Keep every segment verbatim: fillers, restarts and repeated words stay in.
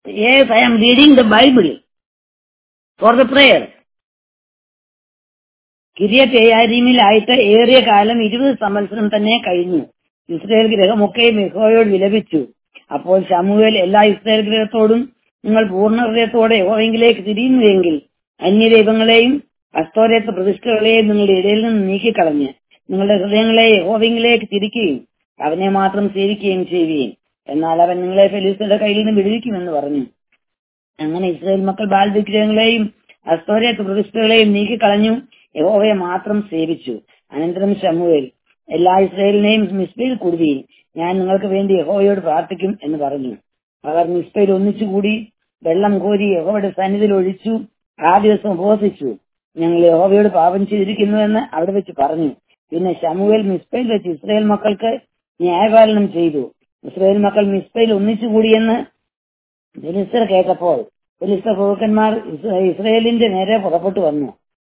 Yes, I am reading the Bible for the prayer. Kiriath യെയാരീമിലായിട്ട് ഏറിയ കാലം ഇരുപത് സംവത്സരം തന്നെ കഴിഞ്ഞു. ഇസ്രായേൽ ഗൃഹമൊക്കെയും യഹോവയോട് വിലപിച്ചു. അപ്പോൾ ശമൂവേൽ എല്ലാ ഇസ്രായേൽ ഗൃഹത്തോടും, നിങ്ങൾ പൂർണ്ണ ഹൃദയത്തോടെ യഹോവയിലേക്ക് തിരിയുന്നുവെങ്കിൽ അന്യദൈവങ്ങളെയും അസ്തോരത്ത് പ്രതിഷ്ഠകളെയും നിങ്ങളുടെ ഇടയിൽ നിന്ന് നീക്കിക്കളഞ്ഞ് നിങ്ങളുടെ ഹൃദയങ്ങളെ യഹോവയിലേക്ക് തിരിക്കുകയും അവനെ മാത്രം സേവിക്കുകയും ചെയ്യുകയും, എന്നാൽ അവൻ നിങ്ങളെ ഫെലിസ്ത്യരുടെ കയ്യിൽ നിന്ന് വിടുവിക്കുമെന്ന് പറഞ്ഞു. അങ്ങനെ ഇസ്രായേൽ മക്കൾ ബാൽ വിഗ്രഹങ്ങളെയും അസ്തോരത്ത് പ്രതിഷ്ഠകളെയും നീക്കിക്കളഞ്ഞു, യഹോവയെ മാത്രം സേവിച്ചു. അനന്തരം ശമൂവേൽ എല്ലാ ഇസ്രായേലിനെയും മിസ്പയിൽ കൂടുകയും ഞാൻ നിങ്ങൾക്ക് വേണ്ടി യഹോവയോട് പ്രാർത്ഥിക്കും എന്ന് പറഞ്ഞു. അവർ മിസ്പയിൽ ഒന്നിച്ചുകൂടി വെള്ളം കോരി യഹോവയുടെ സന്നിധിയിൽ ഒഴിച്ചു. ആ ദിവസം ഉപവസിച്ചു. ഞങ്ങൾ യഹോവയോട് പാപം ചെയ്തിരിക്കുന്നുവെന്ന് അവിടെ വെച്ച് പറഞ്ഞു. പിന്നെ ശമൂവേൽ മിസ്പയിൽ വെച്ച് ഇസ്രായേൽ മക്കൾക്ക് ന്യായപാലനം ചെയ്തു. ഇസ്രായേൽ മക്കൾ മിസ്പയിൽ ഒന്നിച്ചുകൂടിയെന്ന് ഫെലിസ്ത്യർ കേട്ടപ്പോൾ ഫെലിസ്ത്യ പ്രഭുക്കന്മാർ ഇസ്രായേലിന്റെ നേരെ പുറപ്പെട്ടു വന്നു.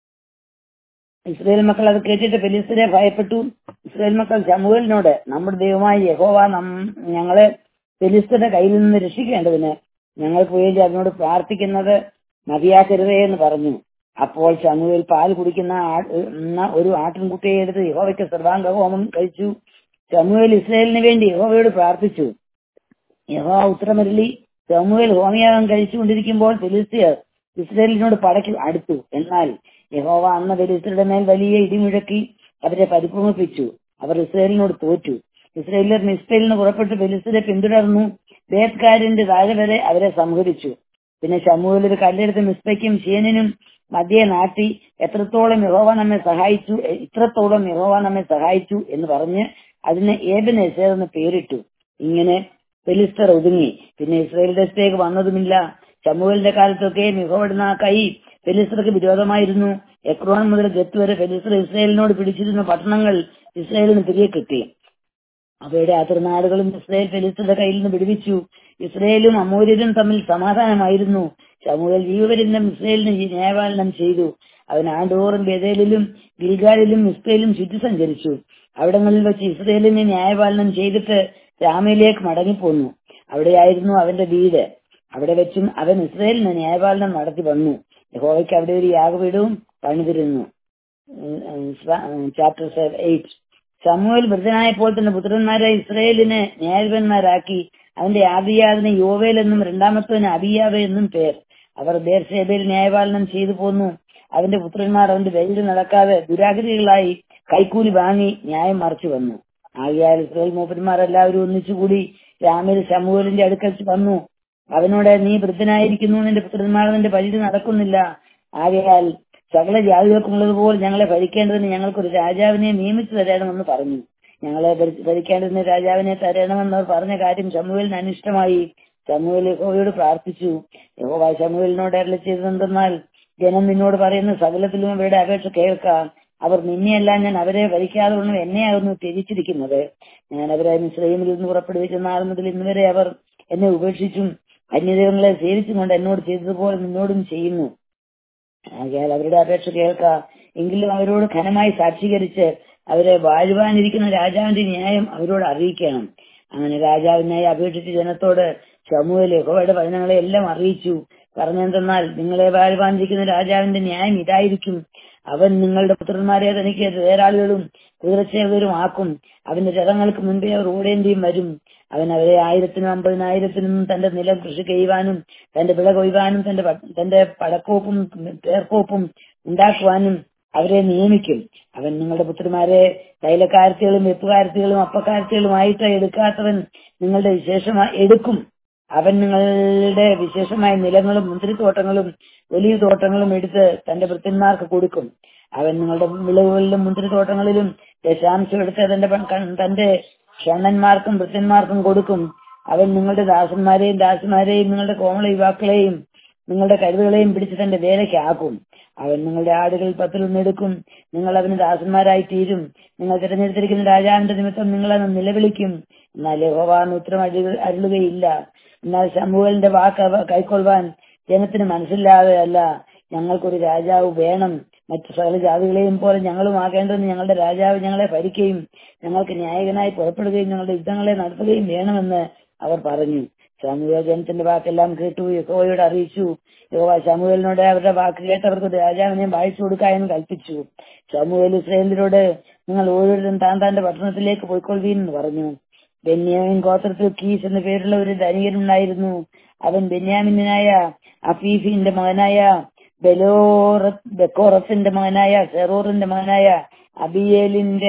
ഇസ്രായേൽ മക്കൾ അത് കേട്ടിട്ട് ഫെലിസ്ത്യരെ ഭയപ്പെട്ടു. ഇസ്രായേൽ മക്കൾ ശമൂവേലിനോട്, നമ്മുടെ ദൈവമായ യഹോവ ഞങ്ങളെ ഫെലിസ്ത്യരുടെ കയ്യിൽ നിന്ന് രക്ഷിക്കേണ്ടതിന് ഞങ്ങൾക്ക് വേണ്ടി അതിനോട് പ്രാർത്ഥിക്കുന്നത് മതിയാക്കരുതേ എന്ന് പറഞ്ഞു. അപ്പോൾ ശമൂവേൽ പാൽ കുടിക്കുന്ന ഒരു ആട്ടിൻകുട്ടിയെ എടുത്ത് യഹോവയ്ക്ക് സർവാംഗ ഹോമം കഴിച്ചു. ശമൂവേൽ ഇസ്രായേലിന് വേണ്ടി യഹോവയോട് പ്രാർത്ഥിച്ചു. യഹോവ ഉത്തരമരുളി. ശമൂവേൽ ഹോമയാഗം കഴിച്ചുകൊണ്ടിരിക്കുമ്പോൾ ഫെലിസ്ത്യർ ഇസ്രായേലിനോട് പടയ്ക്ക് അടുത്തു. എന്നാൽ യഹോവ അന്ന് ഫെലിസ്ത്യരുടെ മേൽ വലിയ ഇടിമുഴക്കി അവരെ പരിഭ്രമിപ്പിച്ചു. അവർ ഇസ്രായേലിനോട് തോറ്റു. ഇസ്രായേലിയർ മിസ്പയിൽ നിന്ന് പുറപ്പെട്ട് ഫെലിസ്ത്യരെ പിന്തുടർന്നു. ബേത്കാരിന്റെ താഴെ വരെ അവരെ സംഹരിച്ചു. പിന്നെ ശമൂവേൽ ഒരു കല്ലെടുത്ത് മിസ്പയ്ക്കും ശേനിനും മധ്യേ നാട്ടി എത്രത്തോളം യഹോവ നമ്മെ സഹായിച്ചു ഇത്രത്തോളം യഹോവ നമ്മെ സഹായിച്ചു എന്ന് പറഞ്ഞ് അതിന് ഏബെനെസർ എന്ന് പേരിട്ടു. ഇങ്ങനെ ഫെലിസ്ത്യർ ഒതുങ്ങി. പിന്നെ ഇസ്രായേൽ ദേശത്തേക്ക് വന്നതുമില്ല. ശമൂവേലിന്റെ കാലത്തൊക്കെ യഹോവയുടെ കൈ ഫെലിസ്ത്യർക്ക് വിരോധമായിരുന്നു. എക്രോൺ മുതൽ ഗത്ത് വരെ ഫെലിസ്ത്യർ ഇസ്രായേലിനോട് പിടിച്ചിരുന്ന പട്ടണങ്ങൾ ഇസ്രായേലിന് തിരികെ കിട്ടി. അവയുടെ അതിർനാടുകളും ഇസ്രായേൽ ഫെലിസ്ത്യരുടെ കയ്യിൽ നിന്ന് വിടുവിച്ചു. ഇസ്രായേലും അമോര്യരും തമ്മിൽ സമാധാനമായിരുന്നു. ശമൂവേൽ ജീവപര്യന്തം ഇസ്രായേലിന് ന്യായപാലനം ചെയ്തു. അവൻ ആണ്ടോറും ബേഥേലിലും ഗിൽഗാലിലും മിസ്പയിലും ചുറ്റി സഞ്ചരിച്ചു. അവിടങ്ങളിൽ വെച്ച് ഇസ്രായേലിനെ ന്യായപാലനം ചെയ്തിട്ട് രാമയിലേക്ക് മടങ്ങിപ്പോന്നു. അവിടെയായിരുന്നു അവന്റെ വീട്. അവിടെ വെച്ചും അവൻ ഇസ്രായേലിന് ന്യായപാലനം നടത്തി വന്നു. യഹോവയ്ക്ക് അവിടെ ഒരു യാഗപീഠവും പണിതിരുന്നു. Chapter eight. ശമൂവേൽ വൃദ്ധനായപ്പോൾ തന്റെ പുത്രന്മാരെ ഇസ്രായേലിന് ന്യായാധിപന്മാരാക്കി. അവന്റെ ആദിയാദിന് യോവേൽ എന്നും രണ്ടാമത്തവന് അബിയാവ് എന്നും പേർ. അവർ ബേർശേബയിൽ ന്യായപാലനം ചെയ്തു പോന്നു. അവന്റെ പുത്രന്മാർ അവന്റെ വഴിയിൽ നടക്കാതെ ദുരാഗ്രഹികളായി കൈക്കൂലി വാങ്ങി ന്യായം മറിച്ചു വന്നു. ആകയാൽ ഇസ്രായേൽ മൂപ്പന്മാർ എല്ലാവരും ഒന്നിച്ചുകൂടി രാമയിൽ ശമൂവേലിന്റെ അടുക്കൽ വന്നു. അവനോട്, നീ വൃദ്ധനായിരിക്കുന്നു, നിന്റെ പുത്രന്മാർ നിന്റെ വഴിയിൽ നടക്കുന്നില്ല. ആകയാൽ സകല ജാതികൾക്കുള്ളതുപോലെ ഞങ്ങളെ ഭരിക്കേണ്ടതിന് ഞങ്ങൾക്കൊരു രാജാവിനെ നിയമിച്ചു തരണമെന്ന് പറഞ്ഞു. ഞങ്ങളെ ഭരിക്കേണ്ടതിന് രാജാവിനെ തരണമെന്ന് അവർ പറഞ്ഞ കാര്യം ശമൂവേലിന് അനിഷ്ടമായി. ശമൂവേൽ യഹോവയോട് പ്രാർത്ഥിച്ചു. യഹോവ ശമൂവേലിനോട് അരുളി ചെയ്തതെന്തെന്നാൽ, ജനം നിന്നോട് പറയുന്ന സകലത്തിലും അവരുടെ അപേക്ഷ കേൾക്കാം. അവർ നിന്നെയല്ല, ഞാൻ അവരെ ഭരിക്കാതെ കൊണ്ട് എന്നെയാകുന്നു ത്യജിച്ചിരിക്കുന്നത്. ഞാൻ അവരെ മിസ്രയീമിൽ നിന്ന് പുറപ്പെടുവിച്ച നാൾ മുതൽ ഇന്നുവരെ അവർ എന്നെ ഉപേക്ഷിച്ചും അന്യദൈവങ്ങളെ സേവിച്ചും കൊണ്ട് എന്നോട് ചെയ്തതുപോലെ നിന്നോടും ചെയ്യുന്നു. ആകയാൽ അവരുടെ അപേക്ഷ കേൾക്കാം. എങ്കിലും അവരോട് ഘനമായി സാക്ഷീകരിച്ച് അവരെ വാഴുവാനിരിക്കുന്ന രാജാവിന്റെ ന്യായം അവരോട് അറിയിക്കണം. അങ്ങനെ രാജാവിനായി അപേക്ഷിച്ച ജനത്തോട് ശമൂവേൽ യഹോവയുടെ വചനങ്ങളെ എല്ലാം അറിയിച്ചു. പറഞ്ഞെന്തെന്നാൽ, നിങ്ങളെ വാഴുവാനിരിക്കുന്ന രാജാവിന്റെ ന്യായം ഇതായിരിക്കും. അവൻ നിങ്ങളുടെ പുത്രന്മാരെ തനിക്ക് തേരാളികളും കുതിരച്ചേവകരും ആക്കും. അവന്റെ രഥങ്ങൾക്ക് മുൻപേ അവർ ഓടേണ്ടിയും വരും. അവൻ അവരെ ആയിരത്തിനും അമ്പതിനായിരത്തിനും തന്റെ നിലം കൃഷി ചെയ്യുവാനും തന്റെ വിള കൊയ്യുവാനും തന്റെ തന്റെ പടക്കോപ്പും പേർക്കോപ്പും ഉണ്ടാക്കുവാനും അവരെ നിയമിക്കും. അവൻ നിങ്ങളുടെ പുത്രന്മാരെ തൈലക്കാരത്തികളും വെപ്പുകാരത്തികളും അപ്പക്കാരത്തികളുമായിട്ട് എടുക്കാത്തവൻ നിങ്ങളുടെ വിശേഷമായി എടുക്കും. അവൻ നിങ്ങളുടെ വിശേഷമായ നിലങ്ങളും മുന്തിരിത്തോട്ടങ്ങളും വലിയ തോട്ടങ്ങളും എടുത്ത് തന്റെ ഭൃത്യന്മാർക്ക് കൊടുക്കും. അവൻ നിങ്ങളുടെ വിളവുകളിലും മുന്തിരിത്തോട്ടങ്ങളിലും ദശാംശം എടുത്ത് തന്റെ തന്റെ ക്ഷണന്മാർക്കും ഭൃത്യന്മാർക്കും കൊടുക്കും. അവൻ നിങ്ങളുടെ ദാസന്മാരെയും ദാസിമാരെയും നിങ്ങളുടെ കോമള യുവാക്കളെയും നിങ്ങളുടെ കരുതുകളെയും പിടിച്ച് തന്റെ വേലയ്ക്കാക്കും. അവൻ നിങ്ങളുടെ ആടുകൾ പത്തിലൊന്നെടുക്കും. നിങ്ങൾ അവന് ദാസന്മാരായി തീരും. നിങ്ങൾ തിരഞ്ഞെടുത്തിരിക്കുന്ന രാജാവിന്റെ നിമിത്തം നിങ്ങൾ അന്ന് നിലവിളിക്കും. എന്നാൽ യഹോവ ഉത്തരം അരുളുകയില്ല. എന്നാൽ ശമൂവേലിന്റെ വാക്ക് കൈക്കൊള്ളുവാൻ ജനത്തിന് മനസ്സില്ലാതെ അല്ല. ഞങ്ങൾക്കൊരു രാജാവ് വേണം. മറ്റു സകല ജാതികളെയും പോലെ ഞങ്ങളും ആകേണ്ടതെന്ന് ഞങ്ങളുടെ രാജാവ് ഞങ്ങളെ ഭരിക്കുകയും ഞങ്ങൾക്ക് ന്യായകനായി പുറപ്പെടുകയും ഞങ്ങളുടെ യുദ്ധങ്ങളെ നടത്തുകയും വേണമെന്ന് അവർ പറഞ്ഞു. ശമൂവേൽ ജനത്തിന്റെ വാക്കെല്ലാം കേട്ടു, യഹോവയോട് അറിയിച്ചു. യഹോവ ശമൂവേലിനോട് അവരുടെ വാക്ക് കേട്ടവർക്ക് രാജാവിനെ വായിച്ചു കൊടുക്കാമെന്ന് കൽപ്പിച്ചു. ശമൂവേൽ ഇസ്രായേലിനോട്, നിങ്ങൾ ഓരോരുത്തരും താൻ താന്റെ പട്ടണത്തിലേക്ക് പോയിക്കൊള്ളുവീൻ എന്ന് പറഞ്ഞു. ബെന്യാമിൻ ഗോത്രത്തിൽ കീസ് എന്ന പേരുള്ള ഒരു ധനികനുണ്ടായിരുന്നു. അവൻ ബെന്യാമിനായ അഫീഫിന്റെ മകനായ ബെലോറ ബെക്കോറത്തിന്റെ മകനായ സെറോറിന്റെ മകനായ അബിയേലിന്റെ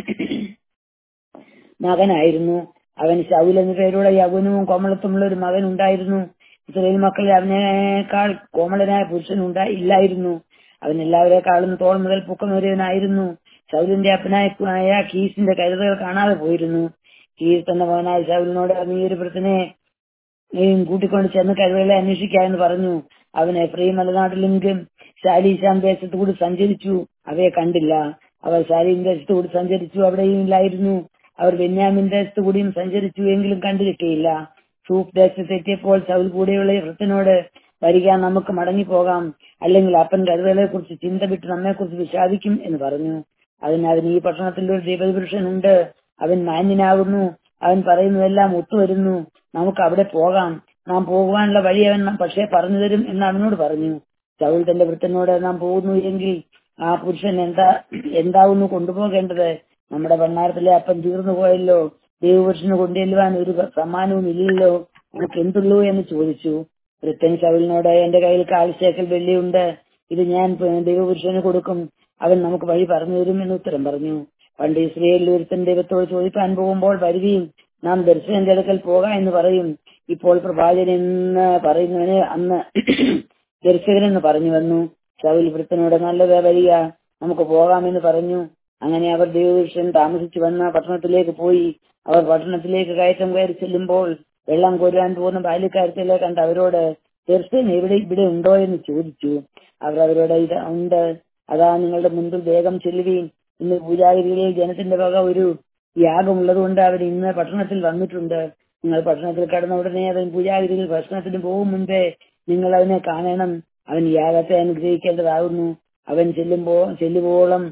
മകനായിരുന്നു. അവൻ ശൗൽ എന്ന പേരുള്ള യൗവനവും കോമളത്തുമുള്ള ഒരു മകൻ ഉണ്ടായിരുന്നു. ഇസ്രായേൽ മക്കളിൽ അവനേക്കാൾ കോമളനായ പുരുഷൻ ഉണ്ടായി ഇല്ലായിരുന്നു. അവൻ എല്ലാവരെക്കാളും തോൾ മുതൽ പൊക്കമേറിയവനായിരുന്നു. ശൗലിന്റെ അപ്പനായ കീസിന്റെ കരുതകൾ കാണാതെ പോയിരുന്നു. കീസ് എന്ന മകനായ ശൗലിനോട് നീ ഒരു വൃദ്ധനെ കൂട്ടിക്കൊണ്ട് ചെന്ന് കരുതകളെ അന്വേഷിക്കാമെന്ന് പറഞ്ഞു. അവൻ എഫ്രൈം മലനാട്ടിലെങ്കിലും ശാലീശാം ദേശത്തു കൂടി സഞ്ചരിച്ചു, അവയെ കണ്ടില്ല. അവർ ശാലീം ദേശത്തു കൂടി സഞ്ചരിച്ചു, അവിടെയും ഇല്ലായിരുന്നു. അവർ ബെന്യാമിൻ ദേശത്തു കൂടിയും സഞ്ചരിച്ചു, എങ്കിലും കണ്ടു കിട്ടിയില്ല. സൂഫ് ദേശത്തെത്തിയപ്പോൾ ശൗൽ കൂടെയുള്ള വൃദ്ധനോട്, വരിക, നമുക്ക് മടങ്ങിപ്പോകാം, അല്ലെങ്കിൽ അപ്പൻ കരുതകളെ കുറിച്ച് ചിന്ത വിട്ട് നമ്മെക്കുറിച്ച് വിഷാദിക്കും എന്ന് പറഞ്ഞു. അതിന് അവൻ, ഈ പട്ടണത്തിൽ ഒരു ദൈവപുരുഷനുണ്ട്, അവൻ മാന്യനാകുന്നു, അവൻ പറയുന്നതെല്ലാം ഒത്തുവരുന്നു, നമുക്ക് അവിടെ പോകാം, നാം പോകുവാനുള്ള വഴി അവൻ പക്ഷേ പറഞ്ഞു തരും എന്ന് അവനോട് പറഞ്ഞു. ശൗൽ തന്റെ വൃദ്ധനോട്, നാം പോകുന്നു എങ്കിൽ ആ പുരുഷൻ എന്താ എന്താവുന്നു കൊണ്ടുപോകേണ്ടത്? നമ്മുടെ ഭണ്ഡാരത്തിലെ അപ്പം തീർന്നു പോയല്ലോ, ദൈവപുരുഷന് കൊണ്ടുചെല്ലുവാൻ ഒരു സമ്മാനവും ഇല്ലല്ലോ, നമുക്ക് എന്തുള്ളൂ എന്ന് ചോദിച്ചു. വൃദ്ധൻ ശൗലിനോട്, എന്റെ കയ്യിൽ കാൽ ശേക്കൽ വെള്ളിയുണ്ട്, ഇത് ഞാൻ ദൈവപുരുഷന് കൊടുക്കും, അവൻ നമുക്ക് വഴി പറഞ്ഞു തരും എന്ന് ഉത്തരം പറഞ്ഞു. പണ്ട് ഇസ്രായേലിൽ ഒരുത്തൻ ദൈവത്തോട് ചോദിപ്പാൻ പോകുമ്പോൾ, വരുവീൻ, നാം ദർശനന്റെ അടുക്കൽ പോകാം എന്ന് പറയും. ഇപ്പോൾ പ്രവാചകൻ എന്ന് പറയുന്നവന് അന്ന് ദർശകനെന്ന് പറഞ്ഞു വന്നു. ശൗൽ വൃദ്ധനോട്, നല്ലത്, വരിക, നമുക്ക് പോകാമെന്ന് പറഞ്ഞു. അങ്ങനെ അവർ ദൈവപുരുഷൻ താമസിച്ചു വന്ന പട്ടണത്തിലേക്ക് പോയി. അവർ പട്ടണത്തിലേക്ക് കയറ്റം കയറി ചെല്ലുമ്പോൾ വെള്ളം കോരുവാൻ പോകുന്ന ബാല്യക്കാരത്തിലെ കണ്ട് അവരോട്, ദർശൻ എവിടെ ഇവിടെ ഉണ്ടോ എന്ന് ചോദിച്ചു. അവർ അവരോട്, ഇത് ഉണ്ട്, അതാ നിങ്ങളുടെ മുൻപിൽ വേഗം ചെല്ലുവീൻ, ഇന്ന് പൂജാഗിരികളിൽ ജനത്തിന്റെ വക ഒരു യാഗമുള്ളതുകൊണ്ട് അവൻ ഇന്ന് പട്ടണത്തിൽ വന്നിട്ടുണ്ട്. നിങ്ങൾ പട്ടണത്തിൽ കടന്ന ഉടനെ അവൻ പൂജാഗിരിയിൽ ഭക്ഷണത്തിന് പോകും മുൻപേ നിങ്ങൾ അവനെ കാണണം. അവൻ യാഗത്തെ അനുഗ്രഹിക്കേണ്ടതാകുന്നു. അവൻ ചെല്ലുമ്പോ ചെല്ലുവോളം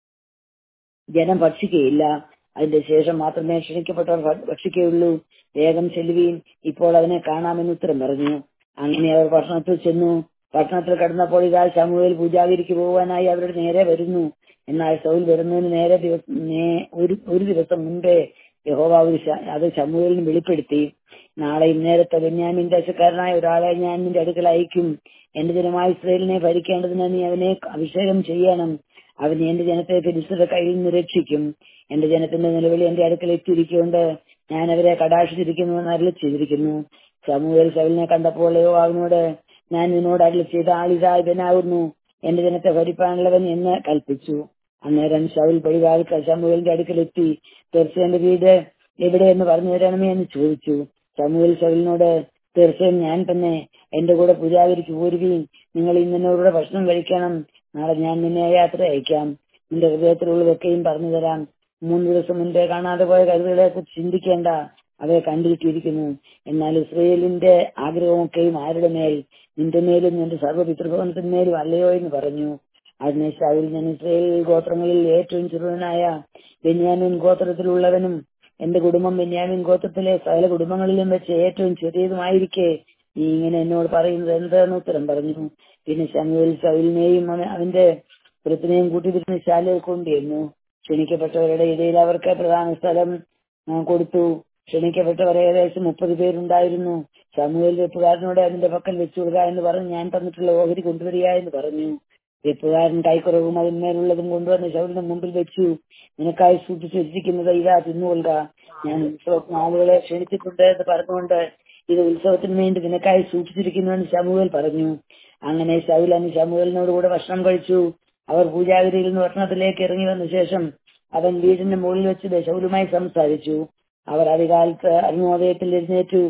ജനം ഭക്ഷിക്കുകയില്ല, അതിന്റെ ശേഷം മാത്രമേ ക്ഷണിക്കപ്പെട്ടവർ ഭക്ഷിക്കുകയുള്ളൂ. വേഗം ചെല്ലുവീൻ, ഇപ്പോൾ അവനെ കാണാമെന്ന് ഉത്തരം പറഞ്ഞു. അങ്ങനെ അവർ പട്ടണത്തിൽ ചെന്നു. പട്ടണത്തിൽ കടന്നപ്പോൾ ഇതാ ശമൂവേൽ പൂജാഗിരിക്ക് പോകുവാനായി അവരുടെ നേരെ വരുന്നു. എന്നാൽ ശൗൽ വരുന്നതിന് നേരെ ദിവസം ഒരു ഒരു ദിവസം മുൻപേ യഹോവ അത് ശമൂവേലിന് വെളിപ്പെടുത്തി. നാളെ ഇന്നേരത്തെ ബെന്യാമിൻ ദേശക്കാരനായ ഒരാളെ ഞാൻ നിന്റെ അടുക്കൽ അയക്കും. എന്റെ ജനമായ ഇസ്രായേലിനെ ഭരിക്കേണ്ടതിന് നീ അവനെ അഭിഷേകം ചെയ്യണം. അവൻ എന്റെ ജനത്തെ ഫെലിസ്ത്യരുടെ കയ്യിൽ നിന്ന് രക്ഷിക്കും. എന്റെ ജനത്തിന്റെ നിലവിളി എന്റെ അടുക്കൽ എത്തിയിരിക്കൊണ്ട് ഞാൻ അവരെ കടാക്ഷിച്ചിരിക്കുന്നു എന്ന് അരുളി ചെയ്തിരിക്കുന്നു. ശമൂവേൽ ശൗലിനെ കണ്ടപ്പോൾ യഹോവയോട്, ഞാൻ നിന്നോട് അരുളി ചെയ്ത ആളിതാ ഇവനാകുന്നു, എന്റെ ജനത്തെ ഭരിപ്പാനുള്ളവൻ എന്ന് കൽപ്പിച്ചു. അന്നേരം ശൗൽ പടിവാതിൽ ശമൂവേലിന്റെ അടുക്കലെത്തി, തീർച്ചയായും വീട് എവിടെയെന്ന് പറഞ്ഞു തരണമേ എന്ന് ചോദിച്ചു. ശമൂവേൽ ശൗലിനോട്, തീർച്ചയായും ഞാൻ തന്നെ, എന്റെ കൂടെ പൂജാഗിരിക്ക് പോരുകയും നിങ്ങൾ ഇന്നോടുകൂടെ ഭക്ഷണം കഴിക്കണം. നാളെ ഞാൻ നിന്നെ യാത്ര അയക്കാം. നിന്റെ ഹൃദയത്തിലുള്ളതൊക്കെയും പറഞ്ഞു തരാം. മൂന്ന് ദിവസം മുൻപേ കാണാതെ പോയ കരുതകളെ കുറിച്ച് ചിന്തിക്കേണ്ട, അവയെ കണ്ടിരിക്കുന്നു. എന്നാൽ ഇസ്രായേലിന്റെ ആഗ്രഹമൊക്കെയും ആരുടെ മേൽ? നിന്റെ മേലും നിന്റെ സർവ്വപിതൃഭവനത്തിന്മേലും അല്ലയോ എന്ന് പറഞ്ഞു. അതിനെ ശൗൽ, ഞാൻ ഇസ്രായേൽ ഗോത്രങ്ങളിൽ ഏറ്റവും ചെറുവനായ ബെന്യാമിൻ ഗോത്രത്തിലുള്ളവനും എന്റെ കുടുംബം ബെന്യാമിൻ ഗോത്രത്തിലെ സകല കുടുംബങ്ങളിലും വെച്ച് ഏറ്റവും ചെറിയതുമായിരിക്കെ നീ ഇങ്ങനെ എന്നോട് പറയുന്നത് എന്താണെന്ന് ഉത്തരം പറഞ്ഞു. പിന്നെ ശമൂവേൽ ശൗലിനെയും അവന്റെ വൃദ്ധനെയും കൂട്ടിയിരുന്ന ശാലയിൽ കൊണ്ടുവന്നു. ക്ഷണിക്കപ്പെട്ടവരുടെ ഇടയിൽ അവർക്ക് പ്രധാന സ്ഥലം കൊടുത്തു. ക്ഷണിക്കപ്പെട്ടവർ ഏകദേശം മുപ്പത് പേരുണ്ടായിരുന്നു. ശമൂവേൽ വെപ്പുകാരനോട് അതിന്റെ പക്കൽ വെച്ചുകൊടുക്ക എന്ന് പറഞ്ഞ് ഞാൻ തന്നിട്ടുള്ള ഓഹരി കൊണ്ടുവരിക എന്ന് പറഞ്ഞു. വെപ്പുകാരൻ കൈക്കുറവും അതിന്മേലുള്ളതും കൊണ്ടുവന്ന് ശൗലിന്റെ മുമ്പിൽ വെച്ചു. നിനക്കായി സൂക്ഷിച്ചു വെച്ചിരിക്കുന്നത് ഇതാ, തിന്നുകൊള്ളുക. ഞാൻ ഉത്സവത്തിന് ആളുകളെ ക്ഷണിച്ചിട്ടുണ്ട് എന്ന് പറഞ്ഞുകൊണ്ട് ഇത് ഉത്സവത്തിന് വേണ്ടി നിനക്കായി സൂക്ഷിച്ചിരിക്കുന്നുവെന്ന് ശമൂവേൽ പറഞ്ഞു. അങ്ങനെ ശൗൽ അന്ന് ശമൂവേലിനോട് കൂടെ ഭക്ഷണം കഴിച്ചു. അവർ പൂജാഗിരിയിൽ നിന്ന് പട്ടണത്തിലേക്ക് ഇറങ്ങി വന്ന ശേഷം അവൻ വീടിന്റെ മുകളിൽ വെച്ച് ശൗലുമായി സംസാരിച്ചു. അവർ അധികാലത്ത് അരുണോദയത്തിൽ എഴുന്നേറ്റു.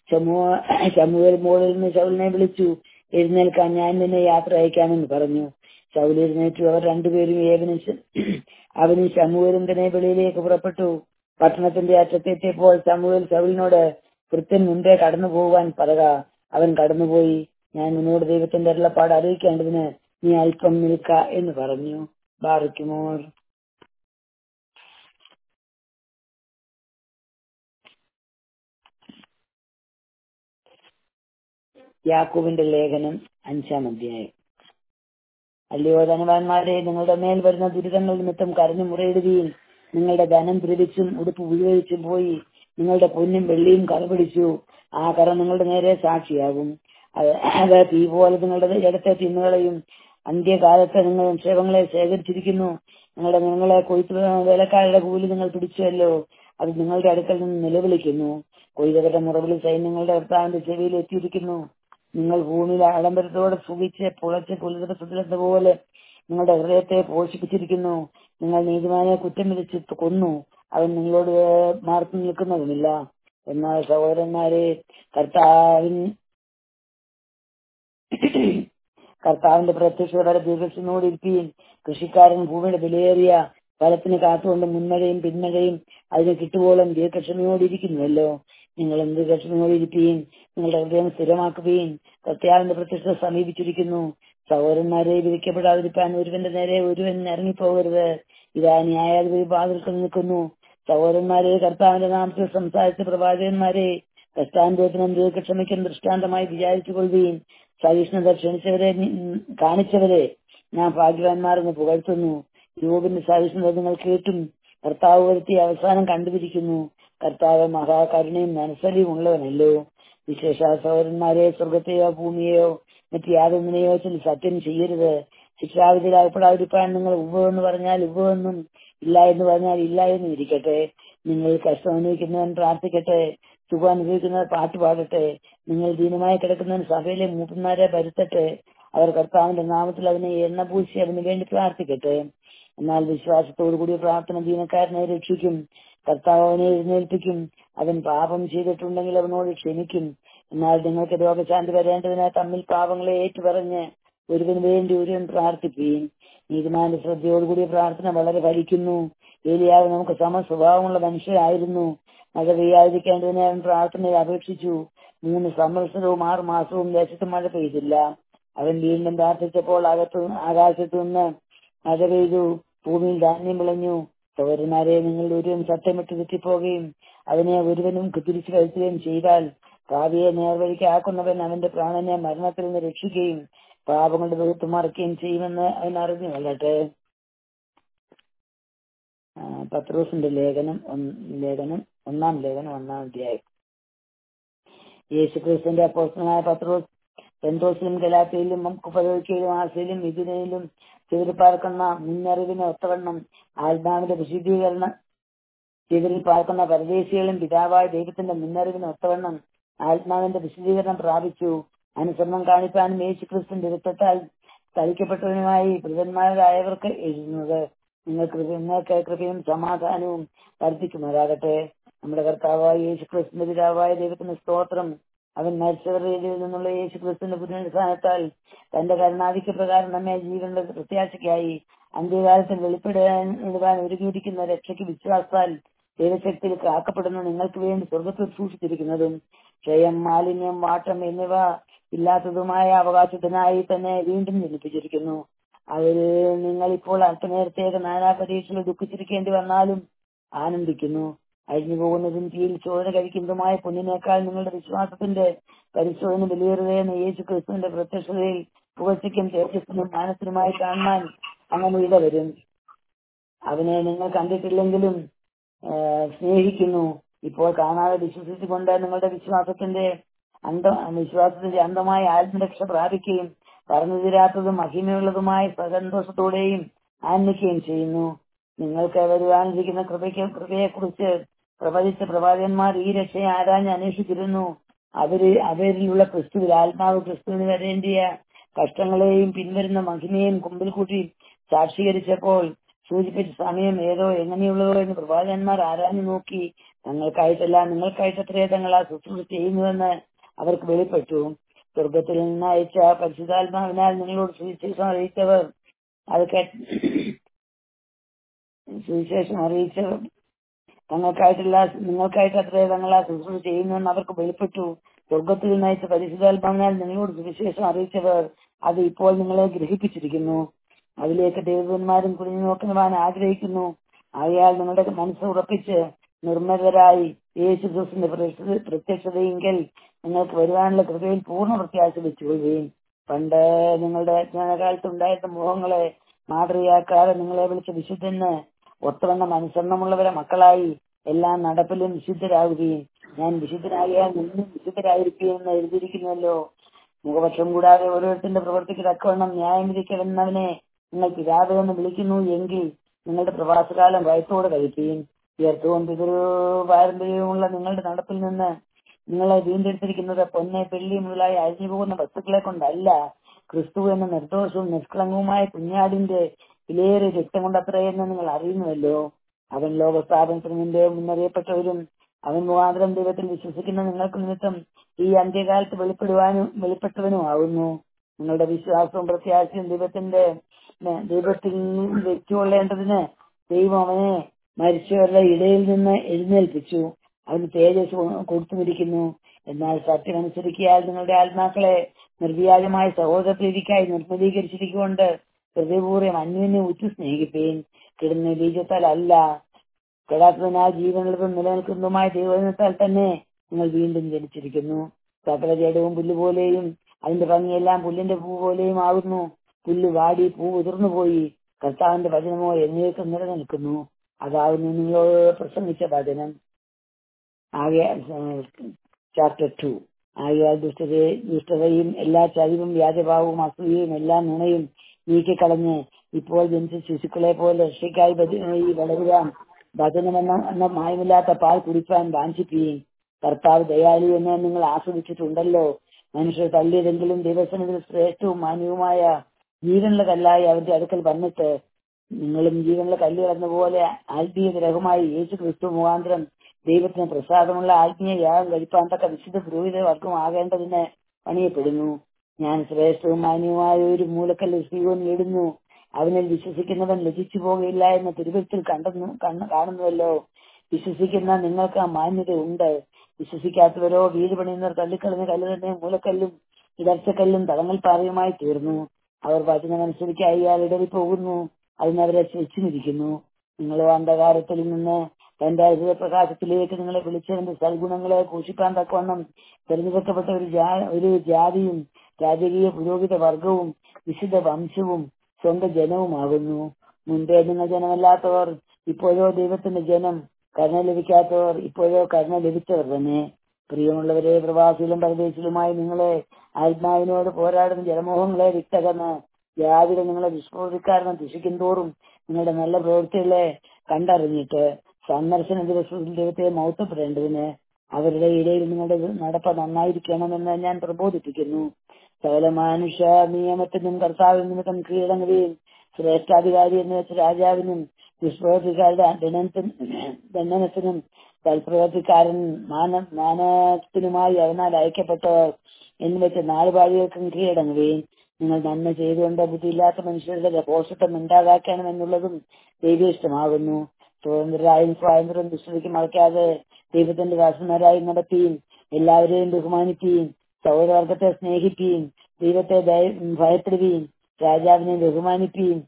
ശമൂവേൽ മുകളിൽ നിന്ന് ശൗലിനെ വിളിച്ചു, എഴുന്നേൽക്കാൻ, ഞാൻ നിന്നെ യാത്ര അയക്കാമെന്ന് പറഞ്ഞു. ശൗൽ എഴുന്നേറ്റു. അവർ രണ്ടുപേരും ഏവനും അവനും ശമൂവേലും തന്നെ വെളിയിലേക്ക് പുറപ്പെട്ടു. പട്ടണത്തിന്റെ അറ്റത്തെത്തിയപ്പോൾ ശമൂവേൽ ശൗലിനോട്, വൃദ്ധൻ മുൻപേ കടന്നു പോകുവാൻ പറക. അവൻ കടന്നുപോയി. ഞാൻ നിന്നോട് ദൈവത്തിന്റെ അരുളപ്പാട് അറിയിക്കേണ്ടതിന് നീ അല്പം നിൽക്ക എന്ന് പറഞ്ഞു. ബാറയ്ക്കുമോർ. യാക്കോബിന്റെ ലേഖനം അഞ്ചാം അധ്യായം. അല്ലയോ ധനവാന്മാരെ, നിങ്ങളുടെ മേൽ വരുന്ന ദുരിതങ്ങൾ നിമിത്തം കരഞ്ഞു മുറയിടുകയും നിങ്ങളുടെ ധനം ദ്രവിച്ചും ഉടുപ്പ് ഉപയോഗിച്ചും പോയി നിങ്ങളുടെ പൊന്നും വെള്ളിയും കറ പിടിച്ചു. ആ കറ നിങ്ങളുടെ നേരെ സാക്ഷിയാകും. അത് അത് തീ പോലെ നിങ്ങളുടെ ജഡത്തെ തിന്നുകളയും. അന്ത്യകാലത്ത് നിങ്ങൾ നിക്ഷേപങ്ങളെ ശേഖരിച്ചിരിക്കുന്നു. നിങ്ങളുടെ നിങ്ങളെ കൊയ്ത്ത് വേലക്കാരുടെ കൂലി നിങ്ങൾ പിടിച്ചുവല്ലോ. അത് നിങ്ങളുടെ അടുക്കൽ നിന്ന് നിലവിളിക്കുന്നു. കൊയ്തവരുടെ മുറവിളി സൈന്യങ്ങളുടെ ഭർത്താവിന്റെ ചെവിയിൽ എത്തിയിരിക്കുന്നു. നിങ്ങൾ ഭൂമിയിൽ ആഡംബരത്തോടെ സുഖിച്ച് പുളച്ച് പുലർന്നതുപോലെ നിങ്ങളുടെ ഹൃദയത്തെ പോഷിപ്പിച്ചിരിക്കുന്നു. നിങ്ങൾ നീതിമാനെ കുറ്റം വിധിച്ച് കൊന്നു. അവൻ നിങ്ങളോട് മാർക്ക് നിൽക്കുന്നതുമില്ല. എന്നാൽ സഹോദരന്മാരെ, കർത്താവിൻ കർത്താവിന്റെ പ്രത്യക്ഷത വരെ ദീർഘക്ഷമയോടിരിക്കുകയും കൃഷിക്കാരൻ ഭൂമിയുടെ വിലയേറിയ ഫലത്തിന് കാത്തുകൊണ്ട് മുൻമഴയും പിന്മഴയും അതിന് കിട്ടുവോളം ദീർഘക്ഷമയോടിരിക്കുന്നുവല്ലോ. നിങ്ങൾ എന്ത് ദീർഘക്ഷമയോടിരിക്കുകയും നിങ്ങളുടെ ഹൃദയം സ്ഥിരമാക്കുകയും കർത്താവിന്റെ പ്രത്യക്ഷത സമീപിച്ചിരിക്കുന്നു. സഹോദരന്മാരെ, വിധിക്കപ്പെടാതിരിക്കാൻ ഒരുവന്റെ നേരെ ഒരുവൻ ഇറങ്ങിപ്പോകരുത്. ഇതാ ന്യായാധിപതി വാതിൽക്കൽ നിൽക്കുന്നു. സഹോദരന്മാരെ, കർത്താവിന്റെ നാമത്തിൽ സംസാരിച്ച പ്രവാചകന്മാരെ, കഷ്ടാനുഭവത്തിനും ദീർഘക്ഷമയ്ക്കും ദൃഷ്ടാന്തമായി വിചാരിച്ചു കൊള്ളുകയും സഹിഷ്ണുത ക്ഷണിച്ചവരെ കാണിച്ചവരെ ഞാൻ ഭാഗ്യവാന്മാരെന്ന് പുകഴ്ത്തുന്നു. യോബിന്റെ സഹിഷ്ണുത നിങ്ങൾ കേട്ടും കർത്താവ് വരുത്തിയ അവസാനം കണ്ടുപിടിക്കുന്നു. കർത്താവ് മഹാകരുണയും മനസ്സലിയും ഉള്ളവനല്ലോ. വിശേഷ സഹോദരന്മാരെ, സ്വർഗത്തെയോ ഭൂമിയെയോ മറ്റ് യാതൊന്നിനെയോ ചൊല്ലി സത്യം ചെയ്യരുത്. ശിക്ഷാവിധിയിലാകപ്പെടാതിരിക്കാൻ നിങ്ങൾ ഉവ്വ് എന്ന് പറഞ്ഞാൽ ഉവ്വ് എന്നും ഇല്ല എന്ന് പറഞ്ഞാൽ ഇല്ല എന്നും ഇരിക്കട്ടെ. നിങ്ങൾ കഷ്ടം അനുഭവിക്കുന്നവൻ പ്രാർത്ഥിക്കട്ടെ. സുഖം അനുഭവിക്കുന്നവർ പാട്ട് പാടട്ടെ. നിങ്ങൾ ദീനമായി കിടക്കുന്നവൻ സഭയിലെ മൂപ്പന്മാരെ വരുത്തട്ടെ. അവർ കർത്താവിന്റെ നാമത്തിൽ അവനെ എണ്ണ പൂശി അവന് വേണ്ടി പ്രാർത്ഥിക്കട്ടെ. എന്നാൽ വിശ്വാസത്തോടുകൂടിയ പ്രാർത്ഥന ദീനക്കാരനെ രക്ഷിക്കും. കർത്താവ് അവനെ എഴുന്നേൽപ്പിക്കും. അവൻ പാപം ചെയ്തിട്ടുണ്ടെങ്കിൽ അവനോട് ക്ഷമിക്കും. എന്നാൽ നിങ്ങൾക്ക് രോഗശാന്തി വരേണ്ടതിന് തമ്മിൽ പാപങ്ങളെ ഏറ്റുപറഞ്ഞ് ഒരുവന് വേണ്ടി ഒരുവൻ പ്രാർത്ഥിക്കുകയും. നീതിമാന്റെ ശ്രദ്ധയോടുകൂടിയ പ്രാർത്ഥന വളരെ ഫലിക്കുന്നു. ഏലിയാവ് നമുക്ക് സമസ്വഭാവമുള്ള മനുഷ്യരായിരുന്നു. മഴ പെയ്യാതിരിക്കേണ്ടതിനെ അവൻ പ്രാർത്ഥനയിൽ അപേക്ഷിച്ചു. മൂന്ന് സംവത്സരവും ആറു മാസവും ദേശത്ത് മഴ പെയ്തില്ല. അവൻ വീണ്ടും പ്രാർത്ഥിച്ചപ്പോൾ അകത്ത് ആകാശത്തു നിന്ന് മഴ പെയ്തു. ഭൂമിയിൽ ധാന്യം വിളഞ്ഞു. സഹോദരന്മാരെ, നിങ്ങൾ ഒരുവൻ സത്യമിട്ട് തെറ്റിപ്പോകുകയും അതിനെ ഒരുവനും തിരിച്ചു വരുത്തുകയും ചെയ്താൽ ഭാവിയെ നേർവഴിക്ക് ആക്കുന്നവൻ അവന്റെ പ്രാണനെ മരണത്തിൽ നിന്ന് രക്ഷിക്കുകയും പാപങ്ങളുടെ ബഹുത്വ മറയ്ക്കുകയും ചെയ്യുമെന്ന് അവൻ അറിഞ്ഞു കൊള്ളട്ടെ. പത്രോസിന്റെ ലേഖനം ലേഖനം ഒന്നാം ലേഖനം ഒന്നാം അധ്യായം. യേശുക്രിസ്തുവിന്റെ അപ്പോസ്തലനായ പത്രോസ് പെന്തോസിലും ഗലാത്യയിലും കുപ്പദോക്യയിലും ആസിയിലും മിഥുനയിലും ചിതറിപ്പാർക്കുന്ന മുന്നറിവിന് ഒത്തവണ്ണം ആത്മാവിന്റെ വിശുദ്ധീകരണ ചിതറിൽ പാർക്കുന്ന പരദേശികളും പിതാവായ ദൈവത്തിന്റെ മുന്നറിവിന് ഒത്തവണ്ണം ആത്മാവിന്റെ വിശുദ്ധീകരണം പ്രാപിച്ചു. അനുസരണം കാണിക്കാനും യേശുക്രിസ്തുവിന്റെ രക്തത്താൽ തളിക്കപ്പെട്ടവനുമായി വൃതന്മാരായവർക്ക് എഴുതുന്നത്. നിങ്ങൾക്ക് നിങ്ങൾക്ക് കൃപയും സമാധാനവും വർദ്ധിക്കുമാറാകട്ടെ. നമ്മുടെ കർത്താവായ യേശുക്രിസ്തുവിന്റെ പിതാവായ ദൈവത്തിന്റെ സ്തോത്രം. അവൻ മരിച്ചവരുടെ നിന്നുള്ള യേശുക്രിസ്തുവിന്റെ പുനരുത്ഥാനത്താൽ തന്റെ കരുണാധിക്യ പ്രകാരം നമ്മെ ജീവന്റെ പ്രത്യാശയ്ക്കായി അന്ത്യകാലത്തിൽ വെളിപ്പെടാൻ ഇടുവാൻ ഒരുങ്ങിയിരിക്കുന്ന രക്ഷയ്ക്ക് വിശ്വാസത്താൽ ദൈവശക്തിയിൽ കാക്കപ്പെടുന്ന നിങ്ങൾക്ക് വേണ്ടി സ്വർഗത്തിൽ സൂക്ഷിച്ചിരിക്കുന്നതും ക്ഷയം, മാലിന്യം, വാട്ടം എന്നിവ ഇല്ലാത്തതുമായ അവകാശത്തിനായി തന്നെ വീണ്ടും ജനിപ്പിച്ചിരിക്കുന്നു. അവര് നിങ്ങൾ ഇപ്പോൾ അല്പനേരത്തേക്ക് നാനാ പരീക്ഷകൾ ദുഃഖിച്ചിരിക്കേണ്ടി വന്നാലും ആനന്ദിക്കുന്നു. അഴിഞ്ഞു പോകുന്നതും തീയിൽ ചോദന കഴിക്കുന്നതുമായ പൊന്നിനേക്കാൾ നിങ്ങളുടെ വിശ്വാസത്തിന്റെ പരിശോധന വിലയേറുകയെന്ന് യേശു ക്രിസ്തുവിന്റെ പ്രത്യക്ഷതയിൽ പുകഴ്ചയ്ക്കും തേജസ്സിനും മാനത്തിനുമായി കാണാൻ അങ്ങനെ ഇടവരും. അവനെ നിങ്ങൾ കണ്ടിട്ടില്ലെങ്കിലും സ്നേഹിക്കുന്നു. ഇപ്പോൾ കാണാതെ വിശ്വസിച്ചുകൊണ്ട് നിങ്ങളുടെ വിശ്വാസത്തിന്റെ അന്ത വിശ്വാസത്തിന്റെ അന്തമായ ആത്മരക്ഷ പ്രാപിക്കുകയും പറഞ്ഞു തീരാത്തതും മഹിമയുള്ളതുമായ സന്തോഷത്തോടെയും ആനന്ദിക്കുകയും ചെയ്യുന്നു. നിങ്ങൾക്ക് വരുവാനിരിക്കുന്ന കൃപയ്ക്ക് കൃപയെക്കുറിച്ച് പ്രവചിച്ച പ്രവാചകന്മാർ ഈ രക്ഷയെ ആരാഞ്ഞ് അന്വേഷിച്ചിരുന്നു. അവര് അവരിലുള്ള ക്രിസ്തുവിൽ ആത്മാവ് ക്രിസ്തുവിന് വരേണ്ടിയ കഷ്ടങ്ങളെയും പിൻവരുന്ന മഹിമയും കുമ്പിൽ കൂട്ടി സാക്ഷീകരിച്ചപ്പോൾ സൂചിപ്പിച്ച സമയം ഏതോ എങ്ങനെയുള്ളതോ എന്ന് പ്രവാചകന്മാർ ആരാഞ്ഞു നോക്കി തങ്ങൾക്കായിട്ടല്ല നിങ്ങൾക്കായിട്ടത്രേ തങ്ങൾ ആ ശുശ്രൂഷ ചെയ്യുന്നുവെന്ന് അവർക്ക് വെളിപ്പെട്ടു. സ്വർഗത്തിൽ നിന്ന് അയച്ച പരിശുദ്ധാത്മാവിനാൽ നിങ്ങളോട് സുവിശേഷം അറിയിച്ചവർ അത് സുവിശേഷം അറിയിച്ചവർ തങ്ങൾക്കായിട്ടല്ല നിങ്ങൾക്കായിട്ടത്രേ തങ്ങൾ ആ ശുശ്രൂഷ ചെയ്യുന്നുവെന്ന് അവർക്ക് വെളിപ്പെട്ടു. സ്വർഗത്തിൽ നിന്ന് അയച്ച പരിശുദ്ധാത്മാവിനാൽ നിങ്ങളോട് സുവിശേഷം അറിയിച്ചവർ അത് ഇപ്പോൾ നിങ്ങളെ ഗ്രഹിപ്പിച്ചിരിക്കുന്നു. അതിലേക്ക് ദൈവന്മാരും കുനിഞ്ഞു നോക്കുവാൻ ആഗ്രഹിക്കുന്നു. ആകയാൽ നിങ്ങളുടെ മനസ്സ് ഉറപ്പിച്ച് നിർമ്മലരായി യേശു ക്രിസ്തുവിന്റെ പ്രത്യക്ഷ- പ്രത്യക്ഷതയെങ്കിൽ നിങ്ങൾക്ക് വരുവാനുള്ള കൃപയിൽ പൂർണ്ണ പ്രത്യാശ വെച്ചുകൊള്ളുകയും പണ്ട് നിങ്ങളുടെ അജ്ഞാനകാലത്ത് ഉണ്ടായിരുന്ന മോഹങ്ങളെ മാതൃകയാക്കാതെ നിങ്ങളെ വിളിച്ച വിശുദ്ധന് ഒത്തവണ്ണം അനുസരണമുള്ളവരെ മക്കളായി എല്ലാ നടപ്പിലും വിശുദ്ധരാകുകയും ഞാൻ വിശുദ്ധനാകിയാൽ നിന്നും വിശുദ്ധരായിരിക്കുകയും എന്ന് എഴുതിയിരിക്കുന്നുവല്ലോ. മുഖപക്ഷം കൂടാതെ ഓരോരുത്തരുടെ പ്രവർത്തിക്ക് തക്കവണ്ണം ന്യായം വിധിക്കണമെന്നവനെ നിങ്ങൾ പിതാവ് എന്ന് വിളിക്കുന്നു എങ്കിൽ നിങ്ങളുടെ പ്രവാസകാലം ഭയത്തോടെ കഴിക്കുകയും വ്യർത്ഥവും പിതൃ പാരമ്പര്യവുമുള്ള നിങ്ങളുടെ നടപ്പിൽ നിന്ന് നിങ്ങളെ വീണ്ടെടുത്തിരിക്കുന്നത് പൊന്നെ വെള്ളി മുതലായി അഴിഞ്ഞു പോകുന്ന വസ്തുക്കളെ കൊണ്ടല്ല, ക്രിസ്തു എന്ന നിർദോഷവും നിഷ്കളങ്കവുമായ കുഞ്ഞാടിന്റെ വിലയേറിയ രക്തം കൊണ്ടത്രയെന്ന് നിങ്ങൾ അറിയുന്നുവല്ലോ. അവൻ ലോകസ്ഥാപനത്തിന് മുമ്പേ മുന്നറിയപ്പെട്ടവരും അവൻ മുഖാന്തരം ദൈവത്തിൽ വിശ്വസിക്കുന്ന നിങ്ങൾക്ക് നിമിത്തം ഈ അന്ത്യകാലത്ത് വെളിപ്പെടുവാനും വെളിപ്പെട്ടവനുമാകുന്നു. നിങ്ങളുടെ വിശ്വാസവും പ്രത്യാശയും ദൈവത്തിന്റെ ദൈവത്തിൽ വെച്ചുകൊള്ളേണ്ടതിന് ദൈവം അവനെ മരിച്ചവരുടെ ഇടയിൽ നിന്ന് എഴുന്നേൽപ്പിച്ചു, അവന് തേജസ് കൊടുത്തുമിരിക്കുന്നു. എന്നാൽ സത്യമനുസരിക്കാൽ നിങ്ങളുടെ ആത്മാക്കളെ നിർവ്യാജമായ സഹോദര പ്രീതിക്കായി നിർമ്മലീകരിച്ചിരിക്കൊണ്ട് ഹൃദയപൂർവ്വം അന്യോന്യം ഉറ്റു സ്നേഹിപ്പീൻ. കിടന്ന ബീജത്താൽ അല്ല, കെടാത്തതിനാൽ ജീവനുള്ളതും നിലനിൽക്കുന്നതുമായ ദൈവത്താൽ തന്നെ നിങ്ങൾ വീണ്ടും ജനിച്ചിരിക്കുന്നു. സകല ജഡവും പുല്ലുപോലെയും അതിന്റെ ഭംഗിയെല്ലാം പുല്ലിന്റെ പൂ പോലെയും ആകുന്നു. പുല്ല് വാടി പൂ ഉതിർന്നു പോയി, കർത്താവിന്റെ വചനമോ എന്നേക്കും നിലനിൽക്കുന്നു. അതാവുന്നു നിങ്ങളോട് പ്രസംഗിച്ച വചനം. ആകയാൽ ചാപ്റ്റർ ടു ആകയാൽ ദുഷ്ടത ദുഷ്ടതയും എല്ലാ ചതിവും വ്യാജഭാവവും അസൂയയും എല്ലാ നുണയും നീക്കിക്കളഞ്ഞ് ഇപ്പോൾ ജനിച്ച ശിശുക്കളെ പോലെ രക്ഷയ്ക്കായി വളരുവാൻ വചനമെന്ന എന്ന മായമില്ലാത്ത പാൽ കുടിപ്പാൻ വാഞ്ചിക്കുകയും കർത്താവ് ദയാലു എന്ന് നിങ്ങൾ ആസ്വദിച്ചിട്ടുണ്ടല്ലോ. മനുഷ്യർ തള്ളിയതെങ്കിലും ദൈവസന്നിധിയിൽ ശ്രേഷ്ഠവും മാന്യവുമായ ജീവനുള്ള കല്ലായി അവരുടെ അടുക്കൽ വന്നിട്ട് നിങ്ങളും ജീവനുള്ള കല്ല് കടന്ന പോലെ ആത്മീയ ഗ്രഹമായി യേശു ക്രിസ്തു മുഖാന്തരം ദൈവത്തിന് പ്രസാദമുള്ള ആത്മീയ യാഗം കഴിപ്പാൻ തക്ക വിശുദ്ധ പുരോഹിത വർഗം ആകേണ്ടതിന് പണിയപ്പെടുന്നു. ഞാൻ ശ്രേഷ്ഠവും മാന്യവുമായ ഒരു മൂലക്കല്ല് സ്ത്രീയും നേടുന്നു, അവനിൽ വിശ്വസിക്കുന്നവൻ ലജിച്ചു പോകുകയില്ല എന്ന് തിരുവഴുത്തിൽ കണ്ടെന്നു കണ്ണ് കാണുന്നുവല്ലോ. വിശ്വസിക്കുന്ന നിങ്ങൾക്ക് ആ മാന്യത ഉണ്ട്. വിശ്വസിക്കാത്തവരോ വീട് പണിയുന്നവർ തള്ളിക്കളഞ്ഞ കല്ല് തന്നെ മൂലക്കല്ലും ഇടർച്ചക്കല്ലും തടങ്ങൽ പാറയുമായി തീർന്നു. അവർ വചനമനുസരിക്കായി ഇടറി പോകുന്നു, അതിനവരെ ശിക്ഷിച്ചിരിക്കുന്നു. നിങ്ങളോ അന്ധകാരത്തിൽ നിന്ന് തന്റെ അത്ഭുത പ്രകാശത്തിലേക്ക് നിങ്ങളെ വിളിച്ചതിന്റെ സൽഗുണങ്ങളെ ഘോഷിക്കാൻ തക്കവണ്ണം തെരഞ്ഞെടുക്കപ്പെട്ട ഒരു ജാ ഒരു ജാതിയും രാജകീയ പുരോഹിത വർഗവും വിശുദ്ധ വംശവും സ്വന്തം ജനവുമാകുന്നു. മുൻപേ നിങ്ങൾ ജനമല്ലാത്തവർ ഇപ്പോഴോ ദൈവത്തിന്റെ ജനം, കരുണ ലഭിക്കാത്തവർ ഇപ്പോഴോ കരുണ ലഭിച്ചവർ തന്നെ. പ്രിയമുള്ളവരെ, പ്രവാസിയിലും പരദേശിലുമായി നിങ്ങളെ ആത്മാവിനോട് പോരാടുന്ന ജനമോഹങ്ങളെ വിട്ടകന്ന് ജാതികൾ നിങ്ങളെ ദുഷ്പ്രവൃത്തിക്കാരനെ ദുഷിക്കും തോറും നിങ്ങളുടെ നല്ല പ്രവൃത്തികളെ കണ്ടറിഞ്ഞിട്ട് സന്ദർശന ദിവസത്തിൽ ദൈവത്തെ മഹത്വപ്പെടേണ്ടതിന് അവരുടെ ഇടയിൽ നിങ്ങളുടെ നടപ്പ് നന്നായിരിക്കണമെന്ന് ഞാൻ പ്രബോധിപ്പിക്കുന്നു. സകല മനുഷ്യ നിയമത്തിനും കർത്താവിൽ നിമിത്തം കീഴടങ്ങുകയും ശ്രേഷ്ഠാധികാരി എന്ന് വെച്ച രാജാവിനും ദുഷ്പ്രവൃത്തിക്കാരുടെ ദണ്ഡനത്തിനും തൽപ്രവൃത്തിക്കാരൻ മാന മാനത്തിനുമായി അവനാൽ അയക്കപ്പെട്ടവർ എന്ന് വെച്ച നാലുപാടികൾക്കും കീഴടങ്ങുകയും നിങ്ങൾ നന്മ ചെയ്തുകൊണ്ട് ബുദ്ധിയില്ലാത്ത മനുഷ്യരുടെ പോഷത്വം ഉണ്ടാകാക്കണമെന്നുള്ളതും ദൈവേഷ്ടമാകുന്നു. സ്വതന്ത്രരായും സ്വാതന്ത്ര്യം ദുഷ്ടതയ്ക്ക് മറക്കാതെ ദൈവത്തിന്റെ ദാസന്മാരായി നടത്തിയും എല്ലാവരെയും ബഹുമാനിക്കുകയും സൗരവർഗത്തെ സ്നേഹിക്കുകയും ദൈവത്തെ ഭയപ്പെടുകയും രാജാവിനെ ബഹുമാനിക്കുകയും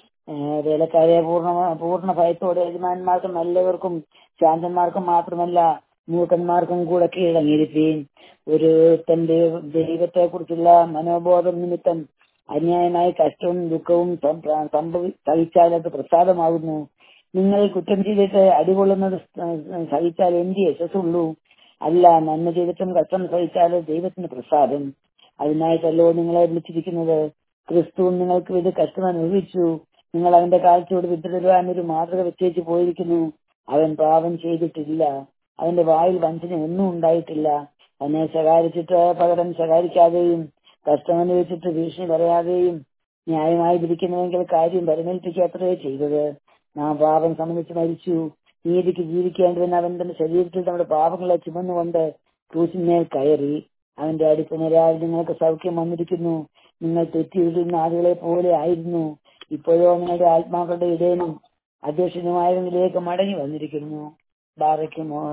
വേലക്കാരെ പൂർണ്ണ പൂർണ്ണ ഭയത്തോടെ യജമാന്മാർക്കും നല്ലവർക്കും ശാന്തന്മാർക്കും മാത്രമല്ല മൂക്കന്മാർക്കും കൂടെ കീഴടങ്ങിയിരിക്കുകയും ഒരു തന്റെ ദൈവത്തെ കുറിച്ചുള്ള മനോബോധം നിമിത്തം അന്യായമായ കഷ്ടവും ദുഃഖവും സംഭവി സഹിച്ചാൽ അത് പ്രസാദമാകുന്നു. നിങ്ങൾ കുറ്റം ചെയ്തിട്ട് അടികൊള്ളുന്നത് സഹിച്ചാൽ എന്ത് യശസ്സുള്ളൂ? അല്ല, നന്മ ചെയ്തിട്ടും കഷ്ടം സഹിച്ചാൽ ദൈവത്തിന് പ്രസാദം. അതിനായിട്ടല്ലോ നിങ്ങളെ വിളിച്ചിരിക്കുന്നത്. ക്രിസ്തു നിങ്ങൾക്ക് ഇത് കഷ്ടം അനുഭവിച്ചു. നിങ്ങൾ അവന്റെ കാഴ്ചയോട് വിട്ടുതരുവാൻ ഒരു മാതൃക വെച്ചേച്ച് പോയിരിക്കുന്നു. അവൻ പാപം ചെയ്തിട്ടില്ല, അവന്റെ വായിൽ വഞ്ചന ഒന്നും ഉണ്ടായിട്ടില്ല. അവനെ ശകാരിച്ചിട്ട് പകരം ശകാരിക്കാതെയും കഷ്ടം അനുഭവിച്ചിട്ട് ഭീഷണി പറയാതെയും ന്യായമായി വിധിക്കുന്നുവെങ്കിൽ കാര്യം പരിമേൽപ്പിക്കാത്രേ ചെയ്തത്. നാം പാപം സംബന്ധിച്ച് മരിച്ചു, നീതിക്ക് ജീവിക്കേണ്ടതിന് അവൻ തന്റെ ശരീരത്തിൽ നമ്മുടെ പാപങ്ങളെ ചുമന്നുകൊണ്ട് ക്രൂശിന്മേൽ കയറി. അവന്റെ അടിപ്പിണരാൽ നിങ്ങൾക്ക് സൗഖ്യം വന്നിരിക്കുന്നു. നിങ്ങൾ തെറ്റിയിരുന്ന ആളുകളെ പോലെ ആയിരുന്നു, ഇപ്പോഴോ നിങ്ങളുടെ ആത്മാക്കളുടെ ഇടയനും അധ്യക്ഷനുമായതിലേക്ക് മടങ്ങി വന്നിരിക്കുന്നു. ബാറയ്ക്കുമോ.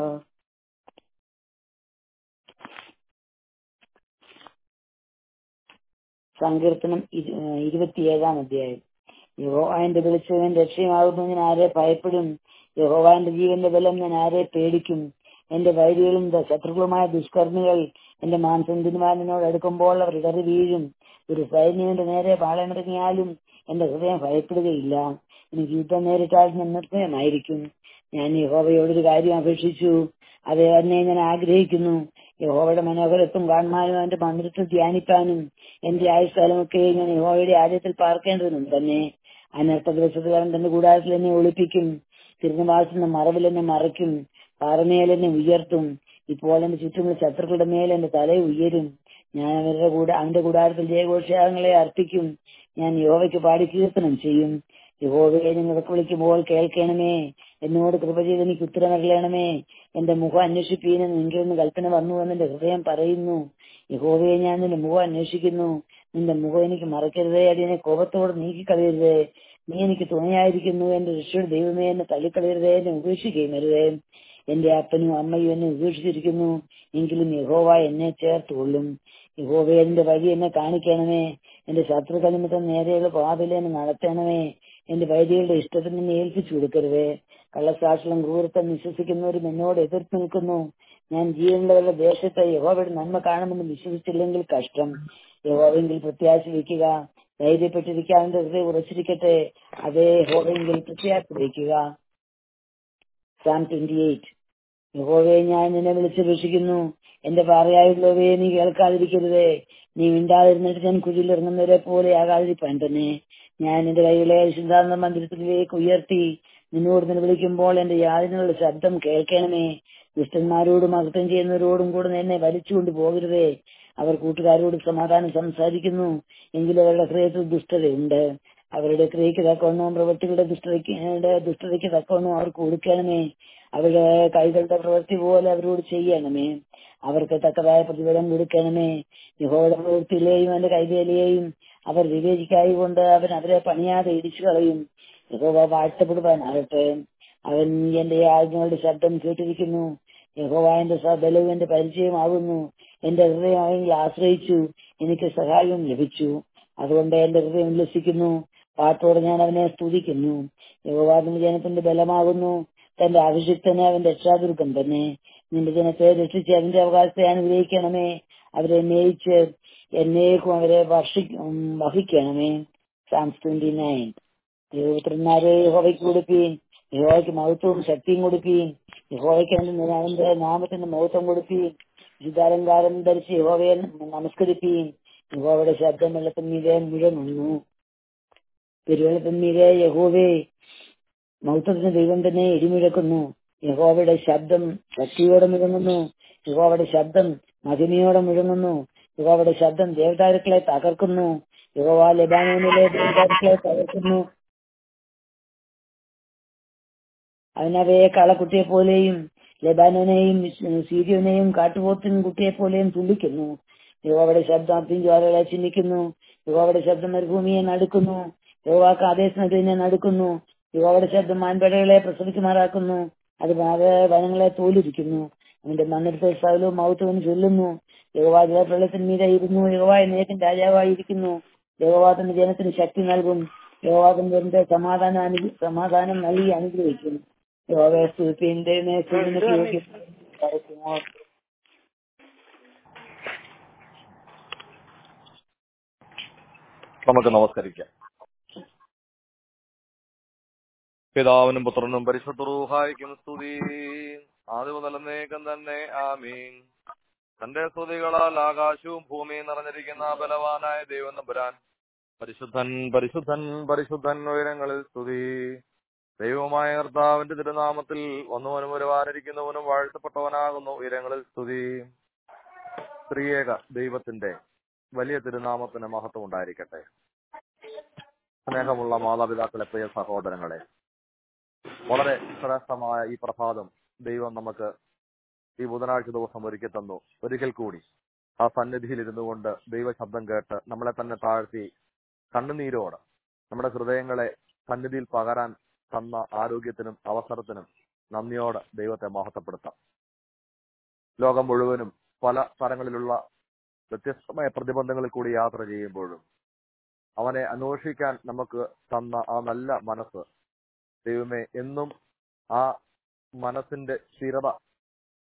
സങ്കീർത്തനം ഇരുപത്തിയേഴാം അധ്യായം. യഹോവയുടെ വെളിച്ചവും രക്ഷയുമാകുന്നു, ഞാൻ ആരെ ഭയപ്പെടും? യഹോവയുടെ ജീവന്റെ ബലം ഞാൻ ആരെ പേടിക്കും? എന്റെ വൈരികളും ശത്രുക്കളുമായ ദുഷ്കർമ്മികൾ എന്റെ മാംസം തിരുമാനോട് അടുക്കുമ്പോൾ അവർ ഇടറി വീഴും. ഒരു സൈന്യം എന്റെ നേരെ പാളയമിറങ്ങിയാലും എന്റെ ഹൃദയം ഭയപ്പെടുകയില്ല. എനിക്ക് യുദ്ധം നേരിട്ടാൽ ഞാൻ നിർഭയമായിരിക്കും. ഞാൻ യഹോവയോടൊരു കാര്യം അപേക്ഷിച്ചു, അത് തന്നെ ഞാൻ ആഗ്രഹിക്കുന്നു. യഹോവയുടെ മനോഹരത്വം കാണുവാനും അവന്റെ മന്ദിരത്തിൽ ധ്യാനിക്കാനും എന്റെ ആയുഷ്കാലമൊക്കെ ഞാൻ യഹോവയുടെ ആലയത്തിൽ പാർക്കേണ്ടതിനും തന്നെ. അനർത്ഥ ദിവസത്തിൽ അവൻ തന്റെ കൂടാരത്തിൽ എന്നെ ഒളിപ്പിക്കും. തിരുനിവാസത്തിന്റെ മറവിൽ എന്നെ മറയ്ക്കും. പാറമേൽ എന്നെ ഉയർത്തും. ഇപ്പോൾ എന്റെ ചുറ്റുമുള്ള ശത്രുക്കളുടെ മേൽ എന്റെ തല ഉയരും. ഞാൻ അവരുടെ കൂടെ അവന്റെ കൂടാരത്തിൽ ജയഘോഷയാഗങ്ങളെ അർപ്പിക്കും. ഞാൻ യഹോവയ്ക്ക് പാടി കീർത്തനം ചെയ്യും. യഹോവയെ നിങ്ങൾക്ക് വിളിക്കുമ്പോൾ കേൾക്കണമേ. എന്നോട് കൃപ ചെയ്ത് എനിക്ക് ഉത്തരമറിയണമേ. എന്റെ മുഖം അന്വേഷിപ്പീനെന്ന് എങ്കിൽ നിന്ന് കൽപ്പന വന്നു എന്ന് എന്റെ ഹൃദയം പറയുന്നു. യഹോവയെ ഞാൻ നിന്റെ മുഖം അന്വേഷിക്കുന്നു. നിന്റെ മുഖം എനിക്ക് മറക്കരുതേ. അതിനെ കോപത്തോടെ നീക്കിക്കളയരുതേ. നീ എനിക്ക് തുണയായിരിക്കുന്നു. എന്റെ രക്ഷയുടെ ദൈവമേ, എന്നെ തള്ളിക്കളയരുതേ. എന്നെ ഉപേക്ഷിക്കുകയും അരുതേ. എന്റെ അപ്പനും അമ്മയും എന്നെ ഉപേക്ഷിച്ചിരിക്കുന്നു, എങ്കിലും യഹോവ എന്നെ ചേർത്തുകൊള്ളും. യഹോവയെ എന്റെ വഴി എന്നെ കാണിക്കണമേ. എന്റെ ശത്രുക്കൾ നിമിത്തം നേരെയുള്ള പാതയിൽ എന്നെ നടത്തണമേ. എന്റെ വൈരികളുടെ ഇഷ്ടത്തിന് എന്നെ ഏൽപ്പിച്ചു കൊടുക്കരുതേ. കള്ളസാക്ഷികളും ക്രൂരത്വം വിശ്വസിക്കുന്നവരും എന്നോട് എതിർത്ത് നിൽക്കുന്നു. ഞാൻ ജീവനുള്ളവരുടെ ദേശത്തെ യഹോവയുടെ നന്മ കാണുമെന്ന് വിശ്വസിച്ചില്ലെങ്കിൽ കഷ്ടം. യഹോവയെങ്കിൽ പ്രത്യാശ വയ്ക്കുക. ധൈര്യപ്പെട്ടിരിക്കുക. അവന്റെ ഹൃദയം ഉറച്ചിരിക്കട്ടെ. അതേ യഹോവയെങ്കിൽ പ്രത്യാശ വയ്ക്കുക. Psalm twenty eight. യഹോവയെ ഞാൻ നിന്നെ വിളിച്ചപേക്ഷിക്കുന്നു. എന്റെ പാറയായുള്ളവയെ നീ കേൾക്കാതിരിക്കരുതേ. നീ മിണ്ടാതിരുന്നിട്ട് ഞാൻ കുഴിയിൽ ഇറങ്ങുന്നവരെ പോലെ ആകാതിരിപ്പാൻ തന്നെ. ഞാൻ എന്റെ കൈകളെ വിശുദ്ധാത്മ മന്ദിരത്തിലേക്ക് ഉയർത്തി നിന്നോട് നിന്ന് വിളിക്കുമ്പോൾ എന്റെ യാതനകളുടെ ശബ്ദം കേൾക്കണമേ. ദുഷ്ടന്മാരോടും അകൃത്യം ചെയ്യുന്നവരോടും കൂടെ എന്നെ വലിച്ചുകൊണ്ട് പോകരുതേ. അവർ കൂട്ടുകാരോട് സമാധാനം സംസാരിക്കുന്നു, എങ്കിലും അവരുടെ ഹൃദയത്തിൽ ദുഷ്ടതയുണ്ട്. അവരുടെ ക്രിയയ്ക്ക് തക്കവണ്ണവും പ്രവൃത്തികളുടെ ദുഷ്ടതയ്ക്ക് ദുഷ്ടതയ്ക്ക് തക്കവണ്ണവും അവർക്ക് കൊടുക്കണമേ. അവരുടെ കൈകളുടെ പ്രവൃത്തി പോലെ അവരോട് ചെയ്യണമേ. അവർക്ക് തക്കതായ പ്രതിഫലം കൊടുക്കണമേ. യഹോവയുടെ പ്രവൃത്തിയിലെയും അവന്റെ കൈവേലയെയും അവർ വിവേചിക്കായി കൊണ്ട് അവൻ അവരെ പണിയാതെ ഇടിച്ചു കളയും. യഹോവ വാഴ്ത്തപ്പെടുവാനാകട്ടെ. അവൻ എന്റെ ആജ്ഞകളുടെ ശബ്ദം കേട്ടിരിക്കുന്നു. യഹോവ എന്റെ ബലവും എന്റെ പരിചയമാകുന്നു. എന്റെ ഹൃദയം അവനിൽ ആശ്രയിച്ചു, എനിക്ക് സഹായം ലഭിച്ചു. അതുകൊണ്ട് എന്റെ ഹൃദയം ഉല്ലസിക്കുന്നു. പാട്ടോടെ ഞാൻ അവനെ സ്തുതിക്കുന്നു. യഹോവ നിന്റെ ജനത്തിന്റെ ബലമാകുന്നു. തന്റെ അഭിഷിക്തനെ അവന്റെ രക്ഷാദുർഗം തന്നെ. നിന്റെ ജനത്തെ രക്ഷിച്ച് അവന്റെ അവകാശത്തെ അനുഗ്രഹിക്കണമേ. അവരെ മേയിച്ച് എന്നേക്കും അവരെ വർഷി വഹിക്കണമേ. സാംസ് ട്വന്റി നയൻ. ദൈവപുത്രന്മാരെ യഹോവയ്ക്ക് കൊടുപ്പീൻ. യഹോവയ്ക്ക് മഹത്വവും ശക്തിയും കൊടുപ്പീൻ. യഹോവയ്ക്ക് അവന്റെ നാമത്തിന്റെ മഹത്വം കൊടുപ്പീൻ. വിശുദ്ധാലങ്കാരം ധരിച്ച് യഹോവയെ നമസ്കരിപ്പീൻ. യഹോവയുടെ ശബ്ദം വെള്ളത്തിന്മീതെ മുഴങ്ങുന്നു. പെരുവെള്ളത്തിന്മീതെ യഹോവേ, മഹത്വത്തിന് ദൈവം തന്നെ ഇടിമുഴക്കുന്നു. യഹോവയുടെ ശബ്ദം ശക്തിയോടെ മുഴങ്ങുന്നു. യഹോവയുടെ ശബ്ദം മഹിമയോടെ മുഴങ്ങുന്നു. യഹോവയുടെ ശബ്ദം ദേവദാരുക്കളെ തകർക്കുന്നു. യഹോവ ലെബാനോനിലെ ദേവദാരുക്കളെ തകർക്കുന്നു. അവനവയെ കാളക്കുട്ടിയെ പോലെയും ലെബാനോനെയും സീരിയോനെയും കാട്ടുപോത്തിൻ കുട്ടിയെ പോലെയും തുള്ളിക്കുന്നു. യഹോവയുടെ ശബ്ദം അഗ്നിജ്വാലകളെ ചിഹ്നിക്കുന്നു. യഹോവയുടെ ശബ്ദം മരുഭൂമിയെ നടുക്കുന്നു. യഹോവ കാദേശ് നദിനെ നടുക്കുന്നു. യഹോവയുടെ ശബ്ദം മാൻപേടകളെ പ്രസവിക്കുമാറാക്കുന്നു. അത് വനങ്ങളെ തോലിരിക്കുന്നു. അവന്റെ മണ്ണെടുത്ത സകലവും മഹത്വം ചൊല്ലുന്നു. യഹോവ ജലപ്രളയത്തിന്മീതെ ഇരുന്നു. യഹോവ എന്നേക്കും രാജാവായിരിക്കുന്നു. യഹോവ തന്റെ ജനത്തിന് ശക്തി നൽകും. യഹോവ തന്റെ സമാധാനം സമാധാനം നൽകി അനുഗ്രഹിക്കും. യഹോവയെ സ്തുതിപ്പിൻ. ദൈവമേ, യോഗ്യം. നമുക്ക് നമസ്കരിക്കാം. പിതാവിനും പുത്രനും പരിശുദ്ധ റൂഹായിക്കും സ്തുതി. ആദ്യം മുതൽ എന്നേക്കും തന്നെ ആമീൻ. തന്റെ സ്തുതികളാൽ ആകാശവും ഭൂമിയും നിറഞ്ഞിരിക്കുന്ന ബലവാനായ ദൈവം തമ്പുരാൻ പരിശുദ്ധൻ പരിശുദ്ധൻ പരിശുദ്ധൻ ഉയരങ്ങളിൽ സ്തുതി. ദൈവമായ കർത്താവിന്റെ തിരുനാമത്തിൽ വന്നവനും ഒരുവാനിരിക്കുന്നവനും വാഴ്ത്തപ്പെട്ടവനാകുന്നു ഉയരങ്ങളിൽ സ്തുതി. ത്രിയേക ദൈവത്തിന്റെ വലിയ തിരുനാമത്തിന് മഹത്വം ഉണ്ടായിരിക്കട്ടെ. സ്നേഹമുള്ള മാതാപിതാക്കളെ, പ്രിയ സഹോദരങ്ങളെ, വളരെ ശ്രേഷ്ഠമായ ഈ പ്രഭാതം ദൈവം നമുക്ക് ഈ ബുധനാഴ്ച ദിവസം ഒരുക്കി തന്നു. ഒരിക്കൽ കൂടി ആ സന്നിധിയിൽ ഇരുന്നു കൊണ്ട് ദൈവശബ്ദം കേട്ട് നമ്മളെ തന്നെ താഴ്ത്തി കണ്ണുനീരോട് നമ്മുടെ ഹൃദയങ്ങളെ സന്നിധിയിൽ പകരാൻ തന്ന ആരോഗ്യത്തിനും അവസരത്തിനും നന്ദിയോടെ ദൈവത്തെ മഹത്വപ്പെടുത്താം. ലോകം മുഴുവനും പല തരങ്ങളിലുള്ള വ്യത്യസ്തമായ പ്രതിബന്ധങ്ങളിൽ കൂടി യാത്ര ചെയ്യുമ്പോഴും അവനെ അന്വേഷിക്കാൻ നമുക്ക് തന്ന ആ നല്ല മനസ്സ്, ദൈവമേ, എന്നും ആ മനസ്സിന്റെ സ്ഥിരത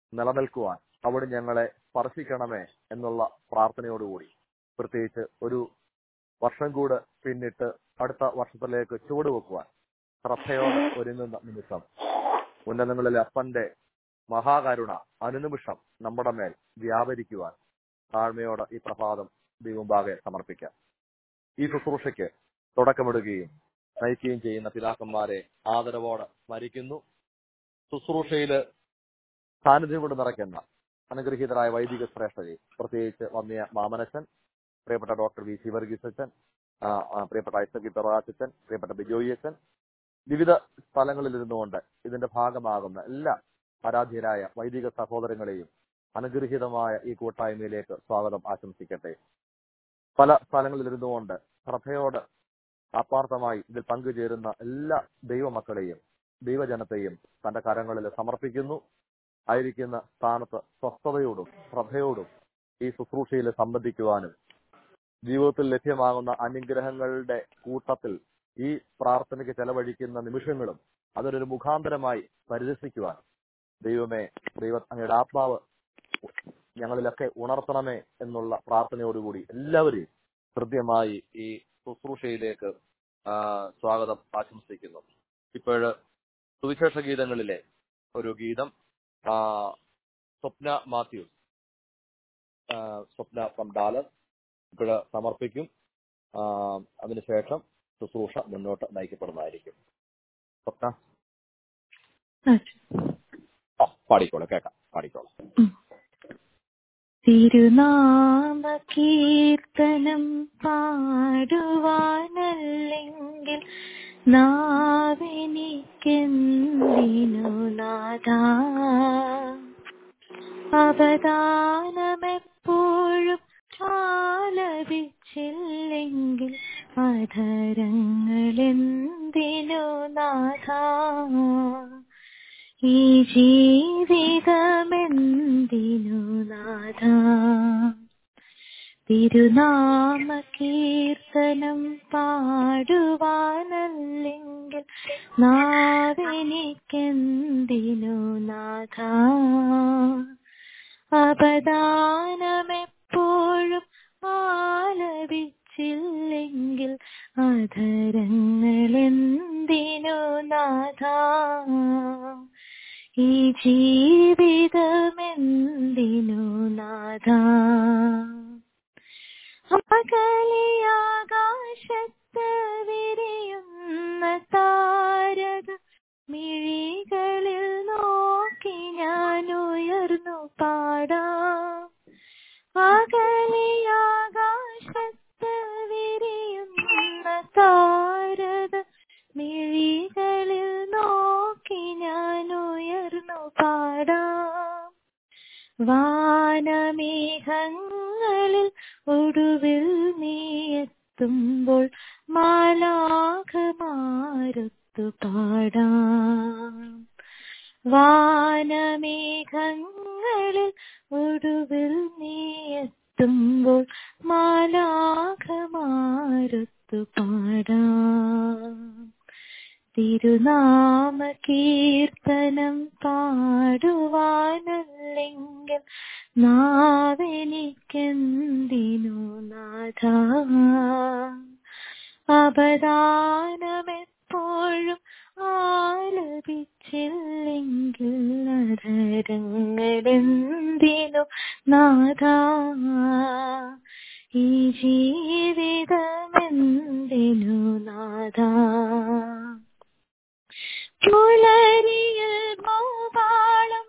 നിലനിൽക്കുവാൻ അവിടെ ഞങ്ങളെ സ്പർശിക്കണമേ എന്നുള്ള പ്രാർത്ഥനയോടുകൂടി, പ്രത്യേകിച്ച് ഒരു വർഷം കൂടെ പിന്നിട്ട് അടുത്ത വർഷത്തിലേക്ക് ചുവടുവെക്കുവാൻ ശ്രദ്ധയോടെ ഒരുങ്ങുന്ന നിമിഷം ഉന്നതങ്ങളിലെ അപ്പന്റെ മഹാകരുണ അനുനിമിഷം നമ്മുടെ മേൽ വ്യാപരിക്കുവാൻ താഴ്മയോടെ ഈ പ്രഭാതം ദൈവമുമ്പാകെ സമർപ്പിക്കാം. ഈ ശുശ്രൂഷയ്ക്ക് തുടക്കമിടുകയും നയിക്കുകയും ചെയ്യുന്ന പിതാക്കന്മാരെ ആദരവോടെ സ്മരിക്കുന്നു. ശുശ്രൂഷയില് സാന്നിധ്യം കൊണ്ട് നിറയ്ക്കുന്ന അനുഗ്രഹീതരായ വൈദിക ശ്രേഷ്ഠരെ, പ്രത്യേകിച്ച് വന്നിയ മാമനച്ചൻ, പ്രിയപ്പെട്ട ഡോക്ടർ വി സി വർഗീസ് അച്ഛൻ, പ്രിയപ്പെട്ട ഐസക് പിറവാച്ചൻ, പ്രിയപ്പെട്ട ബിജോയി അച്ഛൻ, വിവിധ സ്ഥലങ്ങളിൽ ഇരുന്നുകൊണ്ട് ഇതിന്റെ ഭാഗമാകുന്ന എല്ലാ ആരാധ്യരായ വൈദിക സഹോദരങ്ങളെയും അനുഗ്രഹീതമായ ഈ കൂട്ടായ്മയിലേക്ക് സ്വാഗതം ആശംസിക്കട്ടെ. പല സ്ഥലങ്ങളിൽ ഇരുന്നുകൊണ്ട് ശ്രദ്ധയോട് ആത്മാർത്ഥമായി ഇതിൽ പങ്കുചേരുന്ന എല്ലാ ദൈവമക്കളെയും ദൈവജനത്തെയും തന്റെ കരങ്ങളിൽ സമർപ്പിക്കുന്നു. ആയിരിക്കുന്ന സ്ഥാനത്ത് സ്വസ്ഥതയോടും ശ്രദ്ധയോടും ഈ ശുശ്രൂഷയിൽ സംബന്ധിക്കുവാനും ജീവിതത്തിൽ ലഭ്യമാകുന്ന അനുഗ്രഹങ്ങളുടെ കൂട്ടത്തിൽ ഈ പ്രാർത്ഥനയ്ക്ക് ചെലവഴിക്കുന്ന നിമിഷങ്ങളും അതൊരു മുഖാന്തരമായി പരിരസിക്കുവാൻ ദൈവമേ, ദൈവ അങ്ങയുടെ ആത്മാവ് ഞങ്ങളിലൊക്കെ ഉണർത്തണമേ എന്നുള്ള പ്രാർത്ഥനയോടുകൂടി എല്ലാവരെയും ഹൃദ്യമായി ഈ ശുശ്രൂഷയിലേക്ക് സ്വാഗതം ആശംസിക്കുന്നു. ഇപ്പോഴ് സുവിശേഷ ഗീതങ്ങളിലെ ഒരു ഗീതം Swapna Mathews, Swapna from Dallas ഇപ്പോഴ് സമർപ്പിക്കും. അതിനുശേഷം ശുശ്രൂഷ മുന്നോട്ട് നയിക്കപ്പെടുന്നതായിരിക്കും. സ്വപ്ന പാടിക്കോളാം, കേൾക്കാം, പാടിക്കോളാം. തിരുനാമ കീർത്തനം പാടുവാനല്ലെങ്കിൽ നാവെനിക്കെന്തിനു നാഥാ, അവദാനമെപ്പോഴും ആലപിച്ചില്ലെങ്കിൽ അധരങ്ങളെന്തിനു നാഥാ, ഈ ജീവിതമെന്തിനു നാഥാ. തിരുനാമ കീർത്തനം പാടുവാനല്ലെങ്കിൽ നാവെനിക്കെന്തിനു നാഥാ, അവദാനമെപ്പോഴും ആലപിച്ചില്ലെങ്കിൽ അധരങ്ങളെന്തിനു നാഥാ, ഈ ജീവിതമെന്തിനു നാഥാ. അകലിയാകാശത്ത് വിരിയുന്ന താരക മിഴികളിൽ നോക്കി ഞാൻ ഉയർന്നു പാടാം. അകലിയാകാശത്ത് വിരിയുന്ന താരക മിഴികളിൽ നോക്കി ഞാൻ ഉയർന്നു പാടാം. വാനമേഘങ്ങളിൽ ഒടുവിൽ നീ എത്തുമ്പോൾ മാലാഖമാരൊത്തു പാടാം. വാനമേഘങ്ങളിൽ ഒടുവിൽ നീ എത്തുമ്പോൾ മാലാഖമാരൊത്തു പാടാം. തിരുനാമ കീർത്തനം പാടുവാനല്ലെങ്കിൽ നാവെനിക്കെന്തിനു നാഥാ, അവദാനമെപ്പോഴും ആലപിച്ചില്ലെങ്കിൽ അധരങ്ങളെന്തിനു നാഥാ, ഈ ജീവിതമെന്തിനു നാഥാ. പുലരിയിൽ ഭൂപാളം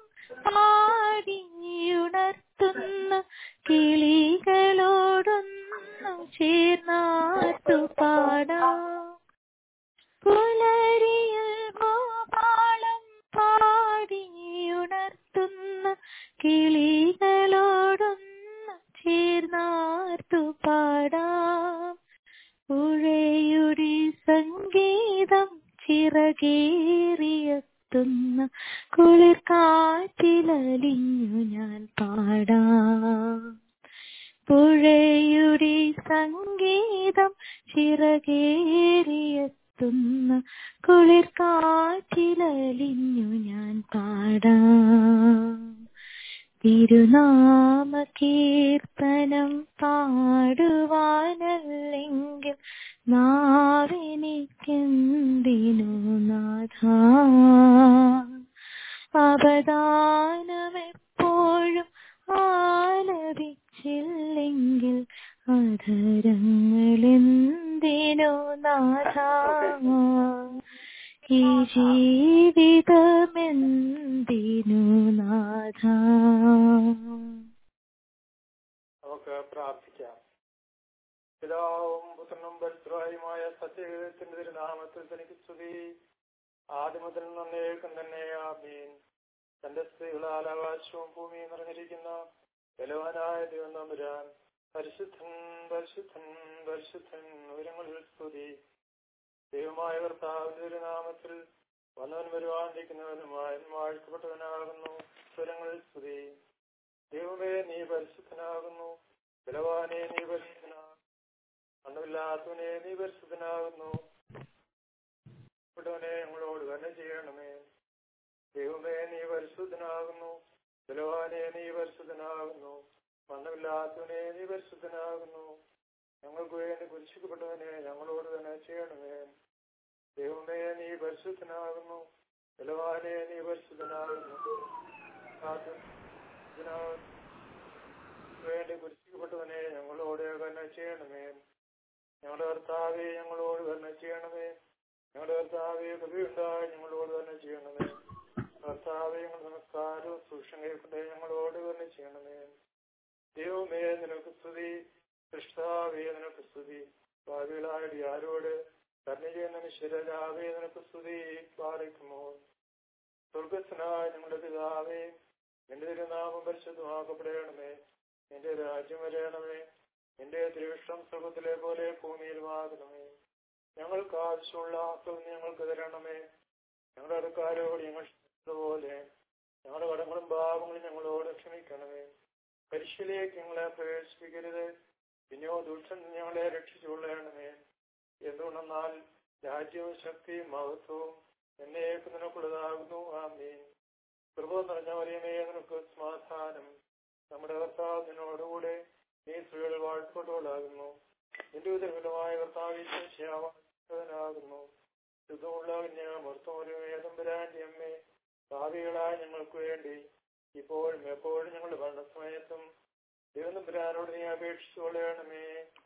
പാടിയുണർത്തുന്ന കിളികളോടൊന്നു ചേർന്നാർത്തു പാടാം. പുലരിയിൽ ഭൂപാളം പാടിയുണർത്തുന്ന കിളികളോടൊന്നു ചേർന്നാർത്തു പാടാം. പുഴയുടെ സംഗീതം ചിറകേറിയെത്തുന്ന കുളിർക്കാറ്റിലലിഞ്ഞു ഞാൻ പാടാം. പുഴയുടെ സംഗീതം ചിറകേറിയെത്തുന്ന കുളിർക്കാറ്റിലലിഞ്ഞു ഞാൻ പാടാം. തിരുനാമ കീർത്തനം പാടുവാനല്ലെങ്കിൽ നാവെനിക്കെന്തിനു നാഥ. അവദാനമെപ്പോഴും ആലപിച്ചില്ലെങ്കിൽ അധരങ്ങളെന്തിനു നാഥ. ഈ ജീവിതമെന്തിനു നാഥ. നമുക്ക് പ്രാർത്ഥിക്കാം. പിതാവും പുത്രനും പരിശുദ്ധനുമായ സത്യത്തിന്റെ തിരുനാമത്തിൽ തനിക്ക് സ്തുതി. ആദ്യം മുതൽ നന്നേക്കും തന്നെ ആമീൻ. തന്റെ സ്ത്രീകളാൽ ആകാശവും ഭൂമിയും നിറഞ്ഞിരിക്കുന്ന ബലവാനായ ദൈവം തമ്പുരാൻ പരിശുദ്ധൻ പരിശുദ്ധൻ പരിശുദ്ധൻ ഉയരങ്ങളിൽ സ്തുതി. ദൈവമായ കർത്താവിന്റെ തിരുനാമത്തിൽ വന്നവൻ വരുവാനിരിക്കുന്നവനുമായ വാഴ്ത്തപ്പെട്ടവനാകുന്നു. സ്വരങ്ങളിൽ സ്തുതി. ദൈവമേ നീ പരിശുദ്ധനാകുന്നു. ബലവാനെ നീ പരിശുദ്ധനാകുന്നു. മണ്ണമില്ലാത്തവനെ നീ പരിശുദ്ധനാകുന്നു. പ്പെട്ടവനെ ഞങ്ങളോട് തന്നെ ചെയ്യണമേ. ദൈവമേ നീ പരിശുദ്ധനാകുന്നു. ബലവാനെ നീ പരിശുദ്ധനാകുന്നു. മണ്ണമില്ലാത്തവനെ നീ പരിശുദ്ധനാകുന്നു. ഞങ്ങൾക്ക് വേണ്ടി കുരിശിക്കപ്പെട്ടവനെ ഞങ്ങളോട് തന്നെ ചെയ്യണമേ. ദൈവമേ നീ പരിശുദ്ധനാകുന്നു. ബലവാനെ നീ പരിശുദ്ധനാകുന്നു. വേണ്ടി കുരിശിക്കപ്പെട്ടവനെ ഞങ്ങളോട് തന്നെ ചെയ്യണമേ. ഞങ്ങളുടെ കർത്താവെ ഞങ്ങളോട് തന്നെ ചെയ്യണമേ. ഞങ്ങളുടെ കർത്താവെ കൃപയുണ്ടായി ഞങ്ങളോട് തന്നെ ചെയ്യണമേ. കർത്താവെ ഞങ്ങൾ നമസ്കാരവും സൂക്ഷ്മം കേൾക്കട്ടെ ഞങ്ങളോട് തന്നെ ചെയ്യണമേ. ദൈവമേ നിനക്ക് സ്തുതി. കൃഷ്ണാവേ നിനക്ക് സ്തുതി. ഭാവികളായ ആരോട് കരുണ ചെയ്യുന്ന മനുഷ്യരാവേ നിനക്ക് സ്തുതി. പാലിക്കുമോ സ്വർഗസ്നായ ഞങ്ങളുടെ പിതാവേ, നിന്റെ തിരുനാമം പരിശുദ്ധമാക്കപ്പെടണമേ. നിന്റെ രാജ്യം വരയണമേ. നിന്റെ തിരുവിഷ്ടം സ്വർഗത്തിലെ പോലെ ഭൂമിയിലുമാകണമേ. ഞങ്ങൾക്ക് ആവശ്യമുള്ള ആക്കൾ ഞങ്ങൾക്ക് തരണമേ. ഞങ്ങളുടെ അടുക്കാരോട് ഞങ്ങൾ പോലെ ഞങ്ങളുടെ കടങ്ങളും പാപങ്ങളും ഞങ്ങളോട് ക്ഷമിക്കണമേ. പരിശീലേക്ക് ഞങ്ങളെ പ്രവേശിപ്പിക്കരുത്. പിന്നെയോ ദുഷ്ടൻ ഞങ്ങളെ രക്ഷിച്ചുകൊള്ളണമേ. എന്തുകൊണ്ടെന്നാൽ രാജ്യവും ശക്തിയും മഹത്വവും എന്നേക്കും നിനക്കുള്ളതാകുന്നു. ആമീൻ. കൃപ നിറഞ്ഞ മറിയമേ നിനക്ക് സമാധാനം. നമ്മുടെ കർത്താവ് നിന്നോടുകൂടെ നീ സ്ത്രീകൾ വാഴ്ത്തപ്പെട്ടവളാകുന്നു. നിന്റെ ഉദരഫലമായ കർത്താവിനാകുന്നു. ശുദ്ധമുള്ള കന്യാമർത്തമൊരുമേതമ്പുരാന്റെ അമ്മേ, ഭാവികളായ ഞങ്ങൾക്ക് വേണ്ടി ഇപ്പോഴും എപ്പോഴും ഞങ്ങളുടെ ഭരണസമയത്തും ദൈവതമ്പുരാനോട് നീ അപേക്ഷിച്ചു കൊള്ളണമേ.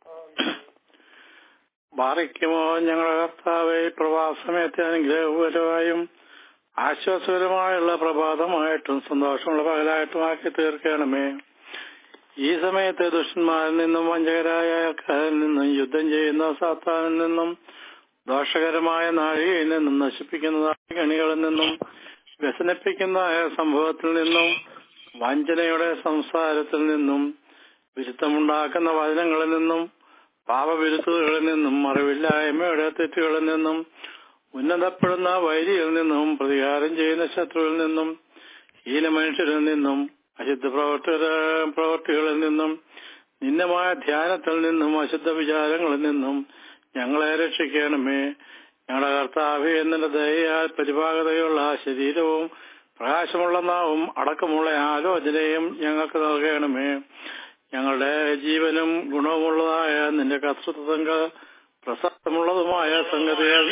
ബാധിക്കുമോ ഞങ്ങളുടെ കർത്താവെ, പ്രവാസമയത്തെ അനുഗ്രഹപരമായും ആശ്വാസകരമായുള്ള പ്രഭാതമായിട്ടും സന്തോഷമുള്ള പകലായിട്ടുമാക്കി തീർക്കണമേ. ഈ സമയത്ത് ദുഷ്ടന്മാരിൽ നിന്നും വഞ്ചകരായ ആൾക്കാരിൽ നിന്നും യുദ്ധം ചെയ്യുന്ന സാത്താനിൽ നിന്നും ദോഷകരമായ നാഴികയിൽ നിന്നും നശിപ്പിക്കുന്ന കണികളിൽ നിന്നും വ്യസനിപ്പിക്കുന്ന സംഭവത്തിൽ നിന്നും വഞ്ചനയുടെ സംസാരത്തിൽ നിന്നും വിരുദ്ധമുണ്ടാക്കുന്ന വചനങ്ങളിൽ നിന്നും പാപവിരുദ്ധതകളിൽ നിന്നും അറിവില്ലായ്മയുടെ തെറ്റുകളിൽ നിന്നും ഉന്നതപ്പെടുന്ന വൈരിയിൽ നിന്നും പ്രതികാരം ചെയ്യുന്ന ശത്രുവിൽ നിന്നും ഹീന മനുഷ്യരിൽ നിന്നും അശുദ്ധ പ്രവർത്തി പ്രവർത്തികളിൽ നിന്നും നിന്നമായ ധ്യാനത്തിൽ നിന്നും അശുദ്ധ വിചാരങ്ങളിൽ നിന്നും ഞങ്ങളെ രക്ഷിക്കണമേ. ഞങ്ങളുടെ കർത്താവേ, എന്നിന്റെ ദയയാൽ പരിപാകതയുള്ള ശരീരവും പ്രകാശമുള്ള നാവും അടക്കമുള്ള ആലോചനയും ഞങ്ങൾക്ക് നൽകണമേ. ഞങ്ങളുടെ ജീവനും ഗുണമുള്ളതായ നിന്റെ കർത്തൃത്വങ്ങൾ പ്രസക്തമുള്ളതുമായ സംഗതികൾ